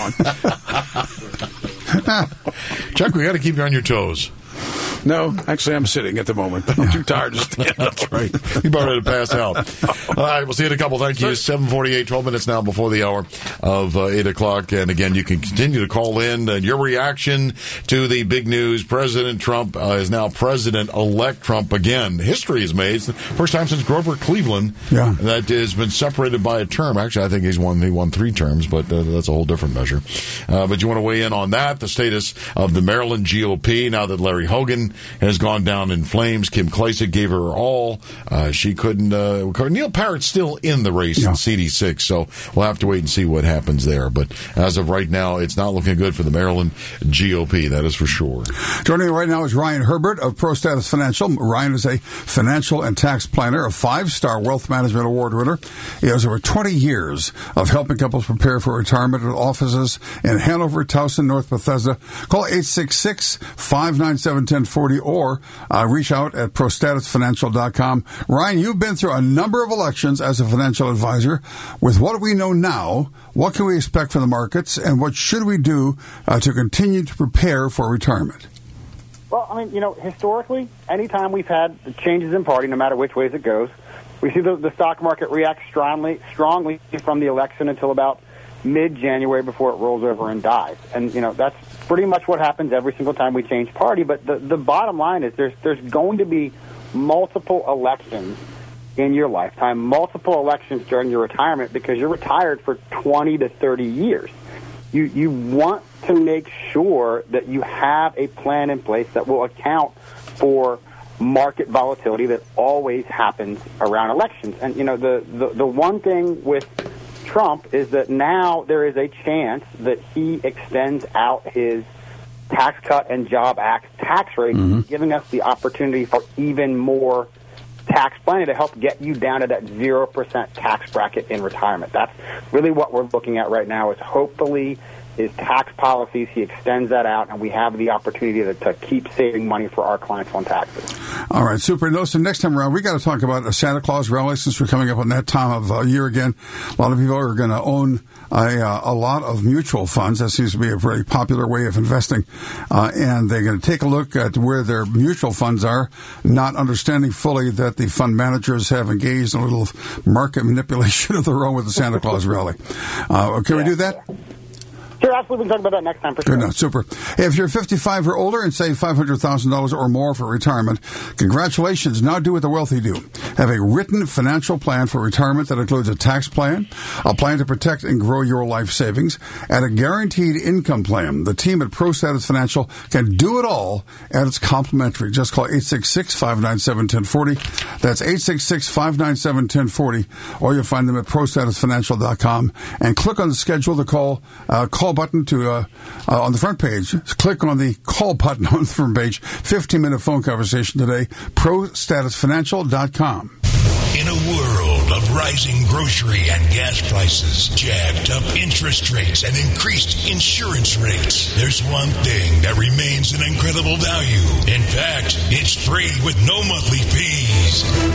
fine. Chuck, we got to keep you on your toes. No, actually, I'm sitting at the moment, but I'm too tired to stand up. That's right. You about ready to pass out. All right, we'll see you in a couple. Thank you. seven forty-eight, twelve minutes now before the hour of uh, eight o'clock. And again, you can continue to call in and your reaction to the big news. President Trump uh, is now President-elect Trump again. History is made. It's the first time since Grover Cleveland yeah. that has been separated by a term. Actually, I think he's won, he won three terms, but uh, that's a whole different measure. Uh, but you want to weigh in on that, the status of the Maryland G O P now that Larry Hogan has gone down in flames. Kim Klacik gave her all. Uh, she couldn't. Uh, Neil Parrott's still in the race yeah. in C D six, so we'll have to wait and see what happens there. But as of right now, it's not looking good for the Maryland G O P, that is for sure. Joining me right now is Ryan Herbert of Pro Status Financial. Ryan is a financial and tax planner, a five-star wealth management award winner. He has over twenty years of helping couples prepare for retirement at offices in Hanover, Towson, North Bethesda. Call eight six six, five nine seven, one zero four zero or uh, reach out at pro status financial dot com. Ryan, you've been through a number of elections as a financial advisor. With what we know now, what can we expect from the markets, and what should we do uh, to continue to prepare for retirement? Well, I mean, you know, historically, anytime we've had changes in party, no matter which ways it goes, we see the, the stock market react strongly, strongly from the election until about mid-January before it rolls over and dies. And, you know, that's pretty much what happens every single time we change party. But the, the bottom line is there's there's going to be multiple elections in your lifetime, multiple elections during your retirement, because you're retired for twenty to thirty years. You you want to make sure that you have a plan in place that will account for market volatility that always happens around elections. And, you know, the, the, the one thing with Trump is that now there is a chance that he extends out his Tax Cut and Job Act tax rate, mm-hmm. giving us the opportunity for even more tax planning to help get you down to that zero percent tax bracket in retirement. That's really what we're looking at right now, is hopefully his tax policies, he extends that out, and we have the opportunity to, to keep saving money for our clients on taxes. All right, super. No, so next time around, we got to talk about a Santa Claus rally, since we're coming up on that time of uh, year again. A lot of people are going to own a, uh, a lot of mutual funds. That seems to be a very popular way of investing. Uh, and they're going to take a look at where their mutual funds are, not understanding fully that the fund managers have engaged in a little market manipulation of their own with the Santa Claus rally. Uh, can yeah. we do that? Sure, absolutely. We can talk about that next time for sure. Good enough. Super. Hey, if you're fifty-five or older and save five hundred thousand dollars or more for retirement, congratulations. Now do what the wealthy do. Have a written financial plan for retirement that includes a tax plan, a plan to protect and grow your life savings, and a guaranteed income plan. The team at Pro Status Financial can do it all, and it's complimentary. Just call eight six six, five nine seven, one zero four zero. That's eight six six, five nine seven, one zero four zero, or you'll find them at pro status financial dot com, and click on the schedule to call, uh, call button to uh, uh, on the front page. Click on the call button on the front page. fifteen minute phone conversation today. pro status financial dot com. In a world of rising grocery and gas prices, jacked up interest rates, and increased insurance rates, there's one thing that remains an incredible value. In fact, it's free with no monthly fees.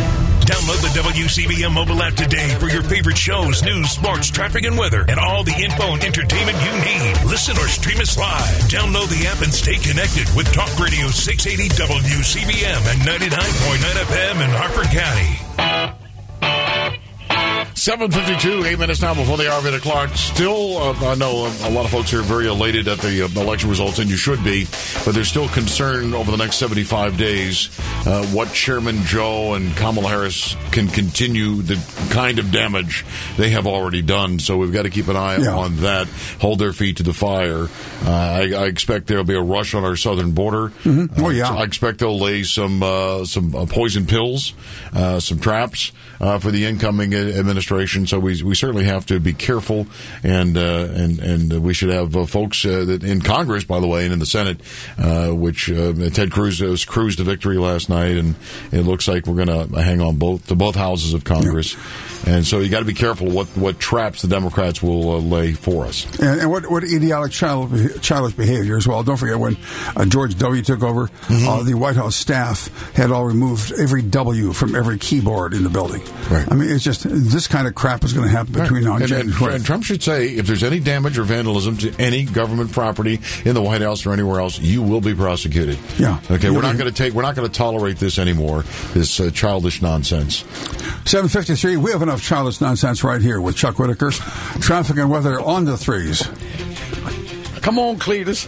Download the W C B M mobile app today for your favorite shows, news, sports, traffic, and weather, and all the info and entertainment you need. Listen or stream us live. Download the app and stay connected with Talk Radio six eighty W C B M and ninety-nine point nine F M in Harford County. seven fifty-two, eight minutes now before the hour of eight o'clock. Still, uh, I know a lot of folks are very elated at the uh, election results, and you should be, but there's still concern over the next seventy-five days uh, what Chairman Joe and Kamala Harris can continue the kind of damage they have already done. So we've got to keep an eye yeah. on that, hold their feet to the fire. Uh, I, I expect there will be a rush on our southern border. Mm-hmm. Oh, yeah. Uh, I expect they'll lay some, uh, some uh, poison pills, uh, some traps uh, for the incoming administration. So we we certainly have to be careful, and uh, and and we should have uh, folks uh, that in Congress, by the way, and in the Senate, uh, which uh, Ted Cruz was cruised to victory last night, and it looks like we're going to hang on both to both houses of Congress. Yeah. And so you got to be careful what what traps the Democrats will uh, lay for us, and, and what what idiotic child, childish behavior as well. Don't forget when uh, George W. took over, mm-hmm. uh, the White House staff had all removed every W from every keyboard in the building. Right. I mean, it's just this kind of crap is going to happen between right. now and and, January. And Trump should say, if there's any damage or vandalism to any government property in the White House or anywhere else, you will be prosecuted. Yeah. Okay. You'll we're not be... going to take. We're not going to tolerate this anymore. This uh, childish nonsense. seven fifty-three. We have enough childish nonsense right here with Chuck Whitaker. Traffic and weather on the threes. Come on, Cletus.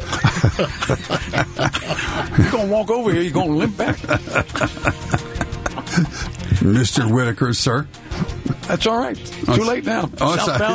You're going to walk over here. You're going to limp back. Mister Whitaker, sir. That's all right. Oh, Too late now. Oh,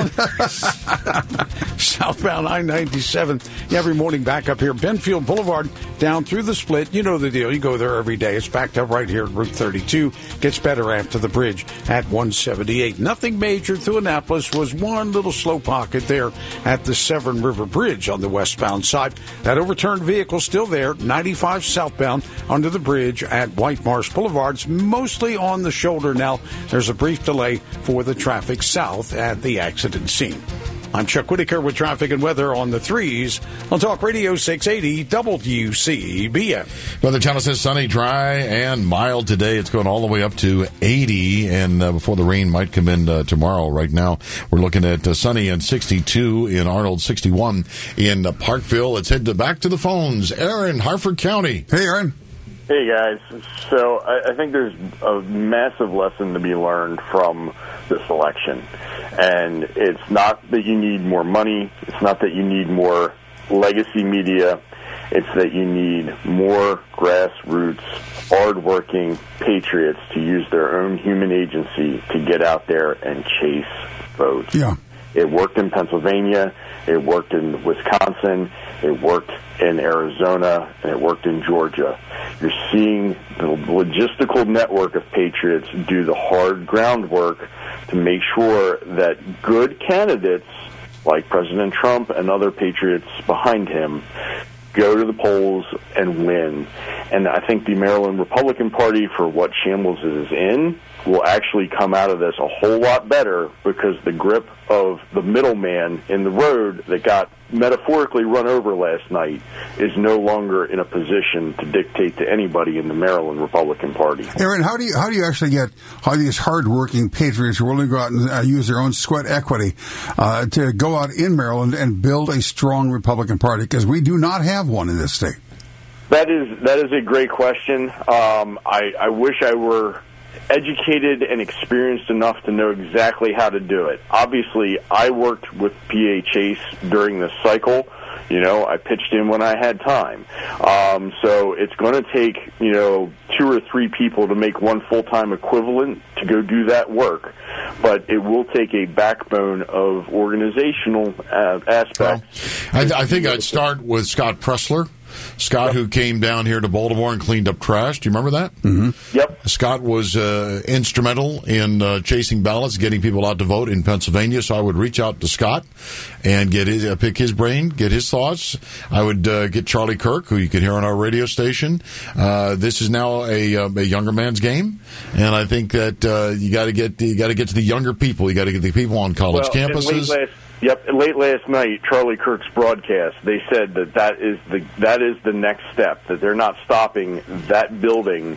Southbound, southbound I ninety-seven. Every morning back up here. Benfield Boulevard down through the split. You know the deal. You go there every day. It's backed up right here at Route thirty-two. Gets better after the bridge at one seventy-eight. Nothing major through Annapolis. Was one little slow pocket there at the Severn River Bridge on the westbound side. That overturned vehicle still there. ninety-five southbound under the bridge at White Marsh Boulevard. It's mostly on the shoulder now. There's a brief delay for the traffic south at the accident scene. I'm Chuck Whitaker with traffic and weather on the threes on Talk Radio six eighty W C B M. Weather Channel says sunny, dry, and mild today. It's going all the way up to eighty, and uh, before the rain might come in uh, tomorrow. Right now, we're looking at uh, sunny and sixty-two in Arnold, sixty-one in uh, Parkville. Let's head to, back to the phones. Aaron, Harford County. Hey, Aaron. Hey, guys. So I, I think there's a massive lesson to be learned from this election. And it's not that you need more money. It's not that you need more legacy media. It's that you need more grassroots, hardworking patriots to use their own human agency to get out there and chase votes. Yeah. It worked in Pennsylvania. It worked in Wisconsin. It worked in Arizona, and it worked in Georgia. You're seeing the logistical network of patriots do the hard groundwork to make sure that good candidates like President Trump and other patriots behind him go to the polls and win. And I think the Maryland Republican Party, for what shambles it is in, will actually come out of this a whole lot better because the grip of the middleman in the road that got metaphorically run over last night is no longer in a position to dictate to anybody in the Maryland Republican Party. Aaron, how do you how do you actually get how these hardworking patriots who are willing to go out and uh, use their own sweat equity uh, to go out in Maryland and build a strong Republican Party? Because we do not have one in this state. That is that is a great question. Um, I, I wish I were educated and experienced enough to know exactly how to do it. Obviously, I worked with P A Chase during this cycle. You know, I pitched in when I had time. Um, so it's going to take, you know, two or three people to make one full-time equivalent to go do that work. But it will take a backbone of organizational uh, aspects. Well, I, I think I'd start with Scott Pressler. Scott, yep. who came down here to Baltimore and cleaned up trash. Do you remember that? Mm-hmm. Yep. Scott was uh, instrumental in uh, chasing ballots, getting people out to vote in Pennsylvania. So I would reach out to Scott and get his, uh, pick his brain, get his thoughts. I would uh, get Charlie Kirk, who you can hear on our radio station. Uh, this is now a, uh, a younger man's game, and I think that uh, you got to get you got to get to the younger people. You got to get the people on college well, campuses. Yep. Late last night, Charlie Kirk's broadcast, they said that that is the that is the next step. That they're not stopping that building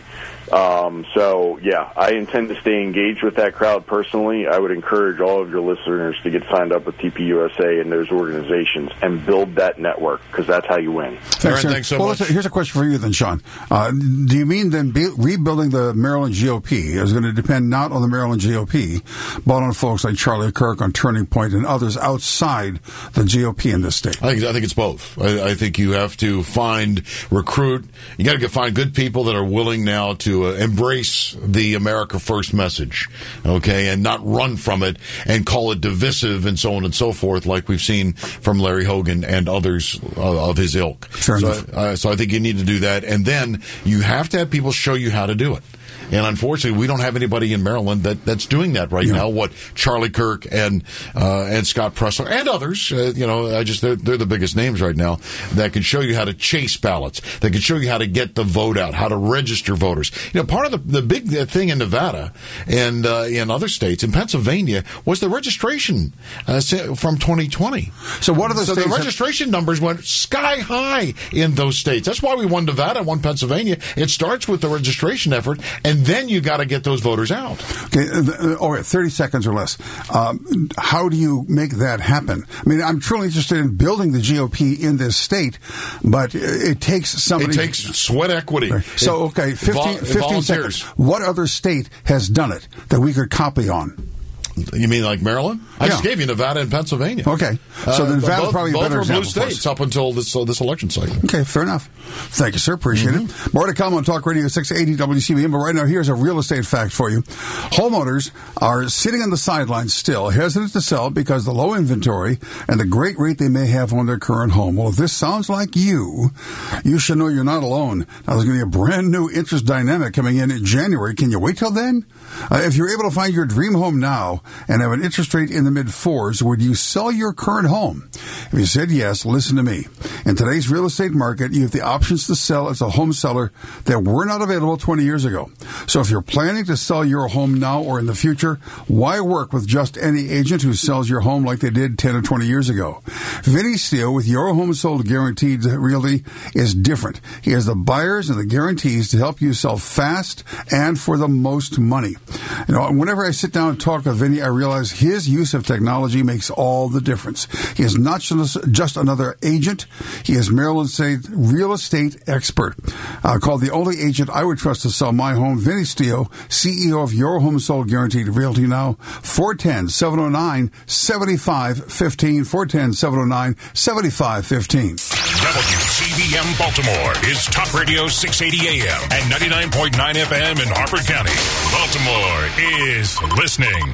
Um, so, yeah, I intend to stay engaged with that crowd personally. I would encourage all of your listeners to get signed up with T P U S A and those organizations and build that network, because that's how you win. Thanks, Aaron, thanks so well, much. Here's a question for you then, Sean. Uh, do you mean then be, rebuilding the Maryland G O P is going to depend not on the Maryland G O P, but on folks like Charlie Kirk, on Turning Point, and others outside the G O P in this state? I think, I think it's both. I, I think you have to find, recruit. You got to find good people that are willing now to uh, embrace the America First message, okay, and not run from it and call it divisive and so on and so forth, like we've seen from Larry Hogan and others uh, of his ilk. Fair so, enough. Uh, so I think you need to do that, and then you have to have people show you how to do it. And unfortunately, we don't have anybody in Maryland that, that's doing that right yeah. now. What Charlie Kirk and uh, and Scott Pressler and others, uh, you know, I just they're, they're the biggest names right now that can show you how to chase ballots. That can show you how to get the vote out, how to register voters. You know, part of the the big thing in Nevada and uh, in other states, in Pennsylvania, was the registration uh, from twenty twenty. So what are the so states? the registration have... numbers went sky high in those states. That's why we won Nevada, won Pennsylvania. It starts with the registration effort, and then you got to get those voters out. Okay, uh, all right, thirty seconds or less. Um, how do you make that happen? I mean, I'm truly interested in building the G O P in this state, but it takes somebody... It takes sweat equity. Right. So, okay, fifteen, fifteen seconds. What other state has done it that we could copy on? You mean like Maryland? I yeah. just gave you Nevada and Pennsylvania. Okay. So uh, Nevada's both, probably a both better were blue example states up until this uh, this election cycle. Okay, fair enough. Thank you, sir. Appreciate mm-hmm. it. More to come on Talk Radio six eighty W C B M, but right now here's a real estate fact for you. Homeowners are sitting on the sidelines still, hesitant to sell because the low inventory and the great rate they may have on their current home. Well, if this sounds like you, you should know you're not alone. Now, there's going to be a brand new interest dynamic coming in in January. Can you wait till then? Uh, if you're able to find your dream home now and have an interest rate in the mid-fours, would you sell your current home? If you said yes, listen to me. In today's real estate market, you have the options to sell as a home seller that were not available twenty years ago. So if you're planning to sell your home now or in the future, why work with just any agent who sells your home like they did ten or twenty years ago? Vinny Steele with Your Home Sold Guaranteed Realty is different. He has the buyers and the guarantees to help you sell fast and for the most money. You know, whenever I sit down and talk to Vinny, I realize his use of technology makes all the difference. He is not just another agent. He is Maryland State real estate expert. Uh, called the only agent I would trust to sell my home, Vinny Steele, C E O of Your Home Sold Guaranteed Realty now, four one zero, seven oh nine, seven five one five, four one zero, seven oh nine, seven five one five. W C B M Baltimore is Talk Radio six eighty A M and ninety-nine point nine F M in Harford County. Baltimore is listening.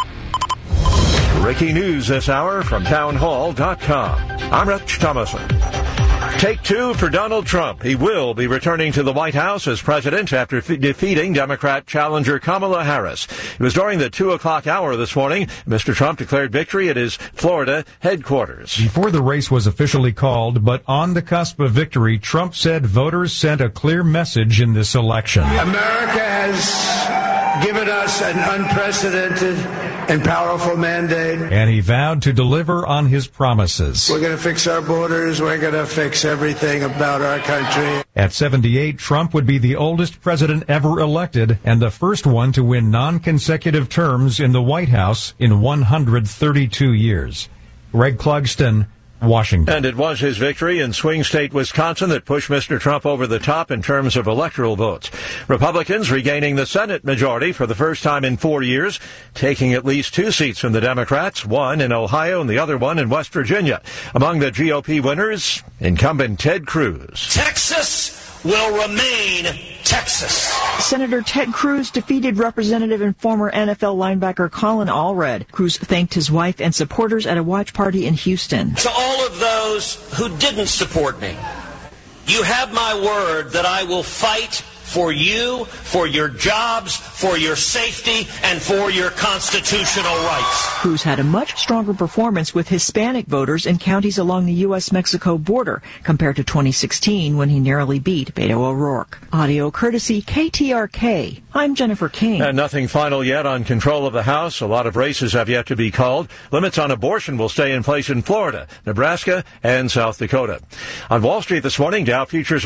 Breaking news this hour from townhall dot com. I'm Rich Thomason. Take two for Donald Trump. He will be returning to the White House as president after f- defeating Democrat challenger Kamala Harris. It was during the two o'clock hour this morning. Mister Trump declared victory at his Florida headquarters. Before the race was officially called, but on the cusp of victory, Trump said voters sent a clear message in this election. America has given us an unprecedented and powerful mandate. And he vowed to deliver on his promises. We're going to fix our borders. We're going to fix everything about our country. At seventy-eight, Trump would be the oldest president ever elected and the first one to win non-consecutive terms in the White House in one hundred thirty-two years. Greg Clugston, Washington. And it was his victory in swing state Wisconsin that pushed Mister Trump over the top in terms of electoral votes. Republicans regaining the Senate majority for the first time in four years, taking at least two seats from the Democrats, one in Ohio and the other one in West Virginia. Among the G O P winners, incumbent Ted Cruz. Texas will remain Texas. Senator Ted Cruz defeated Representative and former N F L linebacker Colin Allred. Cruz thanked his wife and supporters at a watch party in Houston. To all of those who didn't support me, you have my word that I will fight for you, for your jobs, for your safety, and for your constitutional rights. Cruz had a much stronger performance with Hispanic voters in counties along the U S Mexico border compared to twenty sixteen when he narrowly beat Beto O'Rourke. Audio courtesy K T R K. I'm Jennifer King. And nothing final yet on control of the House. A lot of races have yet to be called. Limits on abortion will stay in place in Florida, Nebraska, and South Dakota. On Wall Street this morning, Dow futures are up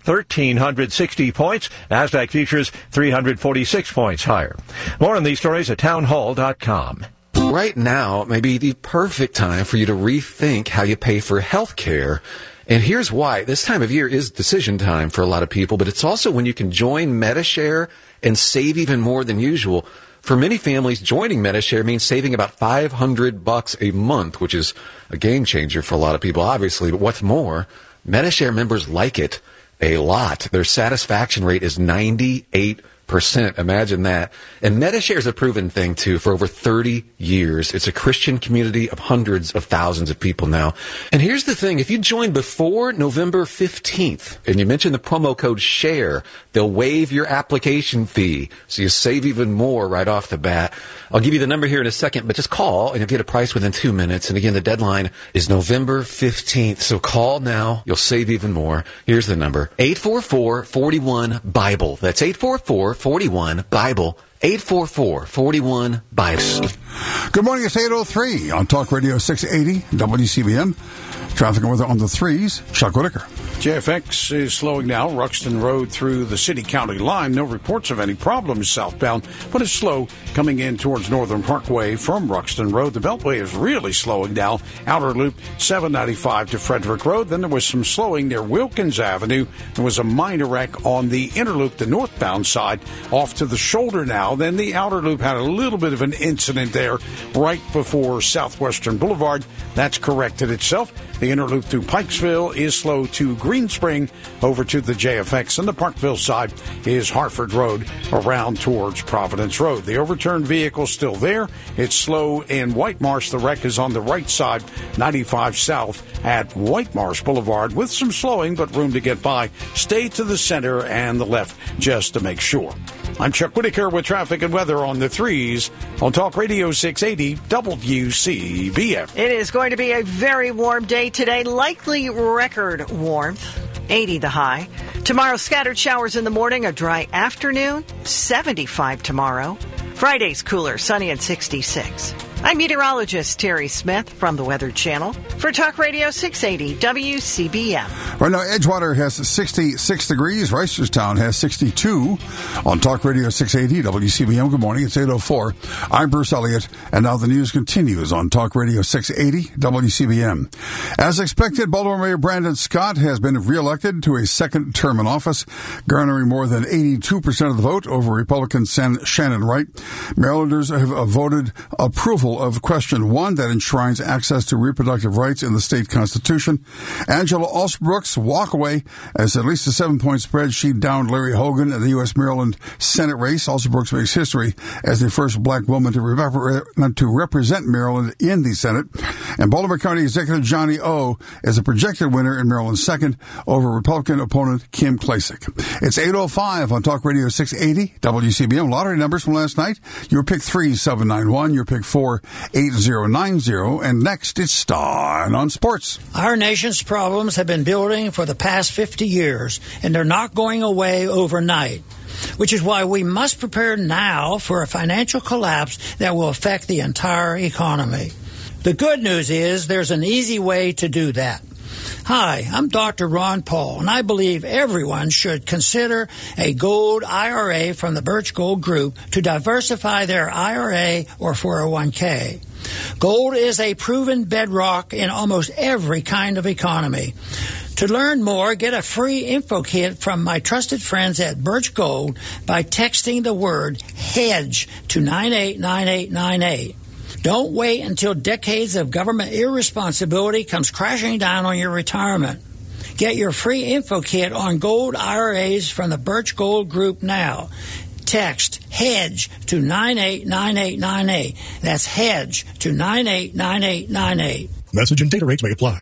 one thousand three hundred sixty points. NASDAQ futures three hundred forty-six points higher. More on these stories at townhall dot com. Right now may be the perfect time for you to rethink how you pay for health care. And here's why. This time of year is decision time for a lot of people, but it's also when you can join Medi-Share and save even more than usual. For many families, joining Medi-Share means saving about five hundred bucks a month, which is a game changer for a lot of people, obviously. But what's more, Medi-Share members like it a lot. Their satisfaction rate is ninety-eight percent. Imagine that. And Medi-Share is a proven thing, too, for over thirty years. It's a Christian community of hundreds of thousands of people now. And here's the thing. If you join before November fifteenth and you mention the promo code SHARE, they'll waive your application fee, so you save even more right off the bat. I'll give you the number here in a second, but just call and you'll get a price within two minutes. And again, the deadline is November fifteenth. So call now. You'll save even more. Here's the number. eight four four, four one, BIBLE. That's eight four four, four one, BIBLE. eight four four, four one, BIBLE. Good morning. It's eight oh three on Talk Radio six eighty W C B M. Traffic and weather on the threes. Chuck Whitaker. J F X is slowing down Ruxton Road through the city-county line. No reports of any problems southbound, but it's slow coming in towards Northern Parkway from Ruxton Road. The Beltway is really slowing down. Outer Loop, seven ninety-five to Frederick Road. Then there was some slowing near Wilkins Avenue. There was a minor wreck on the Inner Loop, the northbound side, off to the shoulder now. Then the Outer Loop had a little bit of an incident there right before Southwestern Boulevard. That's corrected itself. The Inner Loop through Pikesville is slow to Green Spring over to the J F X, and the Parkville side is Hartford Road around towards Providence Road. The overturned vehicle still there. It's slow in White Marsh. The wreck is on the right side, ninety-five south at White Marsh Boulevard with some slowing, but room to get by. Stay to the center and the left just to make sure. I'm Chuck Whitaker with traffic and weather on the threes on Talk Radio six eighty W C B M. It is going to be a very warm day today, likely record warmth, eighty the high. Tomorrow, scattered showers in the morning, a dry afternoon, seventy-five tomorrow. Friday's cooler, sunny and sixty-six. I'm meteorologist Terry Smith from the Weather Channel for Talk Radio six eighty W C B M. Right now, Edgewater has sixty-six degrees. Reisterstown has sixty-two. On Talk Radio six eighty W C B M, good morning. It's eight oh four. I'm Bruce Elliott, and now the news continues on Talk Radio six eighty W C B M. As expected, Baltimore Mayor Brandon Scott has been reelected to a second term in office, garnering more than eighty-two percent of the vote over Republican Sen- Shannon Wright. Marylanders have uh, voted approval of question one that enshrines access to reproductive rights in the state constitution. Angela Alsobrooks' walkaway as at least a seven-point spread. She downed Larry Hogan in the U S Maryland Senate race. Alsobrooks makes history as the first black woman to, rep- to represent Maryland in the Senate. And Baltimore County Executive Johnny O is a projected winner in Maryland's second over Republican opponent Kim Klacik. It's eight oh five on Talk Radio six eighty W C B M. Lottery numbers from last night. Your pick three seven nine one. Your pick four eight zero nine zero. And next, it's Stein on sports. Our nation's problems have been building for the past fifty years, and they're not going away overnight, which is why we must prepare now for a financial collapse that will affect the entire economy. The good news is there's an easy way to do that. Hi, I'm Doctor Ron Paul, and I believe everyone should consider a gold I R A from the Birch Gold Group to diversify their I R A or four oh one k. Gold is a proven bedrock in almost every kind of economy. To learn more, get a free info kit from my trusted friends at Birch Gold by texting the word HEDGE to nine eight nine eight nine eight. Don't wait until decades of government irresponsibility comes crashing down on your retirement. Get your free info kit on gold I R As from the Birch Gold Group now. Text HEDGE to nine eight nine eight nine eight. That's HEDGE to nine eight nine eight nine eight. Message and data rates may apply.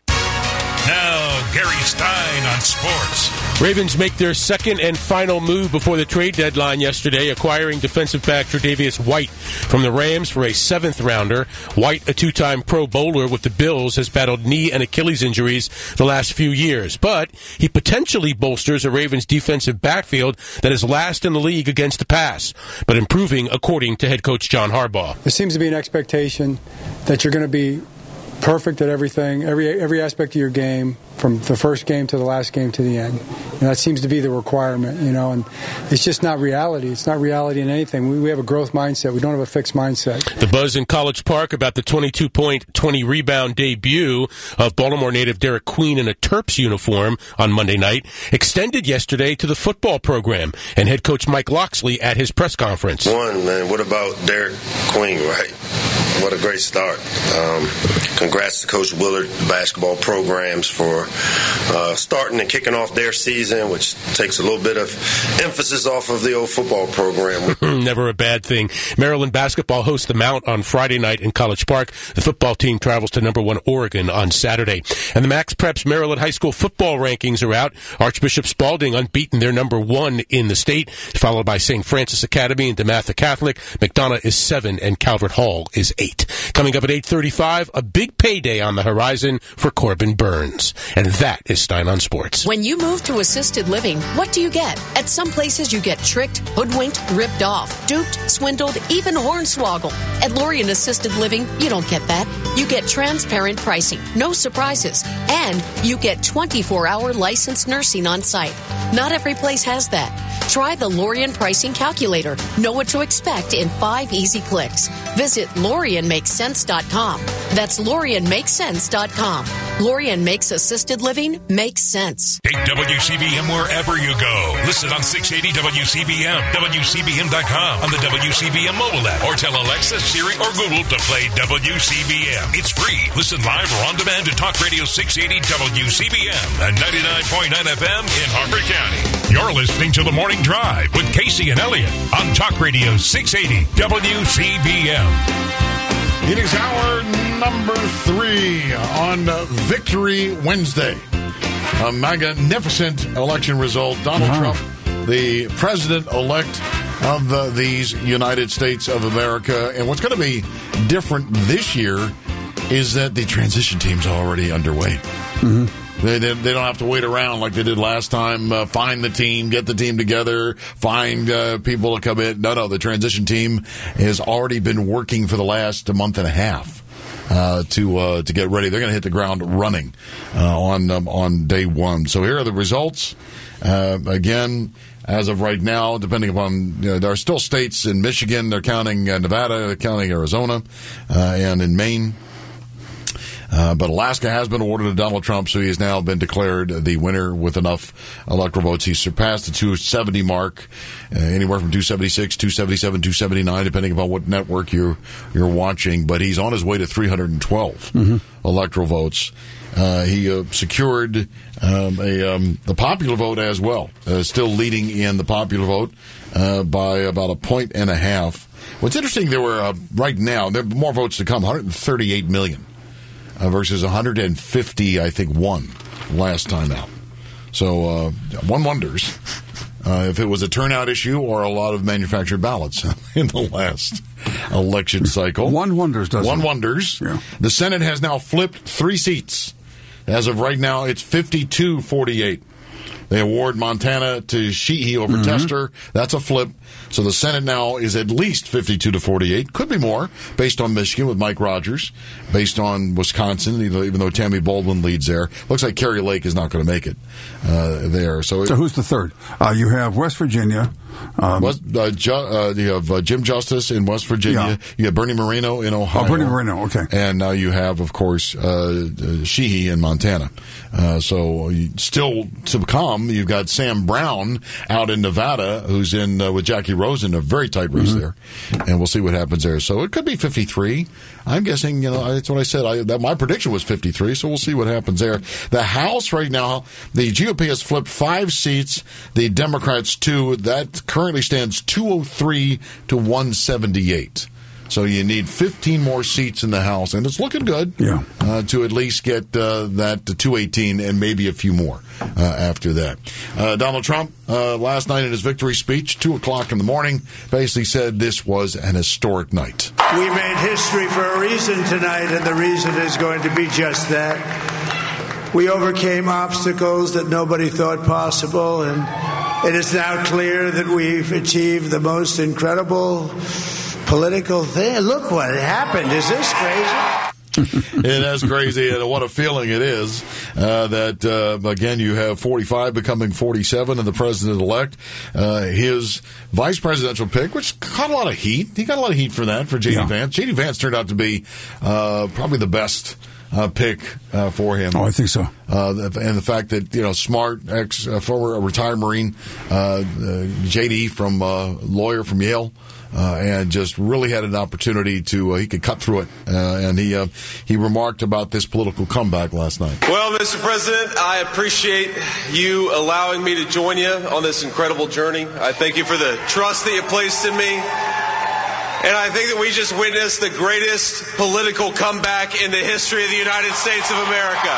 Now, Gary Stein on sports. Ravens make their second and final move before the trade deadline yesterday, acquiring defensive back Tre'Davious White from the Rams for a seventh rounder. White, a two-time Pro Bowler with the Bills, has battled knee and Achilles injuries the last few years, but he potentially bolsters a Ravens defensive backfield that is last in the league against the pass, but improving according to head coach John Harbaugh. There seems to be an expectation that you're going to be perfect at everything, every every aspect of your game from the first game to the last game to the end. And that seems to be the requirement, you know, and it's just not reality. It's not reality in anything. We, we have a growth mindset. We don't have a fixed mindset. The buzz in College Park about the twenty-two point, twenty rebound debut of Baltimore native Derek Queen in a Terps uniform on Monday night extended yesterday to the football program, and head coach Mike Loxley at his press conference. One, man, what about Derek Queen, right? What a great start. Um, congrats to Coach Willard, basketball programs, for uh, starting and kicking off their season, which takes a little bit of emphasis off of the old football program. Never a bad thing. Maryland basketball hosts the Mount on Friday night in College Park. The football team travels to number one Oregon on Saturday. And the Max Preps Maryland High School football rankings are out. Archbishop Spalding unbeaten. They're number one in the state, followed by Saint Francis Academy and DeMatha Catholic. McDonough is seven, and Calvert Hall is eight. Coming up at eight thirty-five, a big payday on the horizon for Corbin Burns. And that is Stein on Sports. When you move to assisted living, what do you get? At some places, you get tricked, hoodwinked, ripped off, duped, swindled, even hornswoggled. At Lorien Assisted Living, you don't get that. You get transparent pricing, no surprises, and you get twenty-four hour licensed nursing on site. Not every place has that. Try the Lorien Pricing Calculator. Know what to expect in five easy clicks. Visit Lorien Makes Sense dot com. That's Lorien Makes Sense dot com. Lorien makes assisted living make sense. Take W C B M wherever you go. Listen on six eighty W C B M, W C B M dot com, on the W C B M mobile app, or tell Alexa, Siri, or Google to play W C B M. It's free. Listen live or on demand to Talk Radio six eighty W C B M and ninety-nine point nine F M in Harford County. You're listening to The Morning Drive with Casey and Elliott on Talk Radio six eighty W C B M. It is hour number three on Victory Wednesday. A magnificent election result. Donald wow. Trump, the president-elect of the, these United States of America. And what's going to be different this year is that the transition team's already underway. Mm-hmm. They, they, they don't have to wait around like they did last time. Uh, find the team, get the team together, find uh, people to come in. No, no, the transition team has already been working for the last month and a half uh, to uh, to get ready. They're going to hit the ground running uh, on um, on day one. So here are the results. Uh, again, as of right now, depending upon, you know, there are still states in Michigan. They're counting uh, Nevada, they're counting Arizona, uh, and in Maine. Uh, but Alaska has been awarded to Donald Trump, so he has now been declared the winner with enough electoral votes. He's surpassed the two seventy mark, uh, anywhere from two seventy-six, two seventy-seven, two seventy-nine, depending upon what network you're you're watching. But he's on his way to three hundred twelve mm-hmm. electoral votes. Uh, he uh, secured um, a um, the popular vote as well, uh, still leading in the popular vote uh, by about a point and a half. What's interesting, there were uh, right now there are more votes to come, one hundred thirty-eight million. Uh, versus one hundred fifty, I think, one last time out. So uh, one wonders uh, if it was a turnout issue or a lot of manufactured ballots in the last election cycle. One wonders, doesn't One it? wonders. Yeah. The Senate has now flipped three seats. As of right now, it's fifty-two forty-eight. They award Montana to Sheehy over mm-hmm. Tester. That's a flip. So the Senate now is at least fifty-two to forty-eight. Could be more, based on Michigan with Mike Rogers, based on Wisconsin, even though Tammy Baldwin leads there. Looks like Kerry Lake is not going to make it uh, there. So, so it, who's the third? Uh, you have West Virginia. Um, West, uh, ju- uh, you have uh, Jim Justice in West Virginia. Yeah. You have Bernie Moreno in Ohio. Oh, Bernie Moreno, okay. And now you have, of course, uh, uh, Sheehy in Montana. Uh, so you, still to come, you've got Sam Brown out in Nevada, who's in uh, with Jackie Rosen, a very tight race mm-hmm. there. And we'll see what happens there. So it could be fifty-three. I'm guessing, you know, that's what I said. I, that, my prediction was fifty-three, so we'll see what happens there. The House right now, the G O P has flipped five seats, the Democrats two. That currently stands two oh three to one seventy-eight. So you need fifteen more seats in the House, and it's looking good yeah. uh, to at least get uh, that to two eighteen and maybe a few more uh, after that. Uh, Donald Trump, uh, last night in his victory speech, two o'clock in the morning, basically said this was an historic night. We made history for a reason tonight, and the reason is going to be just that. We overcame obstacles that nobody thought possible, and it is now clear that we've achieved the most incredible political thing. Look what happened. Is this crazy? It is crazy, and what a feeling it is uh, that, uh, again, you have forty-five becoming forty-seven and the president-elect. Uh, his vice presidential pick, which got a lot of heat. He got a lot of heat for that, for J D. Yeah. Vance. J D. Vance turned out to be uh, probably the best uh, pick uh, for him. Oh, I think so. Uh, and the fact that, you know, smart, ex, uh, former retired Marine, uh, uh, J D from uh, lawyer from Yale. Uh, and just really had an opportunity to, uh, he could cut through it. Uh, and he uh, he remarked about this political comeback last night. Well, Mister President, I appreciate you allowing me to join you on this incredible journey. I thank you for the trust that you placed in me. And I think that we just witnessed the greatest political comeback in the history of the United States of America.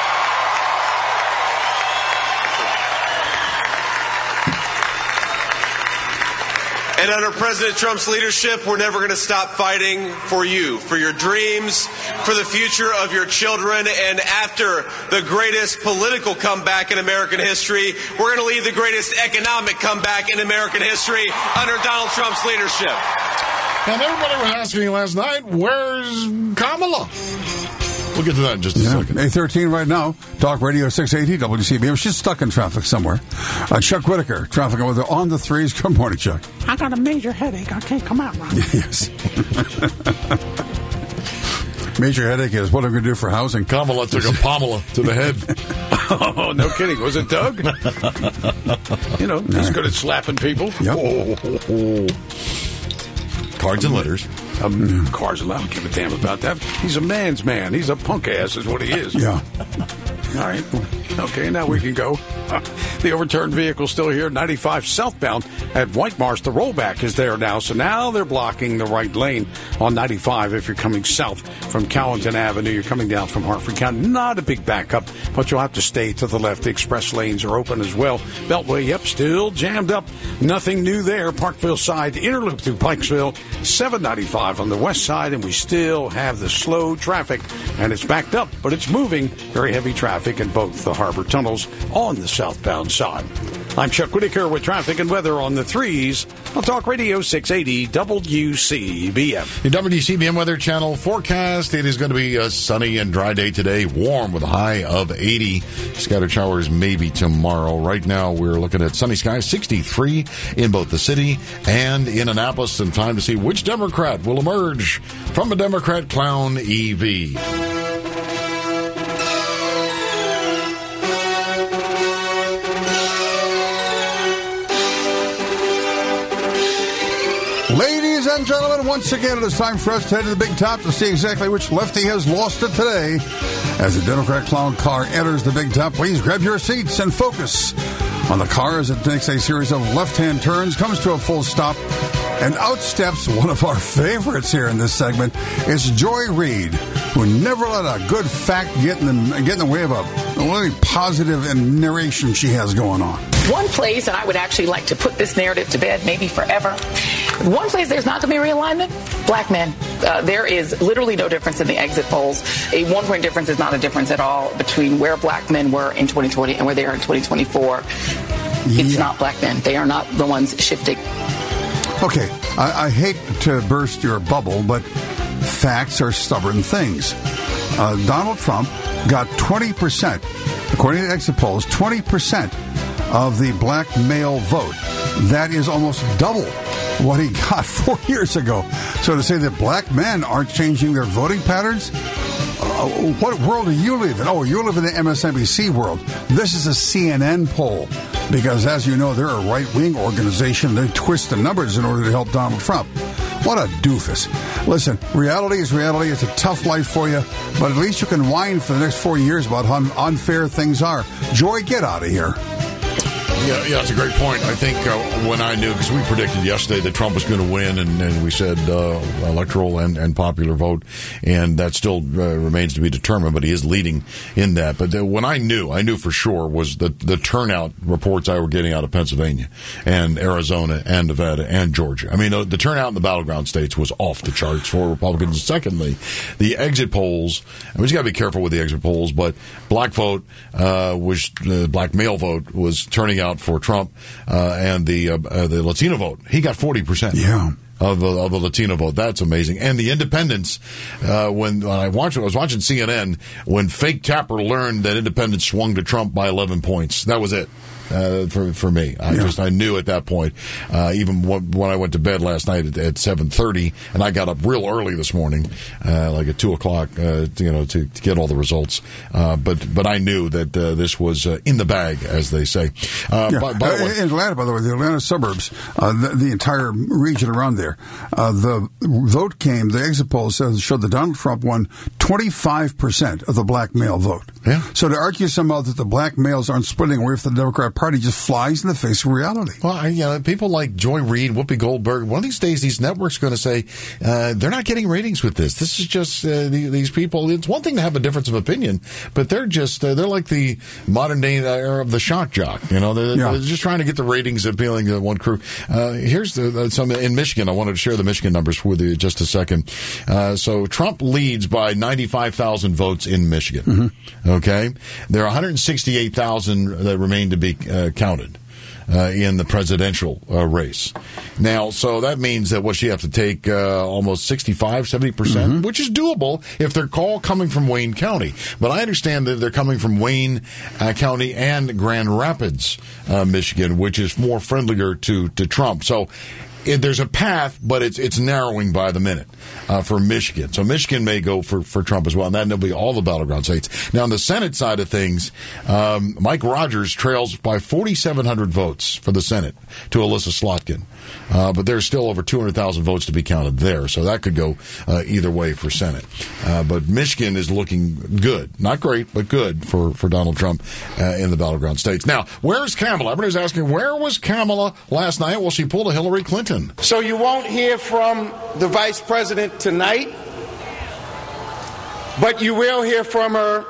And under President Trump's leadership, we're never going to stop fighting for you, for your dreams, for the future of your children. And after the greatest political comeback in American history, we're going to lead the greatest economic comeback in American history under Donald Trump's leadership. And everybody was asking me last night, where's Kamala? We'll get to that in just a yeah. second. eight thirteen right now. Talk Radio six eighty W C B M. She's stuck in traffic somewhere. Uh, Chuck Whitaker, traffic weather on the threes. Good morning, Chuck. I got a major headache. I can't come out right. Yes. Major headache is what I'm going to do for housing. Kamala took a Pamela to the head. Oh, no kidding. Was it Doug? You know, he's good at slapping people. Yep. Oh, oh, oh. Cards and letters. Um, cars and I don't give a damn about that. He's a man's man. He's a punk ass is what he is. Yeah. All right. Okay, now we can go. The overturned vehicle still here, ninety-five southbound at White Marsh. The rollback is there now, so now they're blocking the right lane on ninety-five if you're coming south from Cowington Avenue. You're coming down from Hartford County. Not a big backup, but you'll have to stay to the left. The express lanes are open as well. Beltway, yep, still jammed up. Nothing new there. Parkville side, inner loop through Pikesville, seven ninety-five on the west side, and we still have the slow traffic, and it's backed up, but it's moving. Very heavy traffic in both the harbor tunnels on the southbound side. I'm Chuck Whitaker with traffic and weather on the threes. I'll talk Radio six eighty W C B M. The W C B M Weather Channel forecast. It is going to be a sunny and dry day today. Warm with a high of eighty. Scattered showers maybe tomorrow. Right now we're looking at sunny skies, sixty-three in both the city and in Annapolis. And time to see which Democrat will emerge from a Democrat clown E V. Ladies and gentlemen, once again, it is time for us to head to the big top to see exactly which lefty has lost it today. As the Democrat clown car enters the big top, please grab your seats and focus on the car as it makes a series of left-hand turns, comes to a full stop, and out steps one of our favorites here in this segment. It's Joy Reid, who never let a good fact get in the, get in the way of a, a really positive narration she has going on. One place, and I would actually like to put this narrative to bed, maybe forever. One place there's not going to be realignment, black men. Uh, there is literally no difference in the exit polls. A one-point difference is not a difference at all between where black men were in twenty twenty and where they are in twenty twenty-four. Yeah. It's not black men. They are not the ones shifting. Okay, I, I hate to burst your bubble, but facts are stubborn things. Uh, Donald Trump got twenty percent, according to exit polls, twenty percent of the black male vote. That is almost double what he got four years ago. So to say that black men aren't changing their voting patterns, uh, what world do you live in? Oh, you live in the M S N B C world. This is a C N N poll because, as you know, they're a right-wing organization. They twist the numbers in order to help Donald Trump. What a doofus. Listen, reality is reality. It's a tough life for you, but at least you can whine for the next four years about how unfair things are. Joy, get out of here. Yeah, yeah, that's a great point. I think uh, when I knew, because we predicted yesterday that Trump was going to win, and, and we said uh, electoral and, and popular vote, and that still uh, remains to be determined, but he is leading in that. But the, when I knew, I knew for sure was the, the turnout reports I were getting out of Pennsylvania and Arizona and Nevada and Georgia. I mean, the, the turnout in the battleground states was off the charts for Republicans. Secondly, the exit polls, I mean, you got to be careful with the exit polls, but black vote uh, was, uh, black male vote was turning out for Trump, uh, and the uh, uh, the Latino vote, he got forty percent. Yeah. of the, of the Latino vote. That's amazing. And the independents, uh, when, when I watched, I was watching C N N when fake Tapper learned that independents swung to Trump by eleven points. That was it. Uh, for for me, I yeah. just I knew at that point. Uh, even when, when I went to bed last night at, at seven thirty, and I got up real early this morning, uh, like at two o'clock, uh, you know, to, to get all the results. Uh, but but I knew that uh, this was uh, in the bag, as they say. Uh, yeah. by, by the way, in Atlanta, by the way, the Atlanta suburbs, uh, the, the entire region around there, uh, the vote came. The exit polls showed that Donald Trump won twenty-five percent of the black male vote. Yeah. So to argue somehow that the black males aren't splitting away from the Democrat Party just flies in the face of reality. Well, I, you know, people like Joy Reid, Whoopi Goldberg, one of these days these networks are going to say uh, they're not getting ratings with this. This is just uh, the, these people. It's one thing to have a difference of opinion, but they're just uh, they're like the modern day era of the shock jock. You know, they're, yeah. they're just trying to get the ratings appealing to one crew. Uh, here's the, uh, some in Michigan. I wanted to share the Michigan numbers with you just a second. Uh, so Trump leads by ninety-five thousand votes in Michigan. Mm-hmm. Okay, there are one hundred sixty-eight thousand that remain to be uh, counted. Uh, in the presidential uh, race. Now, so that means that what she have to take uh, almost sixty-five, seventy percent, mm-hmm. which is doable if they're all coming from Wayne County. But I understand that they're coming from Wayne uh, County and Grand Rapids, uh, Michigan, which is more friendlier to, to Trump. So It, there's a path, but it's it's narrowing by the minute uh, for Michigan. So Michigan may go for, for Trump as well, and that'll be all the battleground states. Now, on the Senate side of things, um, Mike Rogers trails by forty-seven hundred votes for the Senate to Alyssa Slotkin. Uh, but there's still over two hundred thousand votes to be counted there, so that could go uh, either way for Senate. Uh, but Michigan is looking good. Not great, but good for, for Donald Trump uh, in the battleground states. Now, where's Kamala? Everybody's asking, where was Kamala last night? Well, she pulled a Hillary Clinton. So you won't hear from the vice president tonight, but you will hear from her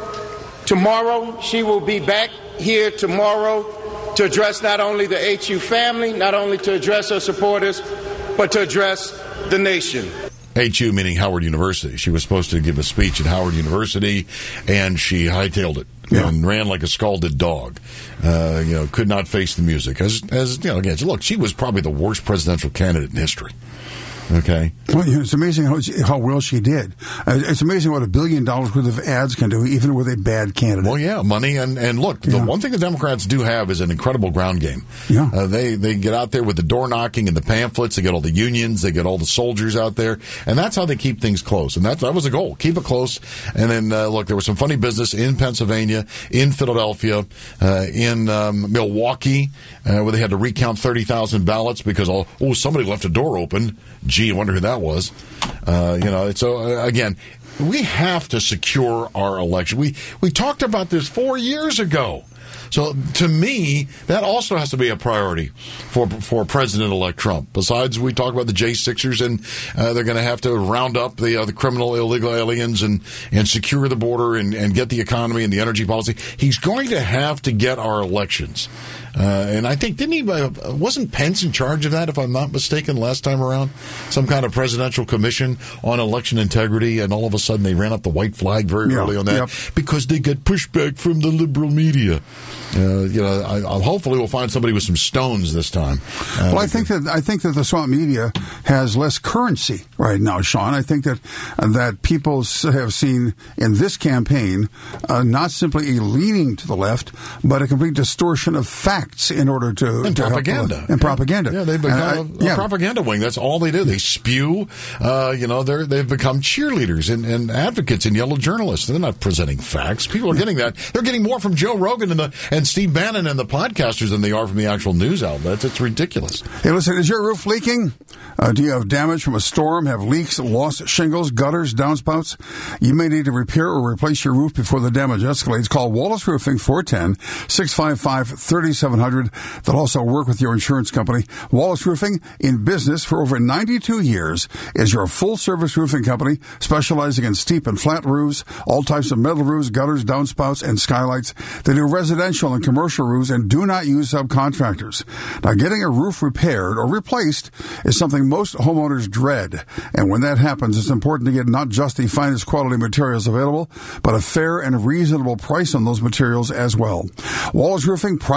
tomorrow. She will be back here tomorrow to address not only the H U family, not only to address her supporters, but to address the nation. H U meaning Howard University. She was supposed to give a speech at Howard University, and she hightailed it. Yeah. And ran like a scalded dog. Uh, you know, could not face the music. As, as you know, again, look, she was probably the worst presidential candidate in history. Okay. Well, you know, it's amazing how, how well she did. Uh, it's amazing what a billion dollars worth of ads can do, even with a bad candidate. Well, yeah, money and and look, the yeah. one thing the Democrats do have is an incredible ground game. Yeah. Uh, they they get out there with the door knocking and the pamphlets. They get all the unions. They get all the soldiers out there, and that's how they keep things close. And that that was the goal: keep it close. And then uh, look, there was some funny business in Pennsylvania, in Philadelphia, uh, in um, Milwaukee, uh, where they had to recount thirty thousand ballots because oh, oh somebody left a door open. Gee, I wonder who that was. Uh, you know, so uh, again, we have to secure our election. We we talked about this four years ago. So to me, that also has to be a priority for for President-elect Trump. Besides, we talk about the J sixers, and uh, they're going to have to round up the uh, the criminal illegal aliens and, and secure the border and, and get the economy and the energy policy. He's going to have to get our elections. Uh, and I think, didn't he, uh, wasn't Pence in charge of that, if I'm not mistaken, last time around? Some kind of presidential commission on election integrity, and all of a sudden they ran up the white flag very yeah, early on that yep. because they get pushback from the liberal media. Uh, you know, I, I, hopefully we'll find somebody with some stones this time. Uh, well, I think that I think that the swamp media has less currency right now, Sean. I think that uh, that people have seen in this campaign uh, not simply a leaning to the left, but a complete distortion of facts in order to and to propaganda help, and yeah. propaganda. Yeah, they've become I, a, a yeah. propaganda wing. That's all they do. They spew. Uh, you know, they're they've become cheerleaders and, and advocates and yellow journalists. They're not presenting facts. People are getting that. They're getting more from Joe Rogan and the and Steve Bannon and the podcasters than they are from the actual news outlets. It's ridiculous. Hey, listen, is your roof leaking? Uh, do you have damage from a storm, have leaks, lost shingles, gutters, downspouts? You may need to repair or replace your roof before the damage escalates. Call Wallace Roofing, four one zero, six five five, three seven zero zero. They'll also work with your insurance company. Wallace Roofing, in business for over ninety-two years, is your full-service roofing company specializing in steep and flat roofs, all types of metal roofs, gutters, downspouts, and skylights. They do residential and commercial roofs and do not use subcontractors. Now, getting a roof repaired or replaced is something most homeowners dread. And when that happens, it's important to get not just the finest quality materials available, but a fair and reasonable price on those materials as well. Wallace Roofing, privately owned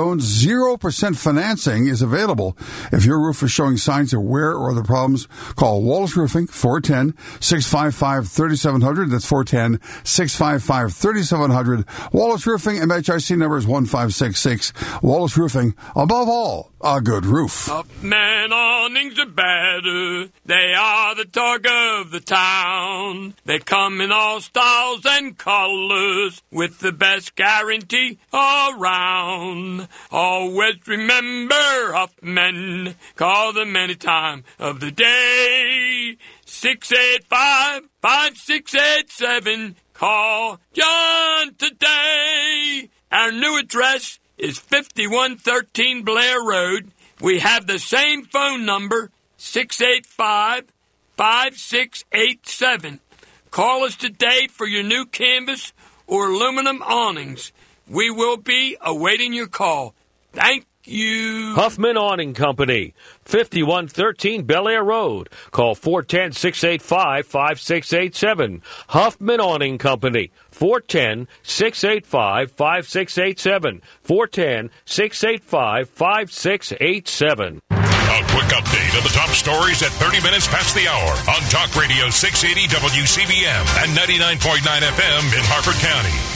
Jones. zero percent financing is available. If your roof is showing signs of wear or other problems, call Wallace Roofing, four one zero, six five five, three seven zero zero. That's four one zero, six five five, three seven zero zero. Wallace Roofing, M H I C number is one five six six. Wallace Roofing, above all, a good roof. Huffman awnings are better. They are the talk of the town. They come in all styles and colors with the best guarantee around. Always remember Huffman. Call them any time of the day. six eight five, five six eight seven. Call John today. Our new address is fifty-one thirteen Blair Road. We have the same phone number, six eight five, five six eight seven. Call us today for your new canvas or aluminum awnings. We will be awaiting your call. Thank you. Huffman Awning Company, fifty-one thirteen Bel Air Road. Call four one zero, six eight five, five six eight seven. Huffman Awning Company, four one zero, six eight five, five six eight seven. four one zero, six eight five, five six eight seven. A quick update of the top stories at thirty minutes past the hour on Talk Radio six eighty W C B M and ninety-nine point nine F M in Harford County.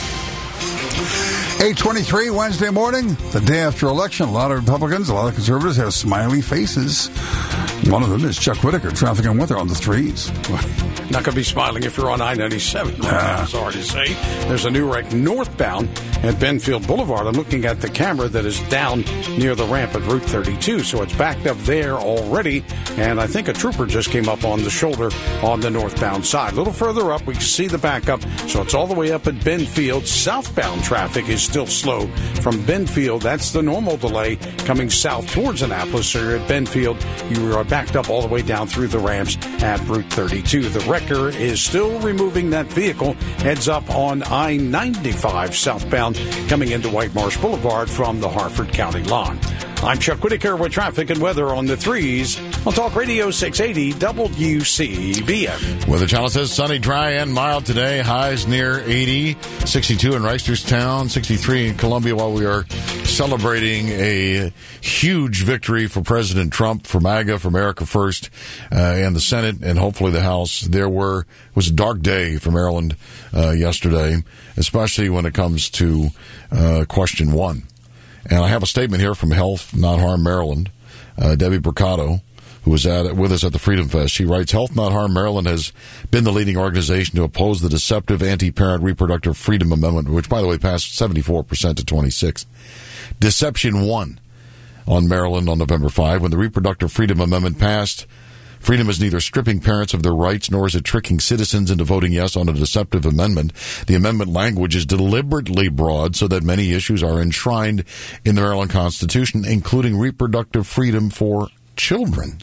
eight twenty-three Wednesday morning, the day after election. A lot of Republicans, a lot of conservatives have smiley faces. One of them is Chuck Whitaker, traffic and weather on the threes. Not going to be smiling if you're on I ninety-seven. Nah. I'm sorry to say. There's a new wreck northbound at Benfield Boulevard. I'm looking at the camera that is down near the ramp at Route thirty-two, so it's backed up there already. And I think a trooper just came up on the shoulder on the northbound side. A little further up, we see the backup, so it's all the way up at Benfield. Southbound traffic is still slow from Benfield. That's the normal delay coming south towards Annapolis. So you're at Benfield, you are backed up all the way down through the ramps at Route thirty-two. The wrecker is still removing that vehicle. Heads up on I ninety-five southbound coming into White Marsh Boulevard from the Harford County line. I'm Chuck Whitaker with traffic and weather on the threes on Talk Radio six eighty W C B M. Weather Channel says sunny, dry, and mild today. Highs near eighty, sixty-two in Reisterstown, sixty-three in Columbia, while we are celebrating a huge victory for President Trump, for MAGA, for America First, uh, and the Senate, and hopefully the House. There were it was a dark day for Maryland uh, yesterday, especially when it comes to uh, question one. And I have a statement here from Health Not Harm Maryland, uh, Debbie Bricado, who was at, with us at the Freedom Fest. She writes, Health Not Harm Maryland has been the leading organization to oppose the deceptive anti-parent reproductive freedom amendment, which, by the way, passed seventy-four percent to twenty-six. Deception won on Maryland on November fifth. When the reproductive freedom amendment passed, freedom is neither stripping parents of their rights nor is it tricking citizens into voting yes on a deceptive amendment. The amendment language is deliberately broad so that many issues are enshrined in the Maryland Constitution, including reproductive freedom for children.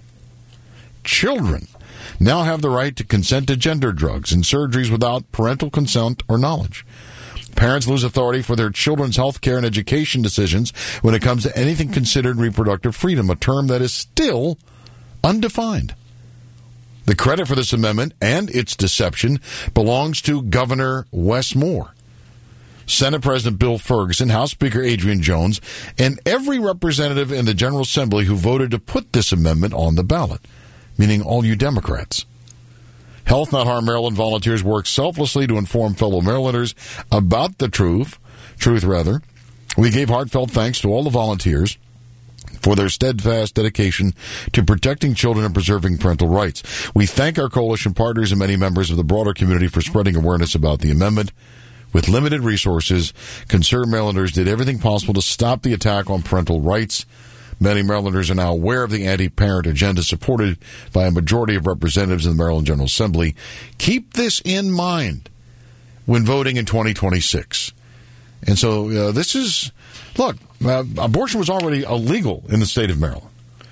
Children now have the right to consent to gender drugs and surgeries without parental consent or knowledge. Parents lose authority for their children's health care and education decisions when it comes to anything considered reproductive freedom, a term that is still undefined. The credit for this amendment and its deception belongs to Governor Wes Moore, Senate President Bill Ferguson, House Speaker Adrian Jones, and every representative in the General Assembly who voted to put this amendment on the ballot, meaning all you Democrats. Health Not Harm Maryland volunteers work selflessly to inform fellow Marylanders about the truth, truth rather. We gave heartfelt thanks to all the volunteers for their steadfast dedication to protecting children and preserving parental rights. We thank our coalition partners and many members of the broader community for spreading awareness about the amendment. With limited resources, concerned Marylanders did everything possible to stop the attack on parental rights. Many Marylanders are now aware of the anti-parent agenda supported by a majority of representatives in the Maryland General Assembly. Keep this in mind when voting in twenty twenty-six. And so uh, this is, look, uh, abortion was already illegal in the state of Maryland.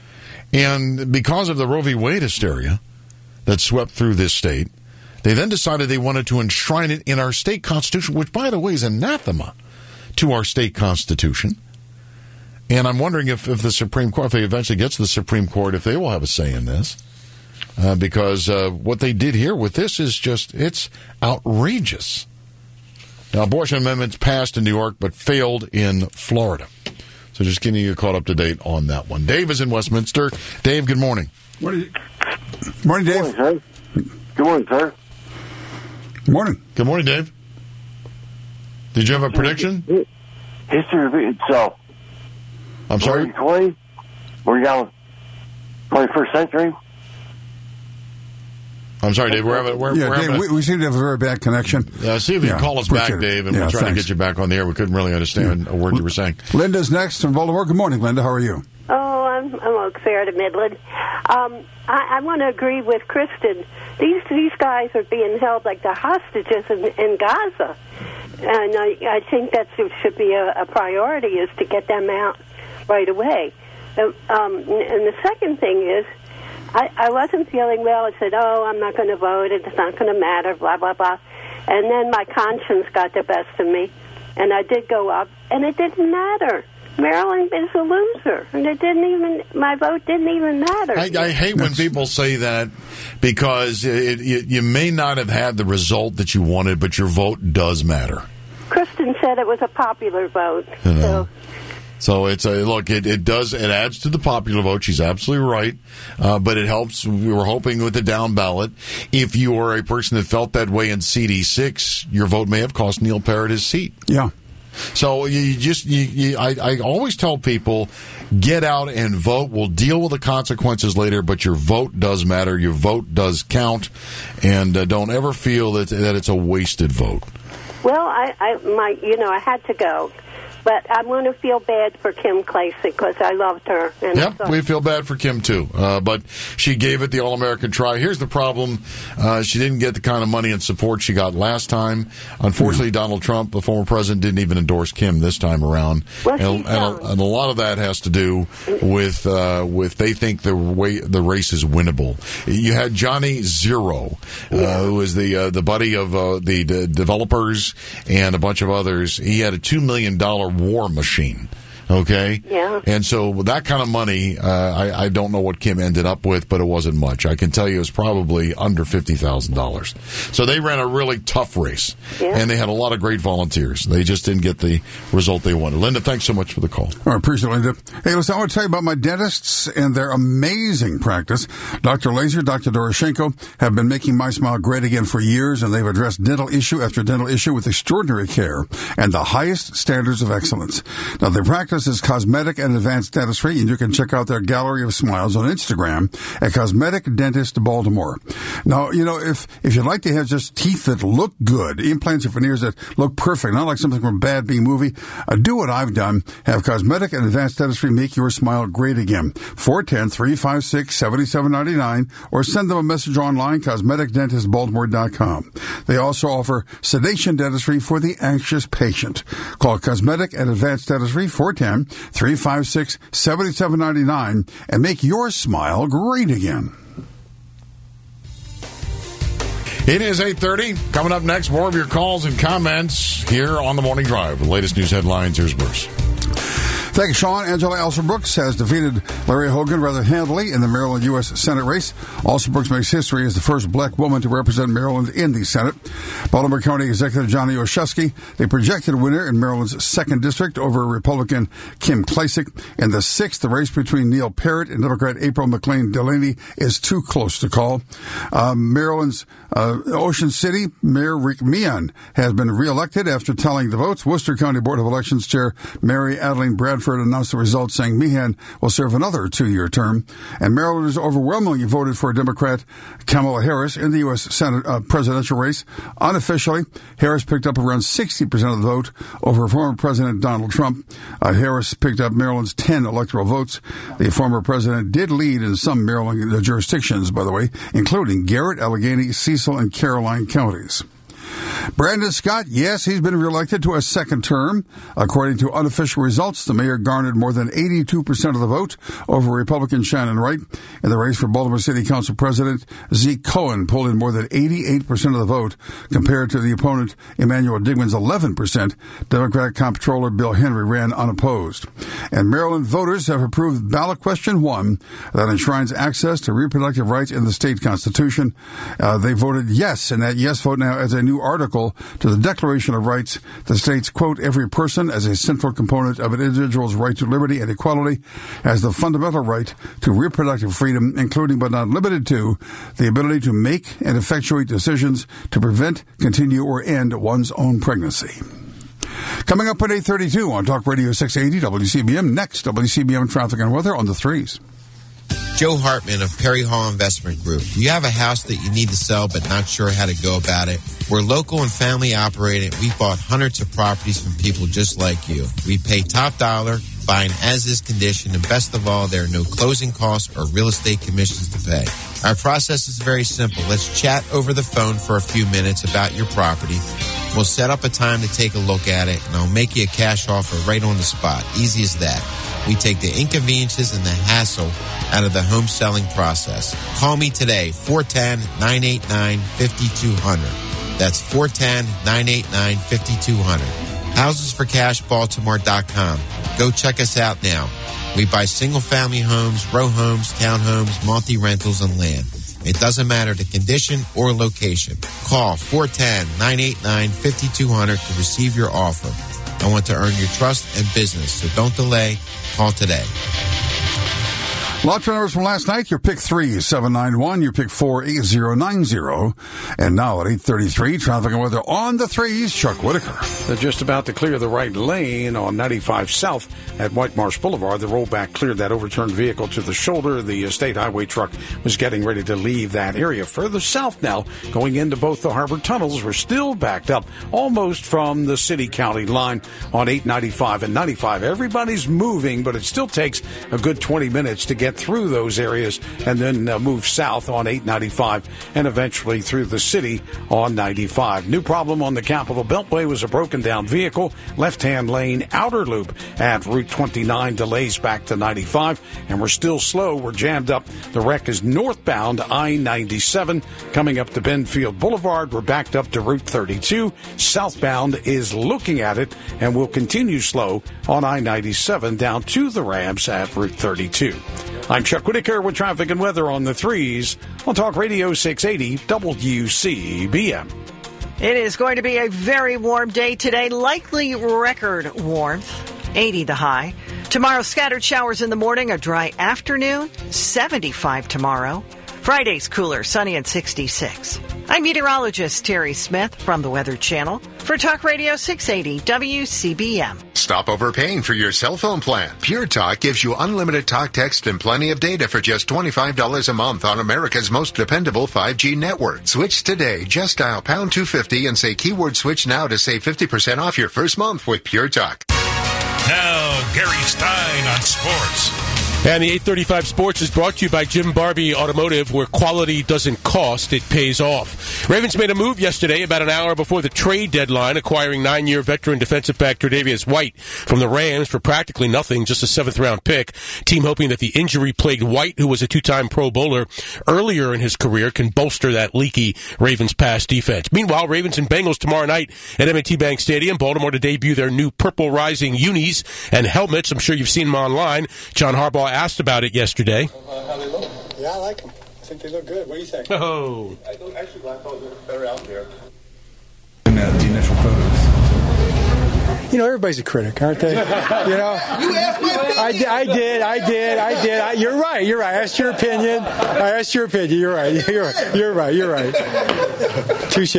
And because of the Roe v. Wade hysteria that swept through this state, they then decided they wanted to enshrine it in our state constitution, which, by the way, is anathema to our state constitution. And I'm wondering if, if the Supreme Court, if they eventually get to the Supreme Court, if they will have a say in this. Uh, because uh, what they did here with this is just, it's outrageous. Now, abortion amendments passed in New York but failed in Florida. So just getting you caught up to date on that one. Dave is in Westminster. Dave, good morning. Morning, morning Dave. Good morning, sir. Good morning, sir. Morning. Good morning, Dave. Did you have a prediction? History repeats itself. I'm sorry? twenty, we're down twenty-first century. I'm sorry, Dave. We're having, we're, yeah, we're Dave, having a, we, we seem to have a very bad connection. Uh, see if you yeah, can call us back, it. Dave, and yeah, we'll try thanks. to get you back on the air. We couldn't really understand yeah. a word you were saying. Linda's next from Baltimore. Good morning, Linda. How are you? Oh, I'm I'm Oak Fair to Midland. Um, I, I want to agree with Kristen. These these guys are being held like the hostages in, in Gaza, and I, I think that should be a, a priority is to get them out right away. Um, and the second thing is, I, I wasn't feeling well. I said, "Oh, I'm not going to vote. It's not going to matter." Blah blah blah. And then my conscience got the best of me, and I did go up, and it didn't matter. Maryland is a loser, and it didn't even. My vote didn't even matter. I, I hate when people say that because it, it, you may not have had the result that you wanted, but your vote does matter. Kristen said it was a popular vote. You know? So. So it's a look. It, it does. It adds to the popular vote. She's absolutely right, uh, but it helps. We were hoping with the down ballot. If you are a person that felt that way in C D six, your vote may have cost Neil Parrott his seat. Yeah. So you just, you, you, I, I always tell people, get out and vote. We'll deal with the consequences later, but your vote does matter. Your vote does count, and uh, don't ever feel that that it's a wasted vote. Well, I, I, my, you know, I had to go. But I'm going to feel bad for Kim Klacik because I loved her. And yep, we feel bad for Kim, too. Uh, but she gave it the All-American try. Here's the problem. Uh, she didn't get the kind of money and support she got last time. Unfortunately, Donald Trump, the former president, didn't even endorse Kim this time around. Well, and, and, a, and a lot of that has to do with uh, with they think the way the race is winnable. You had Johnny Zero, uh, yeah. who was the uh, the buddy of uh, the, the developers and a bunch of others. He had a two million dollars war machine. Okay? Yeah. And so that kind of money, uh, I, I don't know what Kim ended up with, but it wasn't much. I can tell you it was probably under fifty thousand dollars. So they ran a really tough race. Yeah. And they had a lot of great volunteers. They just didn't get the result they wanted. Linda, thanks so much for the call. I appreciate it, Linda. Hey, listen, I want to tell you about my dentists and their amazing practice. Doctor Laser, Doctor Doroshenko have been making my smile great again for years, and they've addressed dental issue after dental issue with extraordinary care and the highest standards of excellence. Now, their practice is cosmetic and advanced dentistry, and you can check out their gallery of smiles on Instagram at Cosmetic Dentist Baltimore. Now, you know, if if you'd like to have just teeth that look good, implants or veneers that look perfect, not like something from a bad B movie, uh, do what I've done. Have Cosmetic and Advanced Dentistry make your smile great again. four one zero, three five six, seven seven nine nine, or send them a message online, cosmetic dentist baltimore dot com. They also offer sedation dentistry for the anxious patient. Call Cosmetic and Advanced Dentistry, four one zero, three five six, seven seven nine nine, and make your smile great again. It is eight thirty. Coming up next, more of your calls and comments here on The Morning Drive. The latest news headlines. Here's Bruce. Thank you, Sean. Angela Alsobrooks has defeated Larry Hogan rather handily in the Maryland U S Senate race. Alsobrooks makes history as the first black woman to represent Maryland in the Senate. Baltimore County Executive Johnny Oshesky, the projected winner in Maryland's second district over Republican Kim Klacik. In the sixth, the race between Neil Parrott and Democrat April McLean Delaney is too close to call. Um, Maryland's uh, Ocean City Mayor Rick Meehan has been reelected after tallying the votes. Worcester County Board of Elections Chair Mary Adeline Bradford announced the results, saying Meehan will serve another two-year term. And Marylanders overwhelmingly voted for Democrat Kamala Harris in the U S Senate uh, presidential race. Unofficially, Harris picked up around sixty percent of the vote over former President Donald Trump. Uh, Harris picked up Maryland's ten electoral votes. The former president did lead in some Maryland jurisdictions, by the way, including Garrett, Allegheny, Cecil, and Caroline counties. Brandon Scott, yes, he's been reelected to a second term. According to unofficial results, the mayor garnered more than eighty-two percent of the vote over Republican Shannon Wright. In the race for Baltimore City Council President, Zeke Cohen pulled in more than eighty-eight percent of the vote compared to the opponent, Emmanuel Digman's eleven percent. Democratic Comptroller Bill Henry ran unopposed. And Maryland voters have approved ballot question one that enshrines access to reproductive rights in the state constitution. Uh, they voted yes, and that yes vote now adds a new article to the Declaration of Rights that states, quote, every person as a central component of an individual's right to liberty and equality has the fundamental right to reproductive freedom, including but not limited to the ability to make and effectuate decisions to prevent, continue, or end one's own pregnancy. Coming up at eight thirty-two on Talk Radio six eighty W C B M. Next, W C B M traffic and weather on the threes. Joe Hartman of Perry Hall Investment Group. Do you have a house that you need to sell but not sure how to go about it? We're local and family operated. We've bought hundreds of properties from people just like you. We pay top dollar, buying as-is condition, and best of all, there are no closing costs or real estate commissions to pay. Our process is very simple. Let's chat over the phone for a few minutes about your property. We'll set up a time to take a look at it, and I'll make you a cash offer right on the spot. Easy as that. We take the inconveniences and the hassle out of the home selling process. Call me today, four one zero, nine eight nine, five two zero zero. That's four one zero, nine eight nine, five two zero zero. houses for cash baltimore dot com. Go check us out now. We buy single-family homes, row homes, townhomes, multi-rentals, and land. It doesn't matter the condition or location. Call four one zero, nine eight nine, five two zero zero to receive your offer. I want to earn your trust and business, so don't delay. Call today. Lot numbers from last night. Your pick three, seven nine one. Your pick four, eight zero nine zero. And now at eight thirty-three, traffic and weather on the threes, Chuck Whitaker. They're just about to clear the right lane on ninety-five South at White Marsh Boulevard. The rollback cleared that overturned vehicle to the shoulder. The state highway truck was getting ready to leave that area. Further south now, going into both the harbor tunnels, we're still backed up almost from the city-county line on eight ninety-five and ninety-five. Everybody's moving, but it still takes a good twenty minutes to get through those areas and then uh, move south on eight ninety-five and eventually through the city on ninety-five. New problem on the Capitol Beltway was a broken down vehicle. Left-hand lane outer loop at Route twenty-nine delays back to ninety-five, and we're still slow. We're jammed up. The wreck is northbound I ninety-seven coming up to Benfield Boulevard. We're backed up to Route thirty-two. Southbound is looking at it and will continue slow on I ninety-seven down to the ramps at Route thirty-two. I'm Chuck Whitaker with traffic and weather on the threes on Talk Radio six eighty W C B M. It is going to be a very warm day today, likely record warmth, eighty the high. Tomorrow, scattered showers in the morning, a dry afternoon, seventy-five tomorrow. Friday's cooler, sunny and sixty-six. I'm meteorologist Terry Smith from the Weather Channel for Talk Radio six eighty W C B M. Stop overpaying for your cell phone plan. Pure Talk gives you unlimited talk, text, and plenty of data for just twenty-five dollars a month on America's most dependable five G network. Switch today. Just dial pound two fifty and say keyword switch now to save fifty percent off your first month with Pure Talk. Now, Gary Stein on sports. And the eight thirty-five Sports is brought to you by Jim Barbie Automotive, where quality doesn't cost, it pays off. Ravens made a move yesterday about an hour before the trade deadline, acquiring nine-year veteran defensive back Tre'Davious White from the Rams for practically nothing, just a seventh-round pick. Team hoping that the injury-plagued White, who was a two-time Pro Bowler earlier in his career, can bolster that leaky Ravens pass defense. Meanwhile, Ravens and Bengals tomorrow night at M and T Bank Stadium. Baltimore to debut their new Purple Rising unis and helmets. I'm sure you've seen them online. John Harbaugh asked about it yesterday. Uh, how they look? Yeah, I like them. I think they look good. What do you think? Oh. I don't, actually, I thought they looked better out there. In the, the initial photos. You know, everybody's a critic, aren't they? You know? You asked my opinion. I, I did, I did, I did. I, you're right, you're right. I asked your opinion. I asked your opinion. You're right. You're right. You're right. You're right. Touche.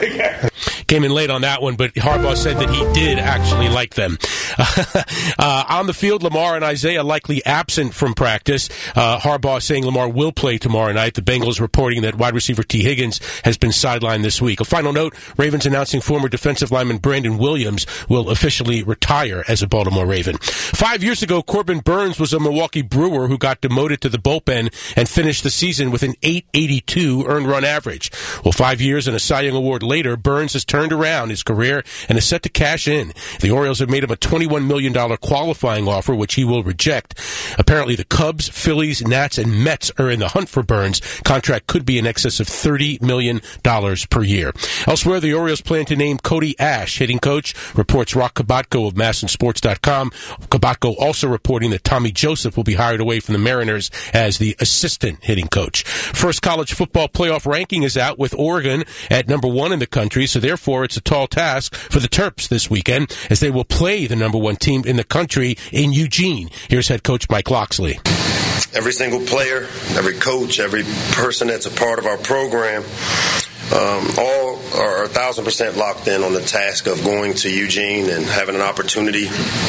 Came in late on that one, but Harbaugh said that he did actually like them. uh, on the field, Lamar and Isaiah likely absent from practice. Uh, Harbaugh saying Lamar will play tomorrow night. The Bengals reporting that wide receiver T. Higgins has been sidelined this week. A final note, Ravens announcing former defensive lineman Brandon Williams will officially retire as a Baltimore Raven. Five years ago, Corbin Burns was a Milwaukee Brewer who got demoted to the bullpen and finished the season with an eight eighty-two earned run average. Well, five Five years and a Cy Young Award later, Burns has turned around his career and is set to cash in. The Orioles have made him a twenty-one million dollars qualifying offer, which he will reject. Apparently, the Cubs, Phillies, Nats, and Mets are in the hunt for Burns. Contract could be in excess of thirty million dollars per year. Elsewhere, the Orioles plan to name Cody Ash hitting coach, reports Rock Kabatko of Masson Sports dot com. Kabatko also reporting that Tommy Joseph will be hired away from the Mariners as the assistant hitting coach. First college football playoff ranking is out with Oregon at number one in the country, so therefore it's a tall task for the Terps this weekend as they will play the number one team in the country in Eugene. Here's head coach Mike Loxley. Every single player, every coach, every person that's a part of our program, um, all are a thousand percent locked in on the task of going to Eugene and having an opportunity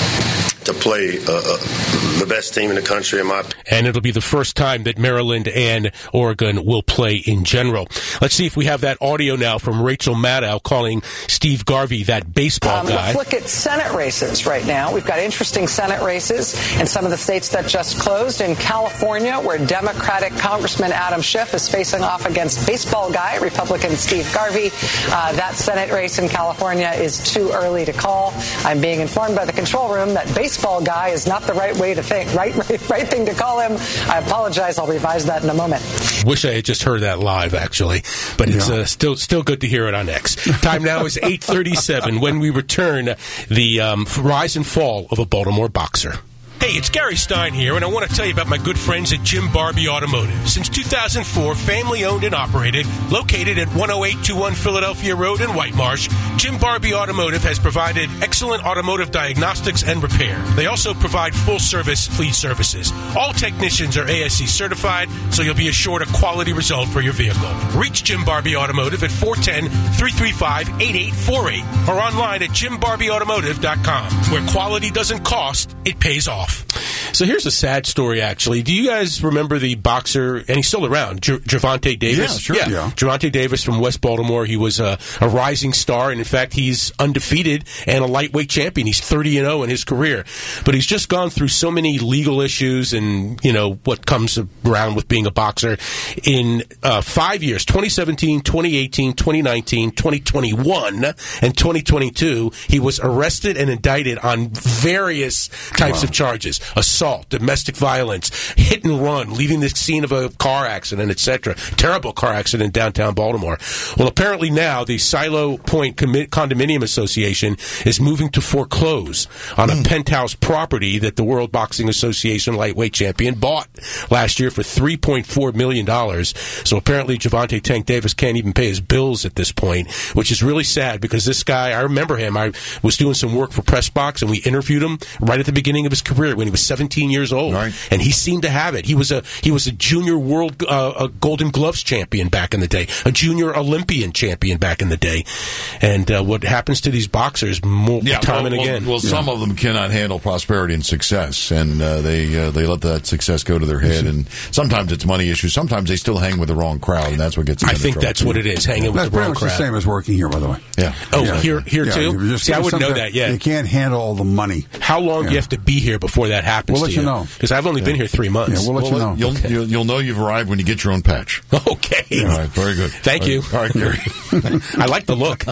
to play uh, uh, the best team in the country, in my opinion. And it'll be the first time that Maryland and Oregon will play in general. Let's see if we have that audio now from Rachel Maddow calling Steve Garvey that baseball um, guy. Let's look at Senate races right now. We've got interesting Senate races in some of the states that just closed. In California, where Democratic Congressman Adam Schiff is facing off against baseball guy, Republican Steve Garvey. Uh, that Senate race in California is too early to call. I'm being informed by the control room that baseball Baseball guy is not the right way to think, right, right, right thing to call him. I apologize. I'll revise that in a moment. Wish I had just heard that live, actually, but it's yeah. uh, still still good to hear it on X. Time now is eight thirty-seven. When we return, the um, rise and fall of a Baltimore boxer. Hey, it's Gary Stein here, and I want to tell you about my good friends at Jim Barbie Automotive. Since two thousand four, family-owned and operated, located at one oh eight twenty-one Philadelphia Road in White Marsh, Jim Barbie Automotive has provided excellent automotive diagnostics and repair. They also provide full-service fleet services. All technicians are A S C certified, so you'll be assured a quality result for your vehicle. Reach Jim Barbie Automotive at four one zero, three three five, eight eight four eight or online at jim barbie automotive dot com, where quality doesn't cost, it pays off. So here's a sad story, actually. Do you guys remember the boxer, and he's still around, Ger- Gervonta Davis? Yeah, sure. Yeah. yeah. Gervonta Davis from West Baltimore. He was a, a rising star, and in fact, he's undefeated and a lightweight champion. He's thirty and oh in his career. But he's just gone through so many legal issues and, you know, what comes around with being a boxer. In uh, five years, twenty seventeen, twenty eighteen, twenty nineteen, twenty twenty-one, and twenty twenty-two, he was arrested and indicted on various types wow. of charges. Assault, domestic violence, hit and run, leaving the scene of a car accident, et cetera. Terrible car accident in downtown Baltimore. Well, apparently now the Silo Point Condominium Association is moving to foreclose on mm. a penthouse property that the World Boxing Association lightweight champion bought last year for three point four million dollars. So apparently Gervonta Tank Davis can't even pay his bills at this point, which is really sad because this guy, I remember him. I was doing some work for Pressbox and we interviewed him right at the beginning of his career when he was seventeen years old, right. and he seemed to have it. He was a he was a junior world uh, a Golden Gloves champion back in the day, a junior Olympian champion back in the day. And uh, what happens to these boxers more yeah, time well, and again? Well, well yeah. some of them cannot handle prosperity and success, and uh, they uh, they let that success go to their head. And sometimes it's money issues. Sometimes they still hang with the wrong crowd, and that's what gets them I into think trouble. that's what it is, hanging that's with the wrong crowd. That's pretty much the same as working here, by the way. Yeah. Oh, yeah. here here yeah, too? See, I wouldn't know that yet. You can't handle all the money. How long yeah. do you have to be here before that happens we'll to you? We'll let you know. Because I've only yeah. been here three months. Yeah, we'll let well, you know. You'll, okay. you'll, you'll know you've arrived when you get your own patch. Okay. All right, very good. Thank all you. Right. All right, Gary. I like the look.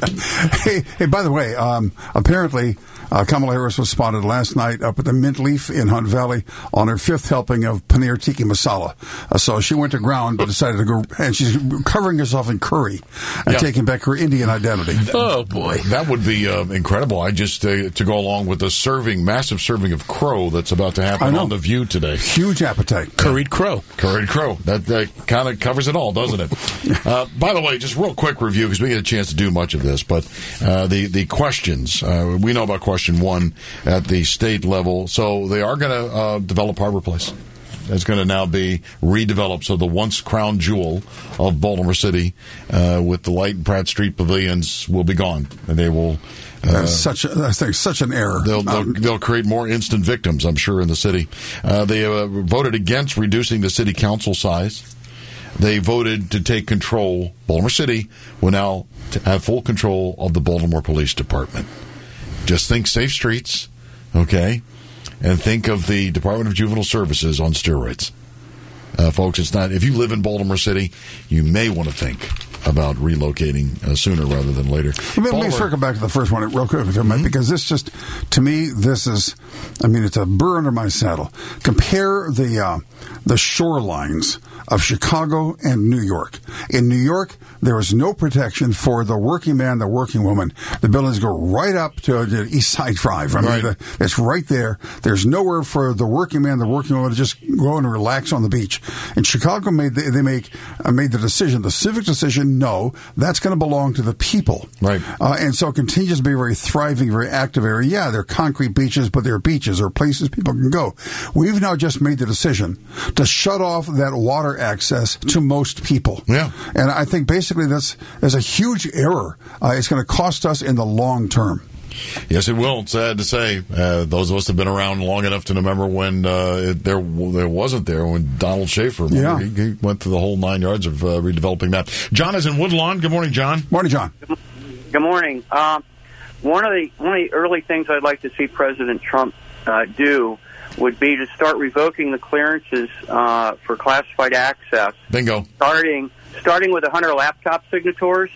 hey, hey, by the way, um, apparently uh, Kamala Harris was spotted last night up at the Mint Leaf in Hunt Valley on her fifth helping of paneer tikka masala. Uh, so she went to ground but decided to go, and she's covering herself in curry and yeah. taking back her Indian identity. Oh, boy. That would be uh, incredible. I just, uh, to go along with the serving, massive serving of crow that's about to happen on The View today. Huge appetite. Curried crow. Curried crow. That, that kind of covers it all, doesn't it? uh, by the way, just real quick review, because we get a chance to do much of this, but uh, the, the questions, uh, we know about question one at the state level, so they are going to uh, develop Harbor Place. It's going to now be redeveloped. So the once crown jewel of Baltimore City uh, with the Light and Pratt Street pavilions will be gone. And they will... Uh, such a, I think such an error. They'll, they'll, um, they'll create more instant victims, I'm sure, in the city. Uh, they uh, voted against reducing the city council size. They voted to take control. Baltimore City will now have full control of the Baltimore Police Department. Just think safe streets, okay? And think of the Department of Juvenile Services on steroids. Uh, folks, it's not. If you live in Baltimore City, you may want to think about relocating uh, sooner rather than later. Let me, let me circle back to the first one real quick, mm-hmm. because this just, to me, this is, I mean, it's a burr under my saddle. Compare the uh, the shorelines of Chicago and New York. In New York, there is no protection for the working man, the working woman. The buildings go right up to the East Side Drive. I mean, right. the, it's right there. There's nowhere for the working man, the working woman to just go and relax on the beach. In Chicago, made they, they make uh, made the decision, the civic decision. No, that's going to belong to the people. Right. Uh, and so it continues to be a very thriving, very active area. Yeah, they're concrete beaches, but they're beaches or places people can go. We've now just made the decision to shut off that water access to most people. Yeah. And I think basically that's, that's a huge error. Uh, it's going to cost us in the long term. Yes, it will. Sad to say. Uh, those of us have been around long enough to remember when uh, it, there there wasn't there when Donald Schaefer yeah. he, he went through the whole nine yards of uh, redeveloping that. John is in Woodlawn. Good morning, John. Morning, John. Good morning. Um, one of the one of the early things I'd like to see President Trump uh, do would be to start revoking the clearances uh, for classified access. Bingo. Starting starting with the Hunter laptop signators.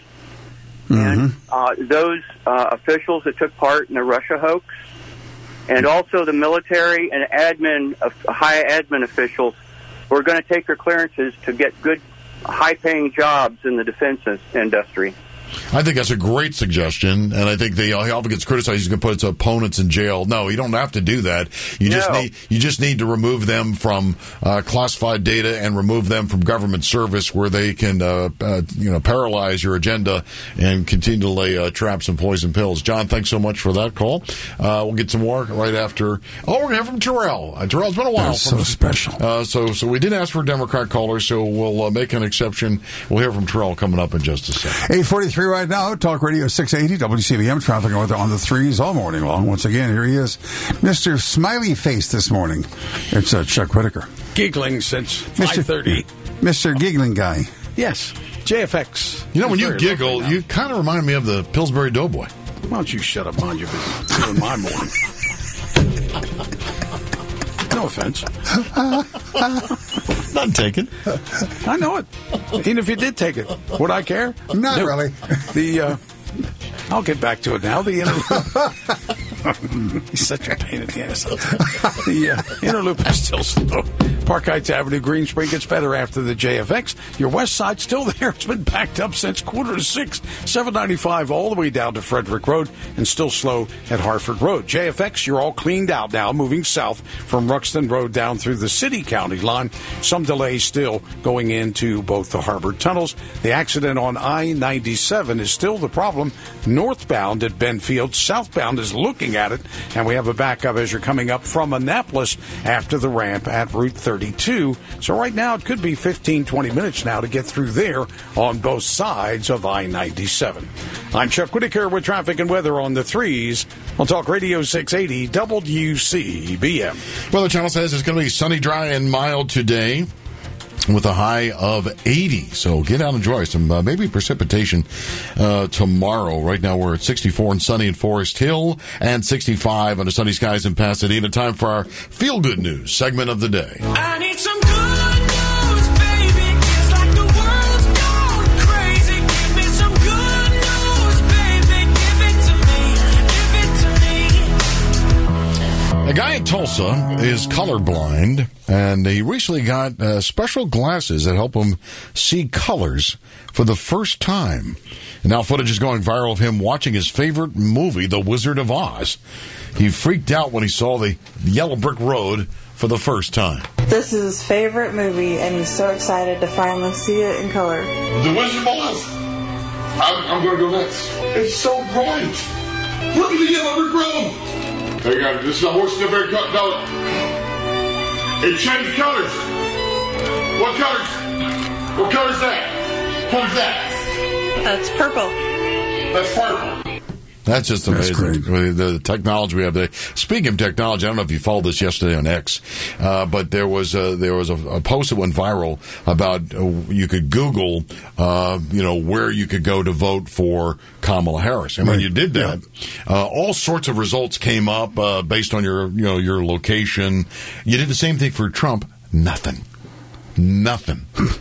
And uh, those uh, officials that took part in the Russia hoax, and also the military and admin, uh, high admin officials who are going to take their clearances to get good, high-paying jobs in the defense industry. I think that's a great suggestion, and I think they, he often gets criticized. He's going to put his opponents in jail. No, you don't have to do that. You No. just need you just need to remove them from uh, classified data and remove them from government service, where they can uh, uh, you know paralyze your agenda and continue to lay uh, traps and poison pills. John, thanks so much for that call. Uh, we'll get some more right after. Oh, we're going to have from Terrell. Uh, Terrell's been a while. That's so from, special. Uh, so so we did ask for a Democrat caller, so we'll uh, make an exception. We'll hear from Terrell coming up in just a second. eight forty-three right now, Talk Radio six eighty, W C B M, traffic on the, on the threes all morning long. Once again, here he is, Mister Smiley Face this morning. It's uh, Chuck Whitaker. Giggling since five thirty. Mister Giggling Guy. Yes, J F X. You know, when you Very giggle, you kind of remind me of the Pillsbury Doughboy. Why don't you shut up, mind your business? Doing my morning. No offense. Not taken. I know it. Even if you did take it, would I care? Not No. really. The uh, I'll get back to it now. The interloop. He's such a pain in the ass. The uh, interloop is still slow. Park Heights Avenue, Green Spring gets better after the J F X. Your west side's still there. It's been backed up since quarter to six. seven ninety-five all the way down to Frederick Road and still slow at Harford Road. J F X, you're all cleaned out now, moving south from Ruxton Road down through the city-county line. Some delays still going into both the harbor tunnels. The accident on I ninety-seven is still the problem. Northbound at Benfield, southbound is looking at it, and we have a backup as you're coming up from Annapolis after the ramp at Route thirty-two. So right now it could be fifteen, twenty minutes now to get through there on both sides of I ninety-seven. I'm Chuck Whitaker with traffic and weather on the threes on Talk Radio six eighty W C B M. Weather Channel says it's going to be sunny, dry, and mild today, with a high of eighty. So get out and enjoy some uh, maybe precipitation uh, tomorrow. Right now we're at sixty-four and sunny in Forest Hill and sixty-five under sunny skies in Pasadena. Time for our Feel Good News segment of the day. I need some good news, baby. It's like the world's gone crazy. Give me some good news, baby. Give it to me. Give it to me. A guy in Tulsa is colorblind, and he recently got uh, special glasses that help him see colors for the first time. And now footage is going viral of him watching his favorite movie, The Wizard of Oz. He freaked out when he saw the yellow brick road for the first time. This is his favorite movie, and he's so excited to finally see it in color. The Wizard of Oz. I'm, I'm going to go next. It's so bright. Look at the yellow brick road. There you go. This is a horse in a bear cut. No. It changed colors. What colors? What color is that? What is that? That's purple. That's purple. That's just amazing. That's the technology we have today. Speaking of technology, I don't know if you followed this yesterday on X, uh, but there was a, there was a, a post that went viral about uh, you could Google, uh, you know, where you could go to vote for Kamala Harris, and when you did that, uh, all sorts of results came up uh, based on your, you know, your location. You did the same thing for Trump. Nothing. Nothing.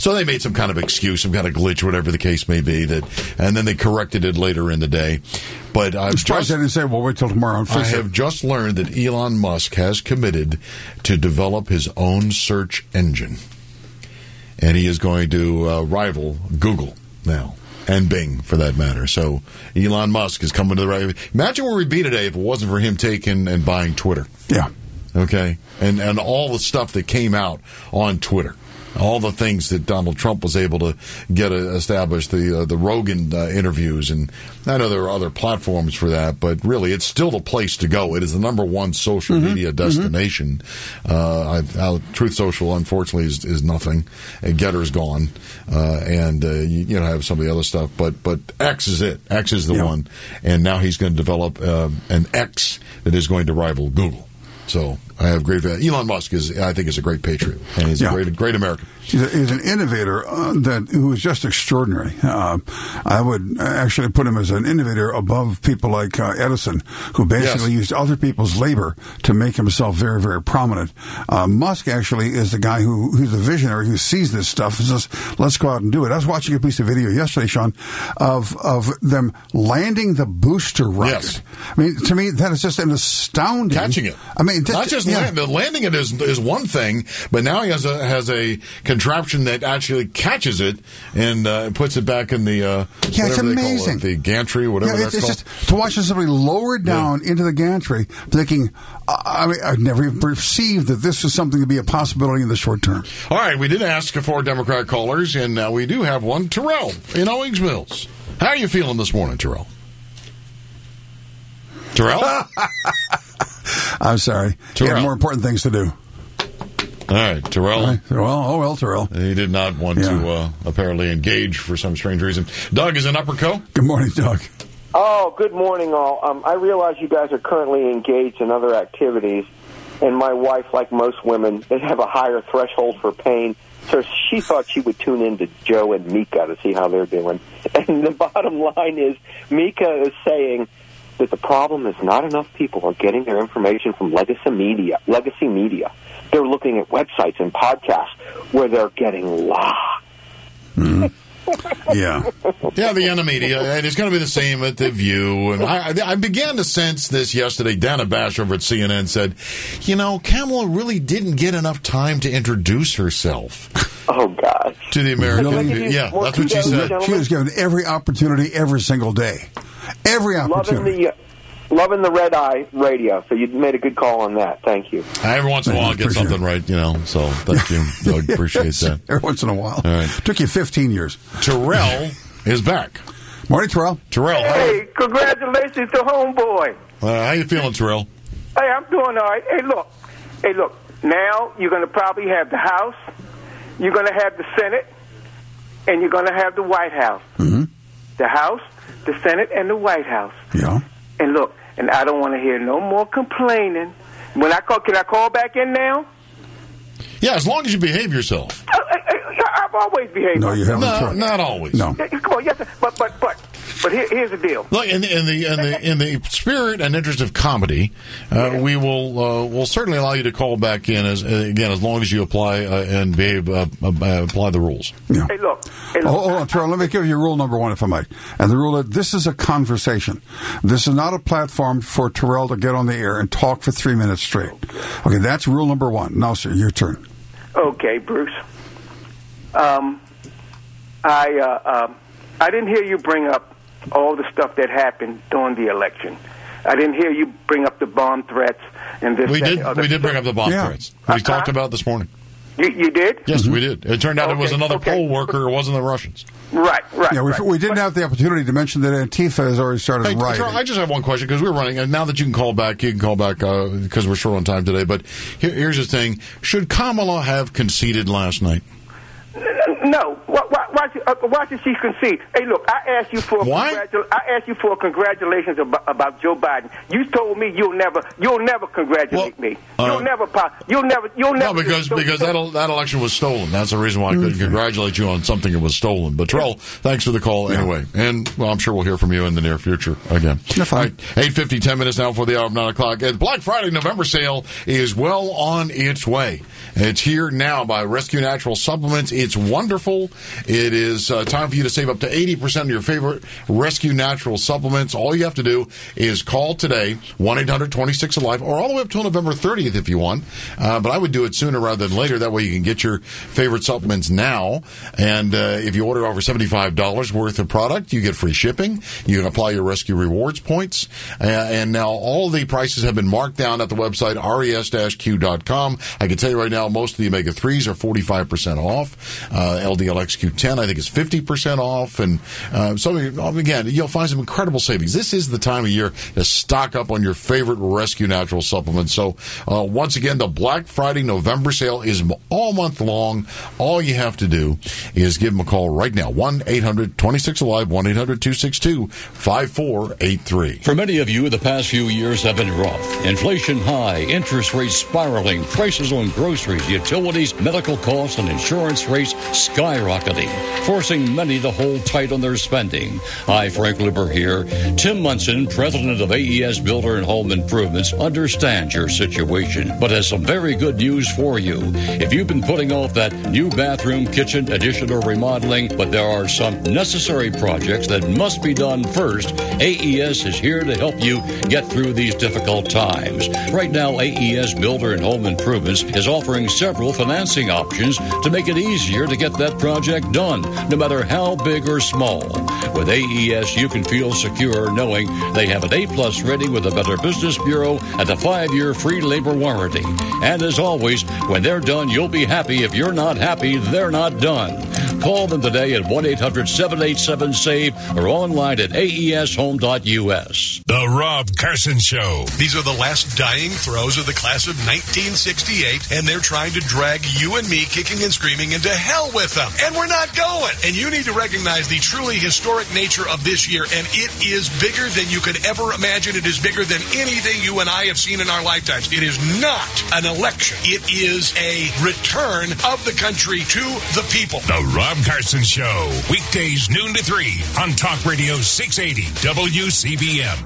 So they made some kind of excuse, some kind of glitch, whatever the case may be, that, and then they corrected it later in the day. But I've I'm surprised just, they didn't say, well, wait till tomorrow and I fix it. have just learned that Elon Musk has committed to develop his own search engine. And he is going to uh, rival Google now. And Bing, for that matter. So Elon Musk is coming to the right. Imagine where we'd be today if it wasn't for him taking and buying Twitter. Yeah. Okay? And and all the stuff that came out on Twitter. All the things that Donald Trump was able to get uh, established, the uh, the Rogan uh, interviews, and I know there are other platforms for that, but really it's still the place to go. It is the number one social Mm-hmm. media destination. Mm-hmm. Uh, I, I, Truth Social, unfortunately, is, is nothing. And Getter's gone, uh, and uh, you, you know have some of the other stuff, but but X is it. X is the Yeah. one, and now he's going to develop uh, an X that is going to rival Google. So I have great. Elon Musk is, I think, is a great patriot, and he's Yeah. a great, great American. He's, a, he's an innovator uh, that who is just extraordinary. Uh, I would actually put him as an innovator above people like uh, Edison, who basically Yes. used other people's labor to make himself very, very prominent. Uh, Musk actually is the guy who who's the visionary who sees this stuff and says, "Let's go out and do it." I was watching a piece of video yesterday, Sean, of of them landing the booster rocket. Yes. I mean, to me, that is just an astounding Catching it. I mean, Not just yeah. land, landing it is is one thing, but now he has a has a contraption that actually catches it and uh, puts it back in the uh, Yeah, it's whatever they amazing. call it, the gantry, whatever Yeah, that's it's, called. it's just to watch somebody lower it down into the gantry, thinking, uh, I mean, I'd never even perceived that this was something to be a possibility in the short term. All right, we did ask for Democrat callers, and uh, we do have one. Terrell in Owings Mills. How are you feeling this morning, Terrell? Terrell? I'm sorry. He Terrell. had more important things to do. All right, Terrell. Right. Well, oh well, Terrell. He did not want Yeah. to uh, apparently engage for some strange reason. Doug is in Upper Co. Good morning, Doug. Oh, good morning, all. Um, I realize you guys are currently engaged in other activities, and my wife, like most women, they have a higher threshold for pain, so she thought she would tune in to Joe and Mika to see how they're doing. And the bottom line is, Mika is saying that the problem is not enough people are getting their information from legacy media. Legacy media. They're looking at websites and podcasts where they're getting lost. Mm-hmm. Yeah. Yeah, the enemy. And it's going to be the same at The View. And I, I began to sense this yesterday. Dana Bash over at C N N said, you know, Kamala really didn't get enough time to introduce herself. Oh, gosh. To the American Really? people. Yeah, that's what she said. She was given every opportunity every single day. Every Loving opportunity. the, uh, loving the Red Eye radio, so you made a good call on that. Thank you. Every once in a while, I get Appreciate something right, you know. So thank you, Doug. Appreciate that. Every once in a while. All right. Took you fifteen years. Terrell is back. Morning, Terrell. Terrell, how, Hey, congratulations to homeboy. uh, how you feeling, Terrell? Hey, I'm doing all right. Hey, look. Hey, look. Now you're going to probably have the House, you're going to have the Senate, and you're going to have the White House. Mm-hmm. The House, the Senate, and the White House. Yeah. And look, and I don't want to hear no more complaining. When I call, can I call back in now? Yeah, as long as you behave yourself. I, I, I've always behaved. No, you haven't. No, tried. not always. No. Yeah, Come on, yes, sir. but but but but here, here's the deal. Look, in the in the in the, in the spirit and interest of comedy, uh, we will uh, will certainly allow you to call back in as uh, again as long as you apply uh, and behave uh, uh, apply the rules. Yeah. Hey, look. Hey, look. Oh, hold on, Terrell. Let me give you rule number one, if I might. And the rule is this is a conversation. This is not a platform for Terrell to get on the air and talk for three minutes straight. Okay, that's rule number one. Now, sir, your turn. Okay, Bruce. Um, I uh, um, I didn't hear you bring up all the stuff that happened during the election. I didn't hear you bring up the bomb threats and this. We that, did and the other we did bring stuff. up the bomb Yeah. threats. We Uh, talked uh, about it this morning. You, you did? Yes, we did. It turned out it was Okay, another okay. poll worker. It wasn't the Russians. Right, right. Yeah, we, right. we didn't have the opportunity to mention that Antifa has already started Hey, rioting. Terrell, I just have one question because we're running, and now that you can call back, you can call back because we're short on time today. But here, here's the thing: should Kamala have conceded last night? No. Why, why, why, should- uh, why should she concede? Hey, look, I asked you for a Why? congratu- I asked you for congratulations about, about Joe Biden. You told me you'll never, you'll never congratulate Well, me. uh, You'll never, po- you'll never, you'll No, never. because so- because so- that that election was stolen. That's the reason why I couldn't congratulate you on something that was stolen. But Terrell, thanks for the call anyway, and well, I'm sure we'll hear from you in the near future again. You're fine. All right, eight fifty, ten minutes now for the hour of nine o'clock. And Black Friday November sale is well on its way. It's here now by Rescue Natural Supplements. It's wonderful. It is uh, time for you to save up to eighty percent of your favorite Rescue Natural supplements. All you have to do is call today, one eight hundred twenty-six alive, or all the way up till November thirtieth if you want. Uh, but I would do it sooner rather than later. That way you can get your favorite supplements now. And uh, if you order over seventy-five dollars worth of product, you get free shipping. You can apply your Rescue Rewards points. Uh, and now all the prices have been marked down at the website, R E S Q dot com. I can tell you right now, most of the omega threes are forty-five percent off. Uh, L D L X Q ten, I think, is fifty percent off. And uh, so, again, you'll find some incredible savings. This is the time of year to stock up on your favorite Rescue Natural supplements. So, uh, once again, the Black Friday November sale is all month long. All you have to do is give them a call right now, one eight hundred twenty-six alive, one eight hundred two six two five four eight three. For many of you, the past few years have been rough. Inflation high, interest rates spiraling, prices on groceries, utilities, medical costs, and insurance rates skyrocketing, forcing many to hold tight on their spending. Hi, Frank Luber here. Tim Munson, president of A E S Builder and Home Improvements, understands your situation, but has some very good news for you. If you've been putting off that new bathroom, kitchen, addition, or remodeling, but there are some necessary projects that must be done first, A E S is here to help you get through these difficult times. Right now, A E S Builder and Home Improvements is offering several financing options to make it easier to get that project done, no matter how big or small. With A E S, you can feel secure knowing they have an A-plus rating with the Better Business Bureau and a five-year free labor warranty. And as always, when they're done, you'll be happy. If you're not happy, they're not done. Call them today at one eight hundred seven eight seven SAVE or online at A E S home dot U S. The Rob Carson Show. These are the last dying throes of the class of nineteen sixty-eight, and they're trying to drag you and me kicking and screaming into hell with them. And we're not going. And you need to recognize the truly historic nature of this year, and it is bigger than you could ever imagine. It is bigger than anything you and I have seen in our lifetimes. It is not an election. It is a return of the country to the people. The Rob Carson Show. Weekdays noon to three on Talk Radio six eighty W C B M.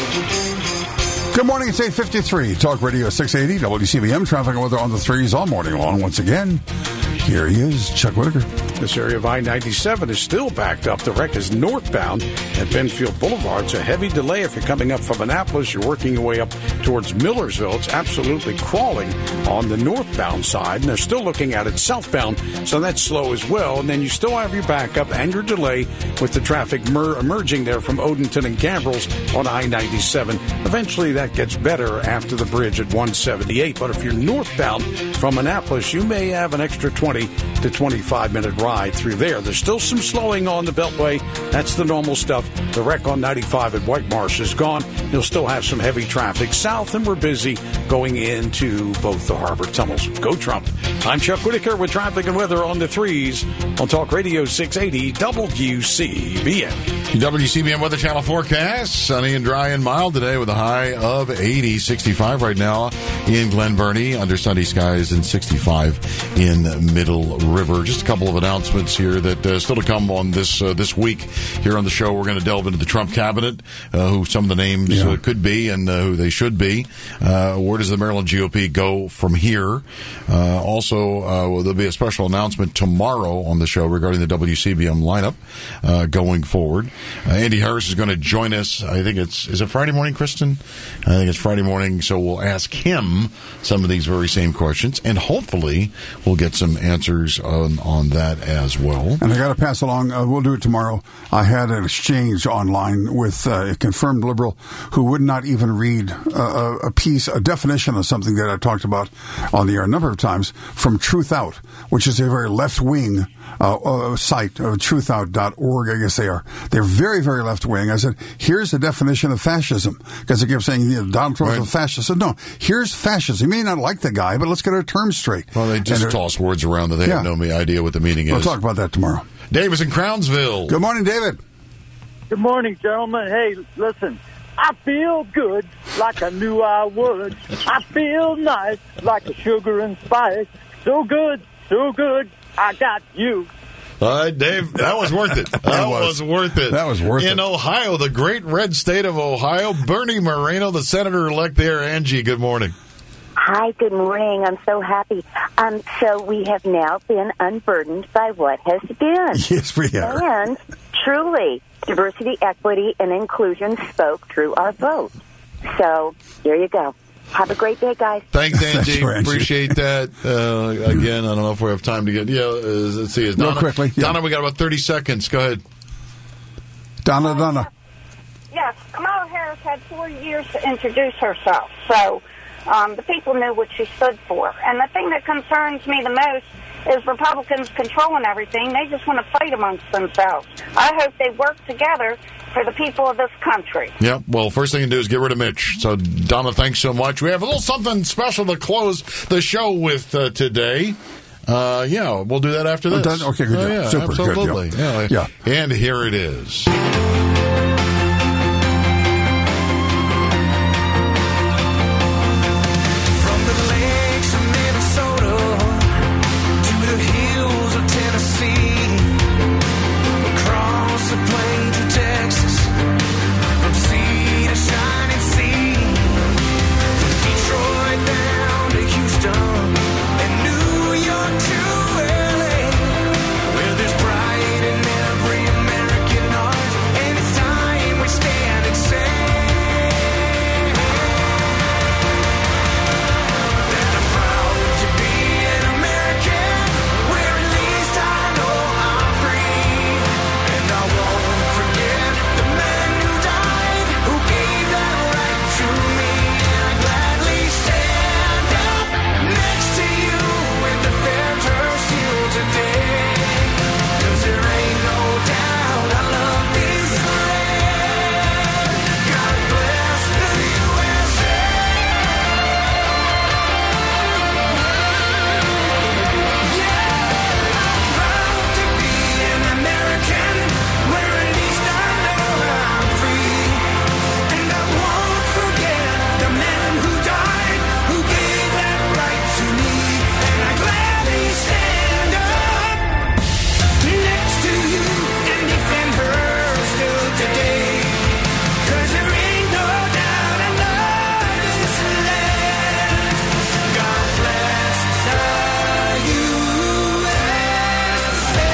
Good morning, it's eight fifty-three. Talk Radio six eighty W C B M. Traffic and weather on the threes all morning long. Once again, here he is, Chuck Whitaker. This area of I ninety-seven is still backed up. The wreck is northbound at Benfield Boulevard. It's a heavy delay if you're coming up from Annapolis. You're working your way up towards Millersville. It's absolutely crawling on the northbound side, and they're still looking at it southbound, so that's slow as well. And then you still have your backup and your delay with the traffic mer- emerging there from Odenton and Gambrels on I ninety-seven. Eventually, that gets better after the bridge at one seventy-eight. But if you're northbound from Annapolis, you may have an extra twenty to twenty-five minute ride through there. There's still some slowing on the Beltway. That's the normal stuff. The wreck on ninety-five at White Marsh is gone. You'll still have some heavy traffic south, and we're busy going into both the harbor tunnels. Go Trump. I'm Chuck Whitaker with traffic and weather on the threes on Talk Radio six eighty W C B M. W C B M Weather Channel forecast. Sunny and dry and mild today with a high of eighty. sixty-five right now in Glen Burnie. Under sunny skies and sixty-five in Middle River. Just a couple of announcements here that uh, still to come on this uh, this week here on the show. We're going to delve into the Trump cabinet, uh, who some of the names yeah. uh, could be and uh, who they should be. Uh, where does the Maryland G O P go from here? Uh, also, uh, well, there'll be a special announcement tomorrow on the show regarding the W C B M lineup uh, going forward. Uh, Andy Harris is going to join us. I think it's, is it Friday morning, Kristen? I think it's Friday morning, so we'll ask him some of these very same questions, and hopefully we'll get some answers on, on that as well. And I got to pass along, uh, we'll do it tomorrow. I had an exchange online with uh, a confirmed liberal who would not even read a, a piece, a definition of something that I talked about on the air a number of times from Truth Out, which is a very left-wing uh, uh, site, uh, truth out dot org, I guess they are. They're very, very left-wing. I said, here's the definition of fascism, because they kept saying, you know, Donald Trump's right. a fascist. I said, no, here's fascism. You may not like the guy, but let's get our terms straight. Well, they just toss words around that they yeah. have no idea what the meaning we'll is. We'll talk about that tomorrow. Dave is in Crownsville. Good morning, David. Good morning, gentlemen. Hey, listen, I feel good like I knew I would. I feel nice like a sugar and spice. So good, so good, I got you. All right, Dave, that was worth it. That was. was worth it. That was worth In it. In Ohio, the great red state of Ohio, Bernie Moreno, the senator-elect there. Angie, good morning. Hi, good morning. I'm so happy. Um, so we have now been unburdened by what has been. Yes, we are. And truly, diversity, equity, and inclusion spoke through our vote. So there you go. Have a great day, guys. Thanks, Angie. Thanks, Angie. Appreciate that. Uh, again, I don't know if we have time to get. Yeah, uh, let's see. Is Real Donna, quickly, yeah. Donna, we got about thirty seconds. Go ahead. Donna, Donna. Yes, Kamala Harris had four years to introduce herself, so um, the people knew what she stood for. And the thing that concerns me the most is Republicans controlling everything. They just want to fight amongst themselves. I hope they work together for the people of this country. Yeah, well, first thing to do is get rid of Mitch. So, Donna, thanks so much. We have a little something special to close the show with uh, today. Uh, yeah, we'll do that after Oh, this. done? Okay, good Oh, deal. yeah, Super, good deal. absolutely. Yeah. Yeah. And here it is. From the lakes of Minnesota to the hills of Tennessee, across the plains of Texas, from sea to shining sea, from Detroit down to Houston and New York to L A, where there's pride in every American heart, and it's time we stand and say that I'm proud to be an American, where at least I know I'm free, and I won't forget the men who died, who gave that right to me, and I gladly stand up next to you when defend her seal today, 'cause there ain't no doubt I love this land. God bless the U S A. Proud to be an American, where at least I know I'm free, and I won't forget the men who died, who gave that right to me, and I gladly stand up next to you and defend her still today, 'cause there ain't no doubt I love this land. God bless the U S A.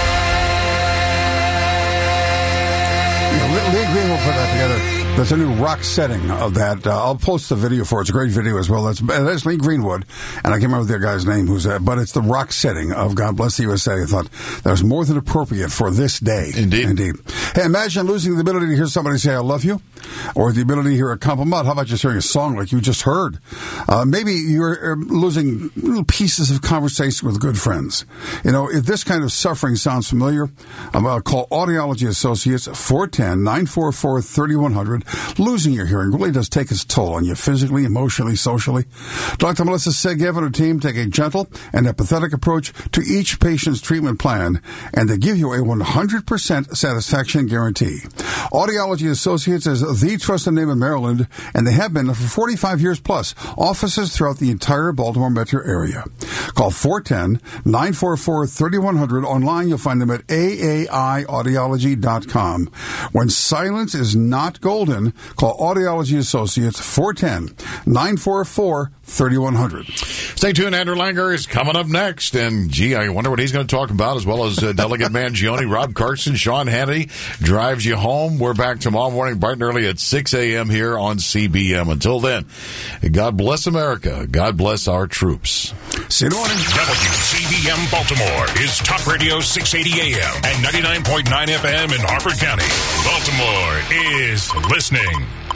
Yeah, Lee Lee Green will put that together. That's a new rock setting of that. Uh, I'll post the video for it. It's a great video as well. That's, that's Lee Greenwood, and I can't remember the guy's name who's that, but it's the rock setting of God Bless the U S A. I thought that was more than appropriate for this day. Indeed. Indeed. Hey, imagine losing the ability to hear somebody say, I love you, or the ability to hear a compliment. How about just hearing a song like you just heard? Uh, maybe you're uh, losing little pieces of conversation with good friends. You know, if this kind of suffering sounds familiar, um, uh, call Audiology Associates, four one zero, nine four four, three one zero zero. Losing your hearing really does take its toll on you physically, emotionally, socially. Doctor Melissa Segev and her team take a gentle and empathetic approach to each patient's treatment plan, and they give you a one hundred percent satisfaction guarantee. Audiology Associates is the trusted name in Maryland, and they have been for forty-five years plus. Offices throughout the entire Baltimore metro area. Call four one zero, nine four four, three one zero zero. Online, you'll find them at A A I audiology dot com. When silence is not golden, call Audiology Associates, four one zero, nine four four, three one zero zero. Stay tuned. Andrew Langer is coming up next. And, gee, I wonder what he's going to talk about, as well as uh, Delegate Mangione, Rob Carson, Sean Hannity drives you home. We're back tomorrow morning, bright and early at six a.m. here on C B M. Until then, God bless America. God bless our troops. See you in the morning. W C B M Baltimore is Talk Radio six eighty A M and ninety-nine point nine F M in Harford County. Baltimore is listening.